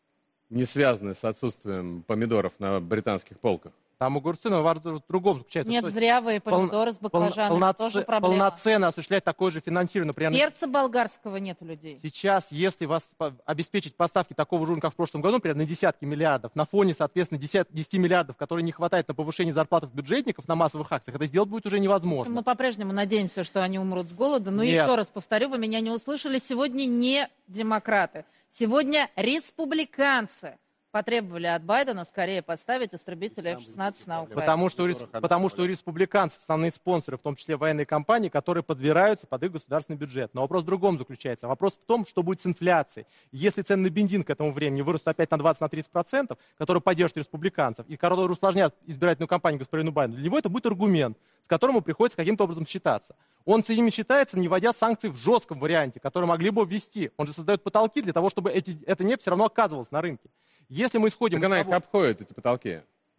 не связаны с отсутствием помидоров на британских полках. Там огурцы, но в другом заключается. Нет, зрявые помидоры с баклажанами, тоже проблема. Полноценно осуществлять такое же финансирование. Например, перца болгарского нет у людей. Сейчас, если вас обеспечить поставки такого же уровня, как в прошлом году, например, на десятки миллиардов, на фоне, соответственно, 10 миллиардов, которые не хватает на повышение зарплат бюджетников на массовых акциях, это сделать будет уже невозможно. Мы по-прежнему надеемся, что они умрут с голода, но еще раз повторю, вы меня не услышали, сегодня не демократы, сегодня республиканцы потребовали от Байдена скорее поставить истребители F-16 на Украину. Потому что у республиканцев основные спонсоры, в том числе военные компании, которые подбираются под их государственный бюджет. Но вопрос в другом заключается. Вопрос в том, что будет с инфляцией. Если цены на бензин к этому времени вырастут опять на 20-30%, которые поддержат республиканцев, и которые усложнят избирательную кампанию господину Байдену, для него это будет аргумент, с которым ему приходится каким-то образом считаться. Он с ними считается, не вводя санкций в жестком варианте, которые могли бы ввести. Он же создает потолки для того, чтобы эта нефть все равно оказывалась на рынке. Если мы исходим... Так она их обходит, эти потолки.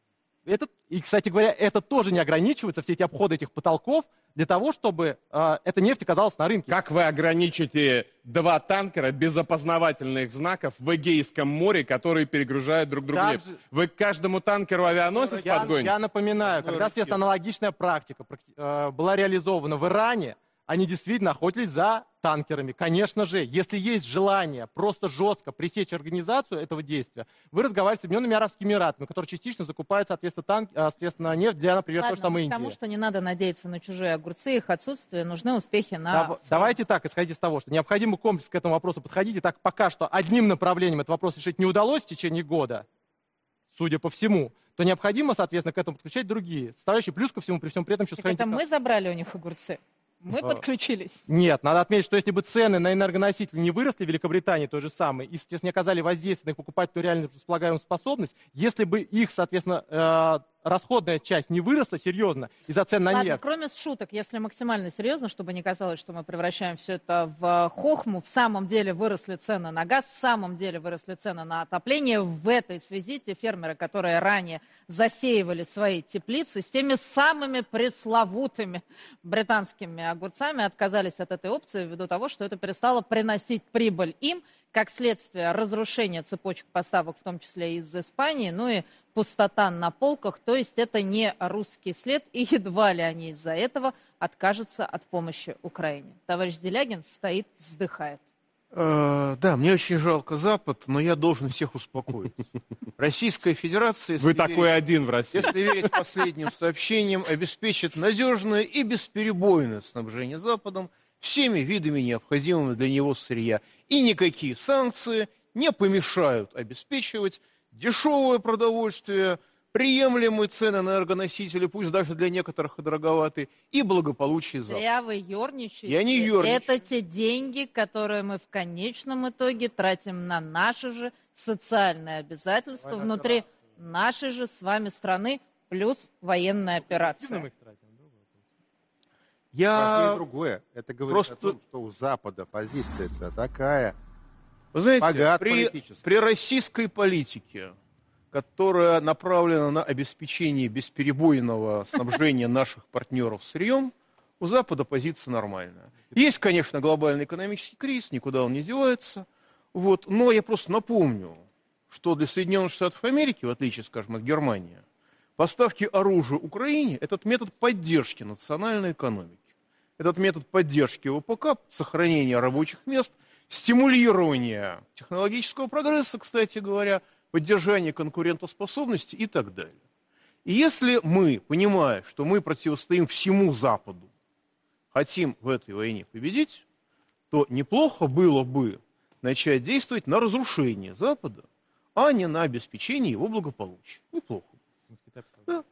И, кстати говоря, это тоже не ограничивается, все эти обходы этих потолков, для того, чтобы эта нефть оказалась на рынке. Как вы ограничите 2 танкера без опознавательных знаков в Эгейском море, которые перегружают друг друга нефть? Вы к каждому танкеру авианосец подгоните? Я напоминаю, когда аналогичная практика была реализована в Иране, они действительно охотились за танкерами. Конечно же, если есть желание просто жестко пресечь организацию этого действия, вы разговариваете с Объединенными Арабскими Эмиратами, которые частично закупают, соответственно, нефть для, например, той же самой Индии. Потому что не надо надеяться на чужие огурцы, их отсутствие, нужны успехи на... Давайте так, исходить из того, что необходимо комплекс к этому вопросу подходить, и так пока что одним направлением этот вопрос решить не удалось в течение года, судя по всему, то необходимо, соответственно, к этому подключать другие составляющие, плюс ко всему, при всем при этом еще сохранить... Это мы забрали у них огурцы? Мы подключились. Нет, надо отметить, что если бы цены на энергоносители не выросли в Великобритании той же самой, и, соответственно, не оказали воздействие на их покупательную реальную располагаемую способность, если бы их, соответственно, расходная часть не выросла серьезно из-за цен на нефть. Кроме шуток, если максимально серьезно, чтобы не казалось, что мы превращаем все это в хохму, в самом деле выросли цены на газ, в самом деле выросли цены на отопление. В этой связи те фермеры, которые ранее засеивали свои теплицы, с теми самыми пресловутыми британскими огурцами отказались от этой опции ввиду того, что это перестало приносить прибыль им, как следствие разрушения цепочек поставок, в том числе из Испании, ну и пустота на полках, то есть это не русский след, и едва ли они из-за этого откажутся от помощи Украине. Товарищ Делягин стоит, вздыхает. Да, мне очень жалко Запад, но я должен всех успокоить. Российская Федерация, Вы такой один в России. Если верить последним сообщениям, обеспечит надежное и бесперебойное снабжение Западом всеми видами необходимого для него сырья. И никакие санкции не помешают обеспечивать дешевое продовольствие, приемлемые цены на энергоносители, пусть даже для некоторых и дороговатые, и благополучие Запада. Зря вы ерничаете. Я не ерничаю. Это те деньги, которые мы в конечном итоге тратим на наши же социальные обязательства внутри нашей же с вами страны, плюс военная операция. Важнее другое. Это говорит о том, что у Запада позиция-то такая. Вы знаете, при российской политике, которая направлена на обеспечение бесперебойного снабжения наших партнеров сырьем, у Запада позиция нормальная. Есть, конечно, глобальный экономический кризис, никуда он не девается. Вот, но я просто напомню, что для Соединенных Штатов Америки, в отличие, скажем, от Германии, поставки оружия Украине – этот метод поддержки национальной экономики. Этот метод поддержки ВПК, сохранения рабочих мест, стимулирования технологического прогресса, кстати говоря, поддержания конкурентоспособности и так далее. И если мы, понимая, что мы противостоим всему Западу, хотим в этой войне победить, то неплохо было бы начать действовать на разрушение Запада, а не на обеспечение его благополучия. Неплохо. Да?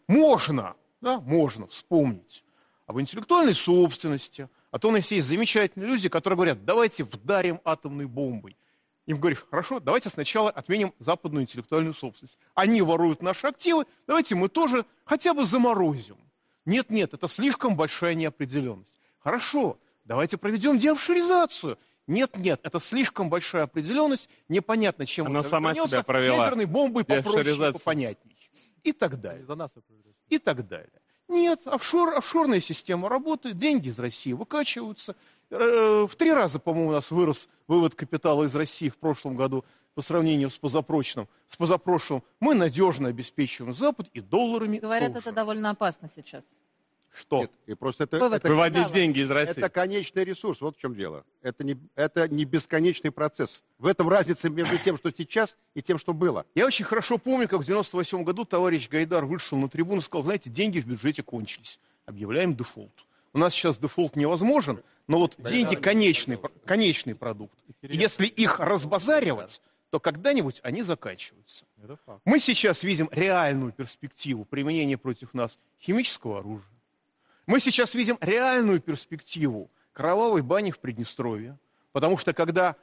Можно вспомнить об интеллектуальной собственности, а то у нас есть замечательные люди, которые говорят, давайте вдарим атомной бомбой. Им говоришь, хорошо, давайте сначала отменим западную интеллектуальную собственность. Они воруют наши активы, давайте мы тоже хотя бы заморозим. Нет, это слишком большая неопределенность. Хорошо, давайте проведем деофшоризацию. Нет, это слишком большая определенность, непонятно, чем она это сама себя провела. Ядерной бомбой попроще, попонятней. И так далее. И так далее. Нет, офшорная система работает, деньги из России выкачиваются. В 3 раза, по-моему, у нас вырос вывод капитала из России в прошлом году по сравнению с позапрошлым. Мы надежно обеспечиваем Запад и долларами. Говорят, тоже. это довольно опасно сейчас. Что? Нет, и просто это выводить деньги из России. Это конечный ресурс, вот в чем дело. Это не бесконечный процесс. В этом разница между тем, что сейчас, и тем, что было. Я очень хорошо помню, как в 1998 году товарищ Гайдар вышел на трибуну и сказал, знаете, деньги в бюджете кончились. Объявляем дефолт. У нас сейчас дефолт невозможен, но вот деньги конечный продукт. Если их разбазаривать, то когда-нибудь они заканчиваются. Мы сейчас видим реальную перспективу применения против нас химического оружия. Мы сейчас видим реальную перспективу кровавой бани в Приднестровье, потому что когда,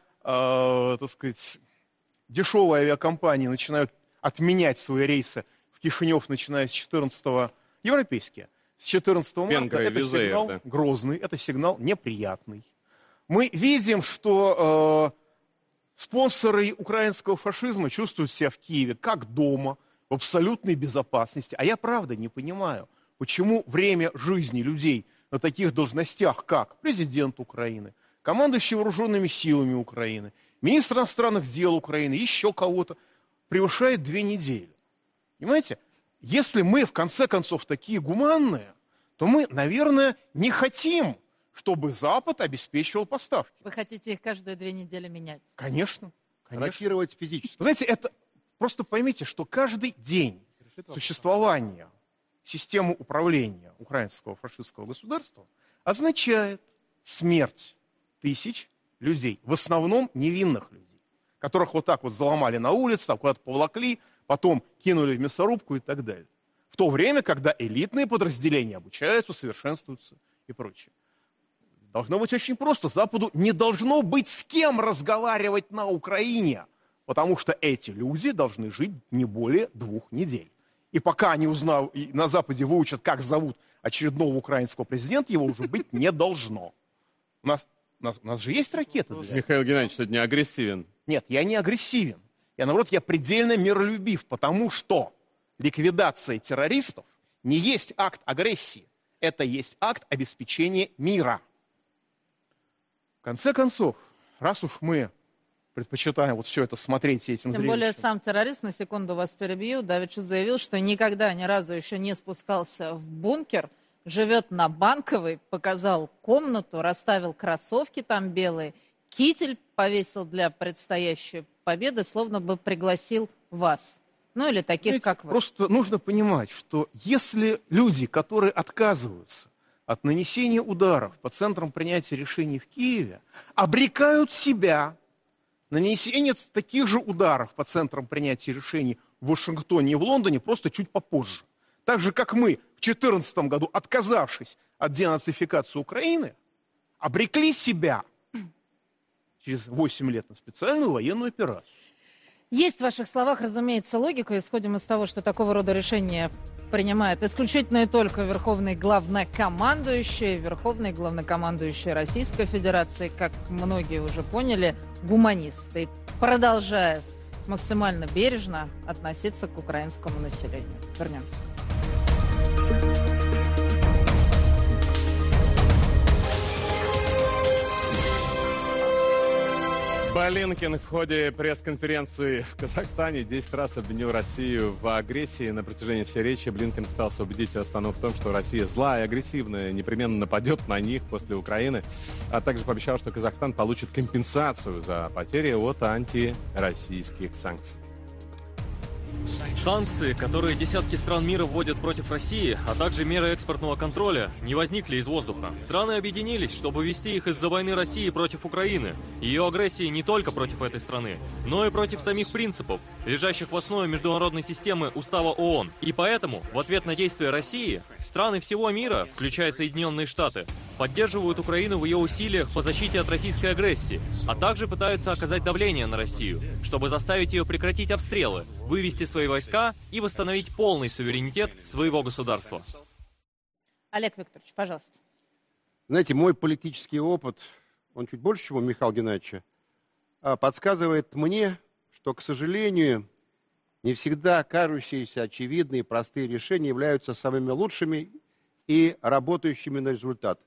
дешевые авиакомпании начинают отменять свои рейсы в Кишинев, начиная с 14-го, европейские, с 14 марта, это сигнал грозный, это сигнал неприятный. Мы видим, что спонсоры украинского фашизма чувствуют себя в Киеве как дома, в абсолютной безопасности. А я правда не понимаю, почему время жизни людей на таких должностях, как президент Украины, командующий вооруженными силами Украины, министр иностранных дел Украины, еще кого-то, превышает 2 недели. Понимаете? Если мы, в конце концов, такие гуманные, то мы, наверное, не хотим, чтобы Запад обеспечивал поставки. Вы хотите их каждые 2 недели менять? Конечно. Ротировать физически. Знаете, это просто поймите, что каждый день существования системы управления украинского фашистского государства означает смерть тысяч людей, в основном невинных людей, которых вот так вот заломали на улице, там куда-то поволокли, потом кинули в мясорубку и так далее. В то время, когда элитные подразделения обучаются, совершенствуются и прочее. Должно быть очень просто. Западу не должно быть с кем разговаривать на Украине, потому что эти люди должны жить не более 2 недель. И пока они узнают, и на Западе выучат, как зовут очередного украинского президента, его уже быть не должно. У нас же есть ракеты. Михаил Геннадьевич сегодня агрессивен. Нет, я не агрессивен. Наоборот, я предельно миролюбив, потому что ликвидация террористов не есть акт агрессии. Это есть акт обеспечения мира. В конце концов, раз уж мы предпочитаем вот все это смотреть этим зрелищем. Тем более сам террорист, на секунду вас перебью, давеча заявил, что никогда ни разу еще не спускался в бункер, живет на Банковой, показал комнату, расставил кроссовки там белые, китель повесил для предстоящей победы, словно бы пригласил вас. Ну или таких, знаете, как вы. Просто нужно понимать, что если люди, которые отказываются от нанесения ударов по центрам принятия решений в Киеве, обрекают себя на нанесение таких же ударов по центрам принятия решений в Вашингтоне и в Лондоне просто чуть попозже. Так же, как мы в 2014 году, отказавшись от денацификации Украины, обрекли себя через 8 лет на специальную военную операцию. Есть в ваших словах, разумеется, логика. Исходим из того, что такого рода решения принимает исключительно и только верховный главнокомандующий Российской Федерации, как многие уже поняли, гуманисты. Продолжает максимально бережно относиться к украинскому населению. Вернемся. Блинкен в ходе пресс-конференции в Казахстане 10 раз обвинил Россию в агрессии. На протяжении всей речи Блинкен пытался убедить Астану в том, что Россия злая и агрессивная, непременно нападет на них после Украины, а также пообещал, что Казахстан получит компенсацию за потери от антироссийских санкций. Санкции, которые десятки стран мира вводят против России, а также меры экспортного контроля, не возникли из воздуха. Страны объединились, чтобы ввести их из-за войны России против Украины, ее агрессии не только против этой страны, но и против самих принципов, лежащих в основе международной системы Устава ООН. И поэтому, в ответ на действия России, страны всего мира, включая Соединенные Штаты, поддерживают Украину в ее усилиях по защите от российской агрессии, а также пытаются оказать давление на Россию, чтобы заставить ее прекратить обстрелы, вывести свои войска и восстановить полный суверенитет своего государства. Олег Викторович, пожалуйста. Знаете, мой политический опыт, он чуть больше, чем у Михаила Геннадьевича, подсказывает мне, что, к сожалению, не всегда кажущиеся очевидные простые решения являются самыми лучшими и работающими на результат.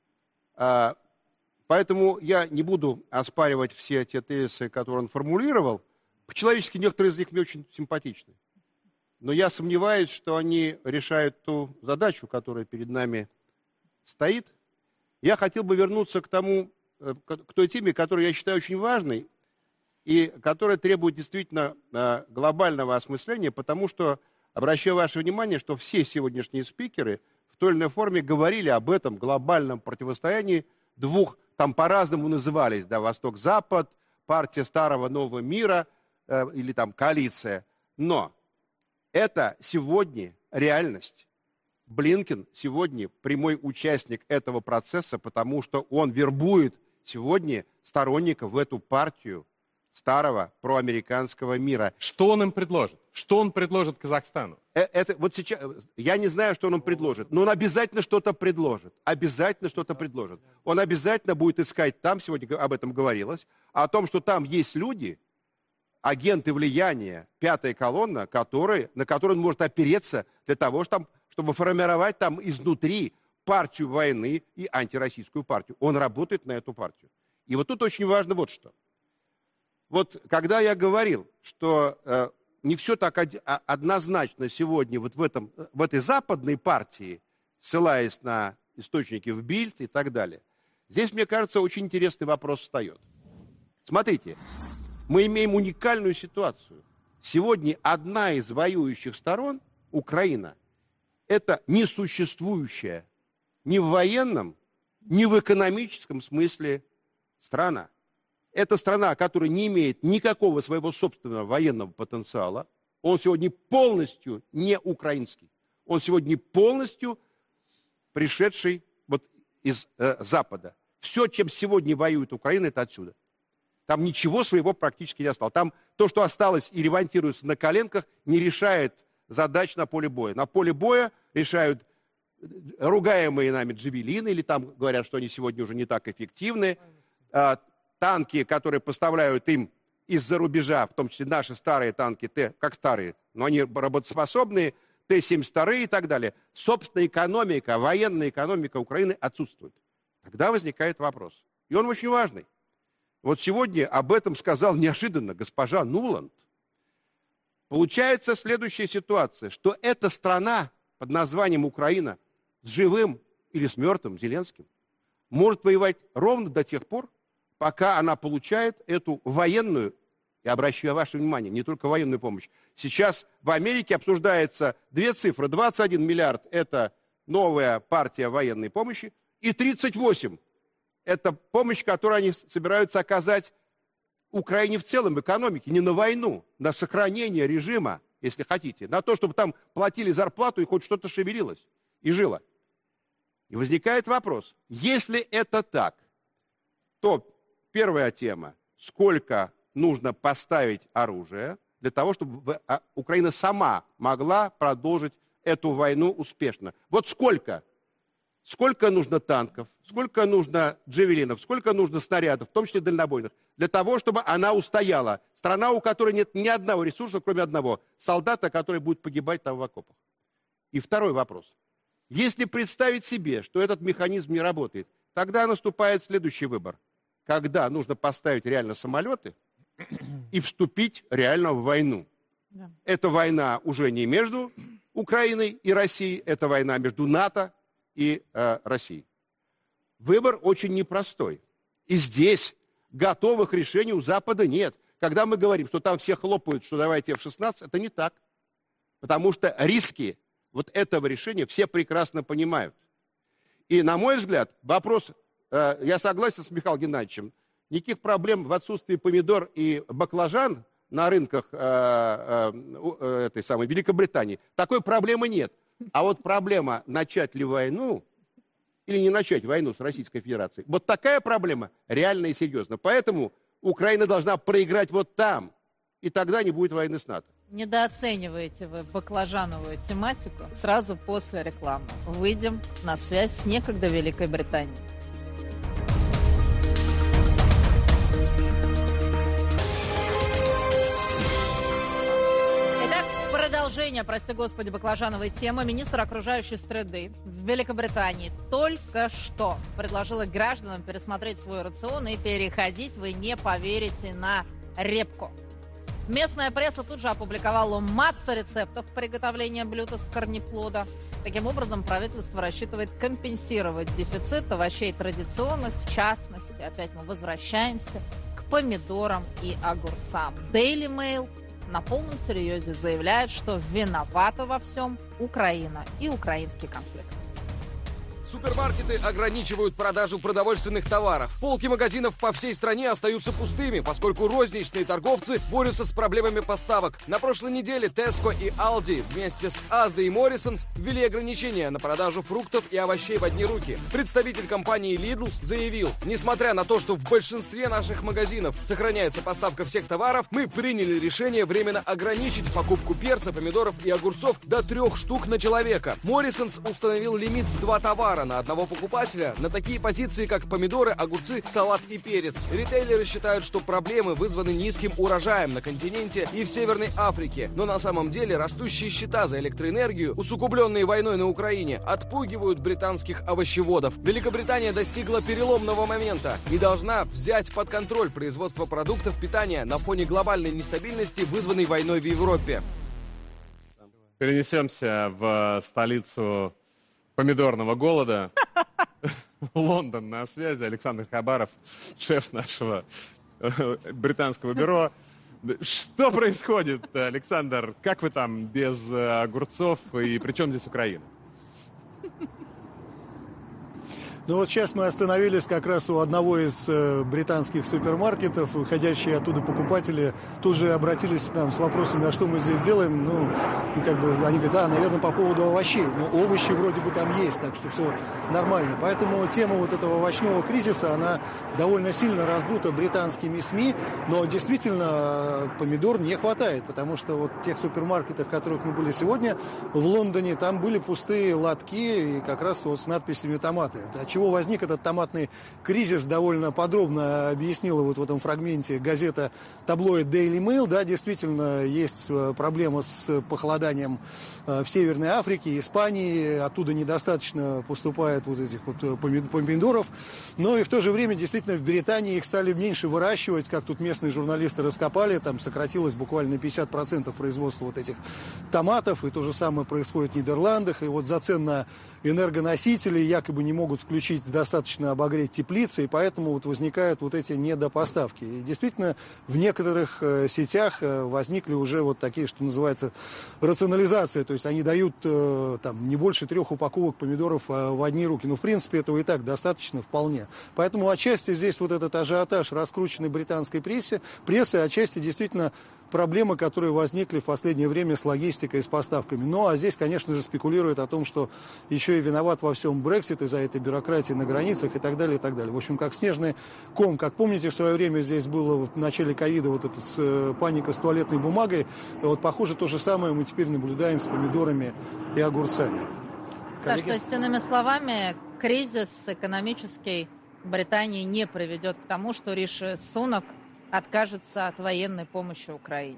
Поэтому я не буду оспаривать все те тезисы, которые он формулировал. По-человечески некоторые из них мне очень симпатичны. Но я сомневаюсь, что они решают ту задачу, которая перед нами стоит. Я хотел бы вернуться к той теме, которую я считаю очень важной и которая требует действительно глобального осмысления, потому что, обращаю ваше внимание, что все сегодняшние спикеры в той или иной форме говорили об этом глобальном противостоянии двух, там по-разному назывались, да, Восток-Запад, партия Старого Нового Мира или там коалиция. Но это сегодня реальность. Блинкен сегодня прямой участник этого процесса, потому что он вербует сегодня сторонников в эту партию старого проамериканского мира. Что он им предложит? Что он предложит Казахстану? Вот сейчас, я не знаю, что он им предложит, но он обязательно что-то предложит. Обязательно что-то предложит. Он обязательно будет искать там, сегодня об этом говорилось, о том, что там есть люди, агенты влияния, пятая колонна, на которую он может опереться для того, чтобы формировать там изнутри партию войны и антироссийскую партию. Он работает на эту партию. И вот тут очень важно вот что. Вот когда я говорил, что не все так однозначно сегодня вот в этой западной партии, ссылаясь на источники в Бильд и так далее, Здесь, мне кажется, очень интересный вопрос встает. Смотрите, мы имеем уникальную ситуацию. Сегодня одна из воюющих сторон, Украина, это несуществующая ни в военном, ни в экономическом смысле страна. Это страна, которая не имеет никакого своего собственного военного потенциала. Он сегодня полностью не украинский. Он сегодня полностью пришедший вот из Запада. Все, чем сегодня воюет Украина, это отсюда. Там ничего своего практически не осталось. Там то, что осталось и ремонтируется на коленках, не решает задач на поле боя. На поле боя решают ругаемые нами джавелины, или там говорят, что они сегодня уже не так эффективны. Танки, которые поставляют им из-за рубежа, в том числе наши старые танки, как старые, но они работоспособные, Т-72 и так далее. Собственно, экономика, военная экономика Украины отсутствует. Тогда возникает вопрос. И он очень важный. Вот сегодня об этом сказал неожиданно госпожа Нуланд. Получается следующая ситуация, что эта страна под названием Украина с живым или с мертвым Зеленским может воевать ровно до тех пор, пока она получает эту военную, и обращаю ваше внимание, не только военную помощь. Сейчас в Америке обсуждается две цифры. 21 миллиард – это новая партия военной помощи, и 38 – это помощь, которую они собираются оказать Украине в целом, в экономике, не на войну, на сохранение режима, если хотите, на то, чтобы там платили зарплату и хоть что-то шевелилось и жило. И возникает вопрос, если это так, то первая тема, сколько нужно поставить оружие для того, чтобы Украина сама могла продолжить эту войну успешно. Вот сколько? Сколько нужно танков, сколько нужно джавелинов, сколько нужно снарядов, в том числе дальнобойных, для того, чтобы она устояла. Страна, у которой нет ни одного ресурса, кроме одного – солдата, который будет погибать там в окопах. И второй вопрос. Если представить себе, что этот механизм не работает, тогда наступает следующий выбор. Когда нужно поставить реально самолеты и вступить реально в войну. Да. Эта война уже не между Украиной и Россией, это война между НАТО и Россией. Выбор очень непростой. И здесь готовых решений у Запада нет. Когда мы говорим, что там все хлопают, что давайте F-16, это не так. Потому что риски вот этого решения все прекрасно понимают. И, на мой взгляд, вопрос, я согласен с Михаилом Геннадьевичем, никаких проблем в отсутствии помидор и баклажан на рынках этой самой Великобритании, такой проблемы нет. А вот проблема, начать ли войну или не начать войну с Российской Федерацией, вот такая проблема реальная и серьезная. Поэтому Украина должна проиграть вот там, и тогда не будет войны с НАТО. Недооцениваете вы баклажановую тематику. Сразу после рекламы выйдем на связь с некогда Великой Британией. Продолжение, прости господи, баклажановой темы. Министр окружающей среды в Великобритании только что предложила гражданам пересмотреть свой рацион и переходить, вы не поверите, на репку. Местная пресса тут же опубликовала массу рецептов приготовления блюд из корнеплода. Таким образом, правительство рассчитывает компенсировать дефицит овощей традиционных, в частности, опять мы возвращаемся к помидорам и огурцам. Daily Mail на полном серьезе заявляет, что виновата во всем Украина и украинский конфликт. Супермаркеты ограничивают продажу продовольственных товаров. Полки магазинов по всей стране остаются пустыми, поскольку розничные торговцы борются с проблемами поставок. На прошлой неделе Tesco и Aldi вместе с Asda и Morrisons ввели ограничения на продажу фруктов и овощей в одни руки. Представитель компании Lidl заявил, несмотря на то, что в большинстве наших магазинов сохраняется поставка всех товаров, мы приняли решение временно ограничить покупку перца, помидоров и огурцов до 3 штук на человека. Morrisons установил лимит в 2 товара на одного покупателя на такие позиции, как помидоры, огурцы, салат и перец. Ритейлеры считают, что проблемы вызваны низким урожаем на континенте и в Северной Африке. Но на самом деле растущие счета за электроэнергию, усугубленные войной на Украине, отпугивают британских овощеводов. Великобритания достигла переломного момента и должна взять под контроль производство продуктов питания на фоне глобальной нестабильности, вызванной войной в Европе. Перенесемся в столицу помидорного голода. Лондон на связи. Александр Хабаров, шеф нашего британского бюро. Что происходит, Александр? Как вы там без огурцов? И при чем здесь Украина? Ну вот сейчас мы остановились как раз у одного из британских супермаркетов. Выходящие оттуда покупатели тут же обратились к нам с вопросами, а что мы здесь делаем? Ну как бы они говорят, да, наверное, по поводу овощей. Но овощи вроде бы там есть, так что все нормально. Поэтому тема вот этого овощного кризиса, она довольно сильно раздута британскими СМИ. Но действительно помидор не хватает, потому что вот в тех супермаркетах, в которых мы были сегодня в Лондоне, там были пустые лотки и как раз вот с надписями «томаты». От чего возник этот томатный кризис, довольно подробно объяснила вот в этом фрагменте газета таблоид Daily Mail. Да, действительно, есть проблема с похолоданием в Северной Африке, Испании. Оттуда недостаточно поступает вот этих вот помидоров. Но и в то же время, действительно, в Британии их стали меньше выращивать, как тут местные журналисты раскопали. Там сократилось буквально на 50% производства вот этих томатов. И то же самое происходит в Нидерландах. И вот за цен на энергоносители якобы не могут включить достаточно обогреть теплицы, и поэтому вот возникают вот эти недопоставки. И действительно, в некоторых сетях возникли уже вот такие, что называется, рационализация, то есть они дают там не больше 3 упаковок помидоров в одни руки. Ну, в принципе, этого и так достаточно вполне. Поэтому отчасти здесь вот этот ажиотаж раскрученный британской прессой, отчасти действительно проблемы, которые возникли в последнее время с логистикой и с поставками. Ну, а здесь, конечно же, спекулируют о том, что еще и виноват во всем Брексит из-за этой бюрократии на границах и так далее, и так далее. В общем, как снежный ком. Как помните, в свое время здесь было в начале ковида вот эта паника с туалетной бумагой. И вот, похоже, то же самое мы теперь наблюдаем с помидорами и огурцами. Да, что, с иными словами, кризис экономический Британии не приведет к тому, что Риши Сунак откажется от военной помощи Украине.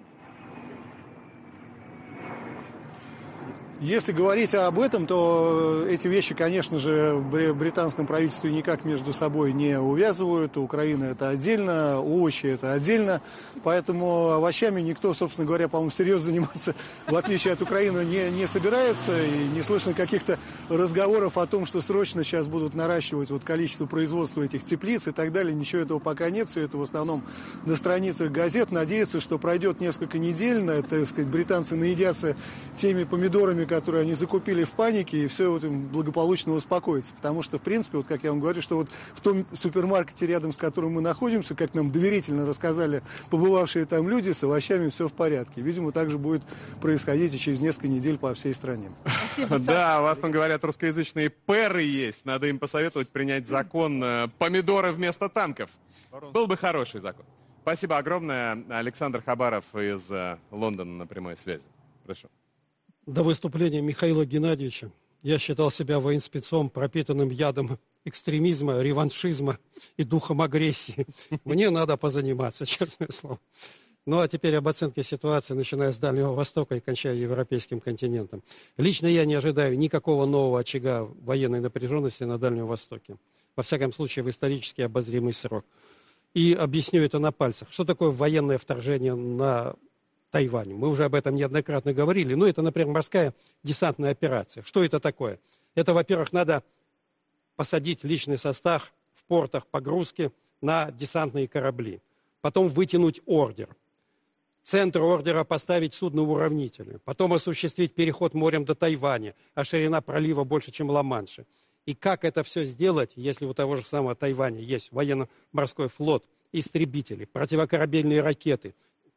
Если говорить об этом, то эти вещи, конечно же, в британском правительстве никак между собой не увязывают. Украина — это отдельно, овощи — это отдельно. Поэтому овощами никто, собственно говоря, по-моему, серьезно заниматься, в отличие от Украины, не собирается. И не слышно каких-то разговоров о том, что срочно сейчас будут наращивать вот количество производства этих теплиц и так далее. Ничего этого пока нет. Все это в основном на страницах газет. Надеются, что пройдет несколько недель, так сказать, британцы наедятся теми помидорами, которые они закупили в панике, и все вот им благополучно успокоится. Потому что, в принципе, вот как я вам говорю, что вот в том супермаркете, рядом с которым мы находимся, как нам доверительно рассказали побывавшие там люди, с овощами все в порядке. Видимо, так же будет происходить и через несколько недель по всей стране. Спасибо, Саша. Да, у вас там, говорят, русскоязычные пэры есть. Надо им посоветовать принять закон помидоры вместо танков. Был бы хороший закон. Спасибо огромное. Александр Хабаров из Лондона на прямой связи. Прошу. До выступления Михаила Геннадьевича я считал себя военспецом, пропитанным ядом экстремизма, реваншизма и духом агрессии. Мне надо позаниматься, честное слово. Ну а теперь об оценке ситуации, начиная с Дальнего Востока и кончая европейским континентом. Лично я не ожидаю никакого нового очага военной напряженности на Дальнем Востоке. Во всяком случае, в исторически обозримый срок. И объясню это на пальцах. Что такое военное вторжение на Тайвань? Мы уже об этом неоднократно говорили. Ну, это, например, морская десантная операция. Что это такое? Это, во-первых, надо посадить личный состав в портах погрузки на десантные корабли. Потом вытянуть ордер. Центр ордера поставить судноуравнители. Потом осуществить переход морем до Тайваня, а ширина пролива больше, чем Ла-Манша. И как это все сделать, если у того же самого Тайваня есть военно-морской флот, истребители, противокорабельные ракеты?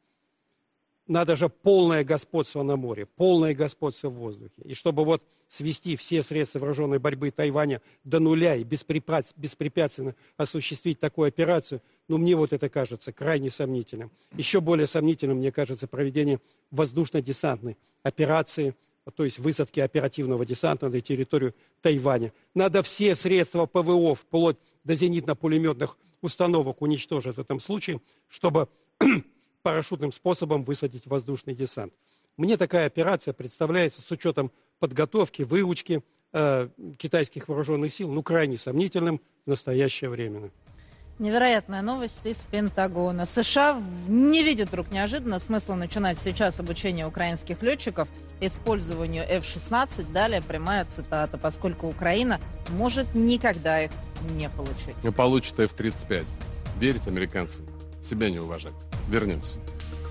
Надо же полное господство на море, полное господство в воздухе. И чтобы вот свести все средства вооруженной борьбы Тайваня до нуля и беспрепятственно осуществить такую операцию, ну, мне вот это кажется крайне сомнительным. Еще более сомнительным, мне кажется, проведение воздушно-десантной операции, то есть высадки оперативного десанта на территорию Тайваня. Надо все средства ПВО, вплоть до зенитно-пулеметных установок, уничтожить в этом случае, чтобы парашютным способом высадить воздушный десант. Мне такая операция представляется с учетом подготовки, выучки китайских вооруженных сил, ну, крайне сомнительным в настоящее время. Невероятная новость из Пентагона. США не видят вдруг неожиданно смысла начинать сейчас обучение украинских летчиков использованию F-16. Далее прямая цитата, поскольку Украина может никогда их не получить. Получит F-35. Верить американцам, себя не уважать. Вернемся.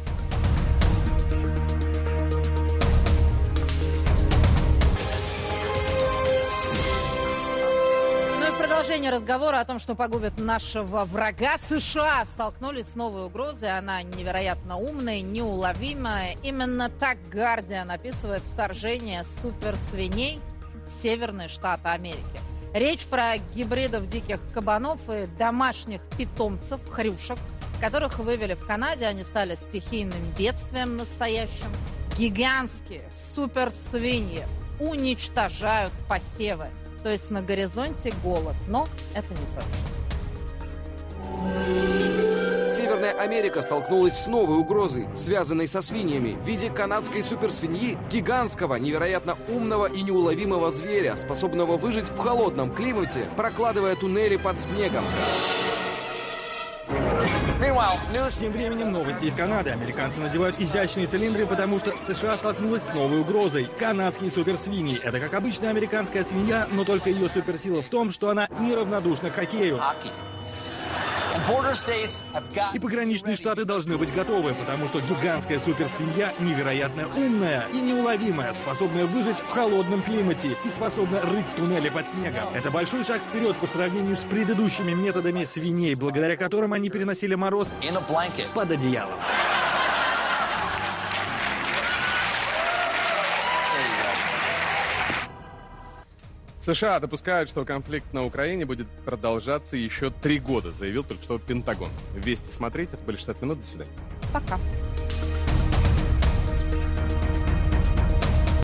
Продолжение разговора о том, что погубит нашего врага. США столкнулись с новой угрозой. Она невероятно умная, неуловимая. Именно так Guardian описывает вторжение суперсвиней в северные штаты Америки. Речь про гибридов диких кабанов и домашних питомцев, хрюшек, которых вывели в Канаде. Они стали стихийным бедствием настоящим. Гигантские суперсвиньи уничтожают посевы. То есть на горизонте голод, но это не точно. Северная Америка столкнулась с новой угрозой, связанной со свиньями, в виде канадской суперсвиньи, гигантского, невероятно умного и неуловимого зверя, способного выжить в холодном климате, прокладывая туннели под снегом. Тем временем новости из Канады. Американцы надевают изящные цилиндры, потому что США столкнулась с новой угрозой. Канадские суперсвиньи. Это как обычная американская свинья, но только ее суперсила в том, что она неравнодушна к хоккею. И пограничные штаты должны быть готовы, потому что гигантская суперсвинья невероятно умная и неуловимая, способная выжить в холодном климате и способна рыть туннели под снегом. Это большой шаг вперед по сравнению с предыдущими методами свиней, благодаря которым они переносили мороз под одеялом. США допускают, что конфликт на Украине будет продолжаться еще 3 года, заявил только что Пентагон. Вести смотреть, это были 60 минут, до свидания. Пока.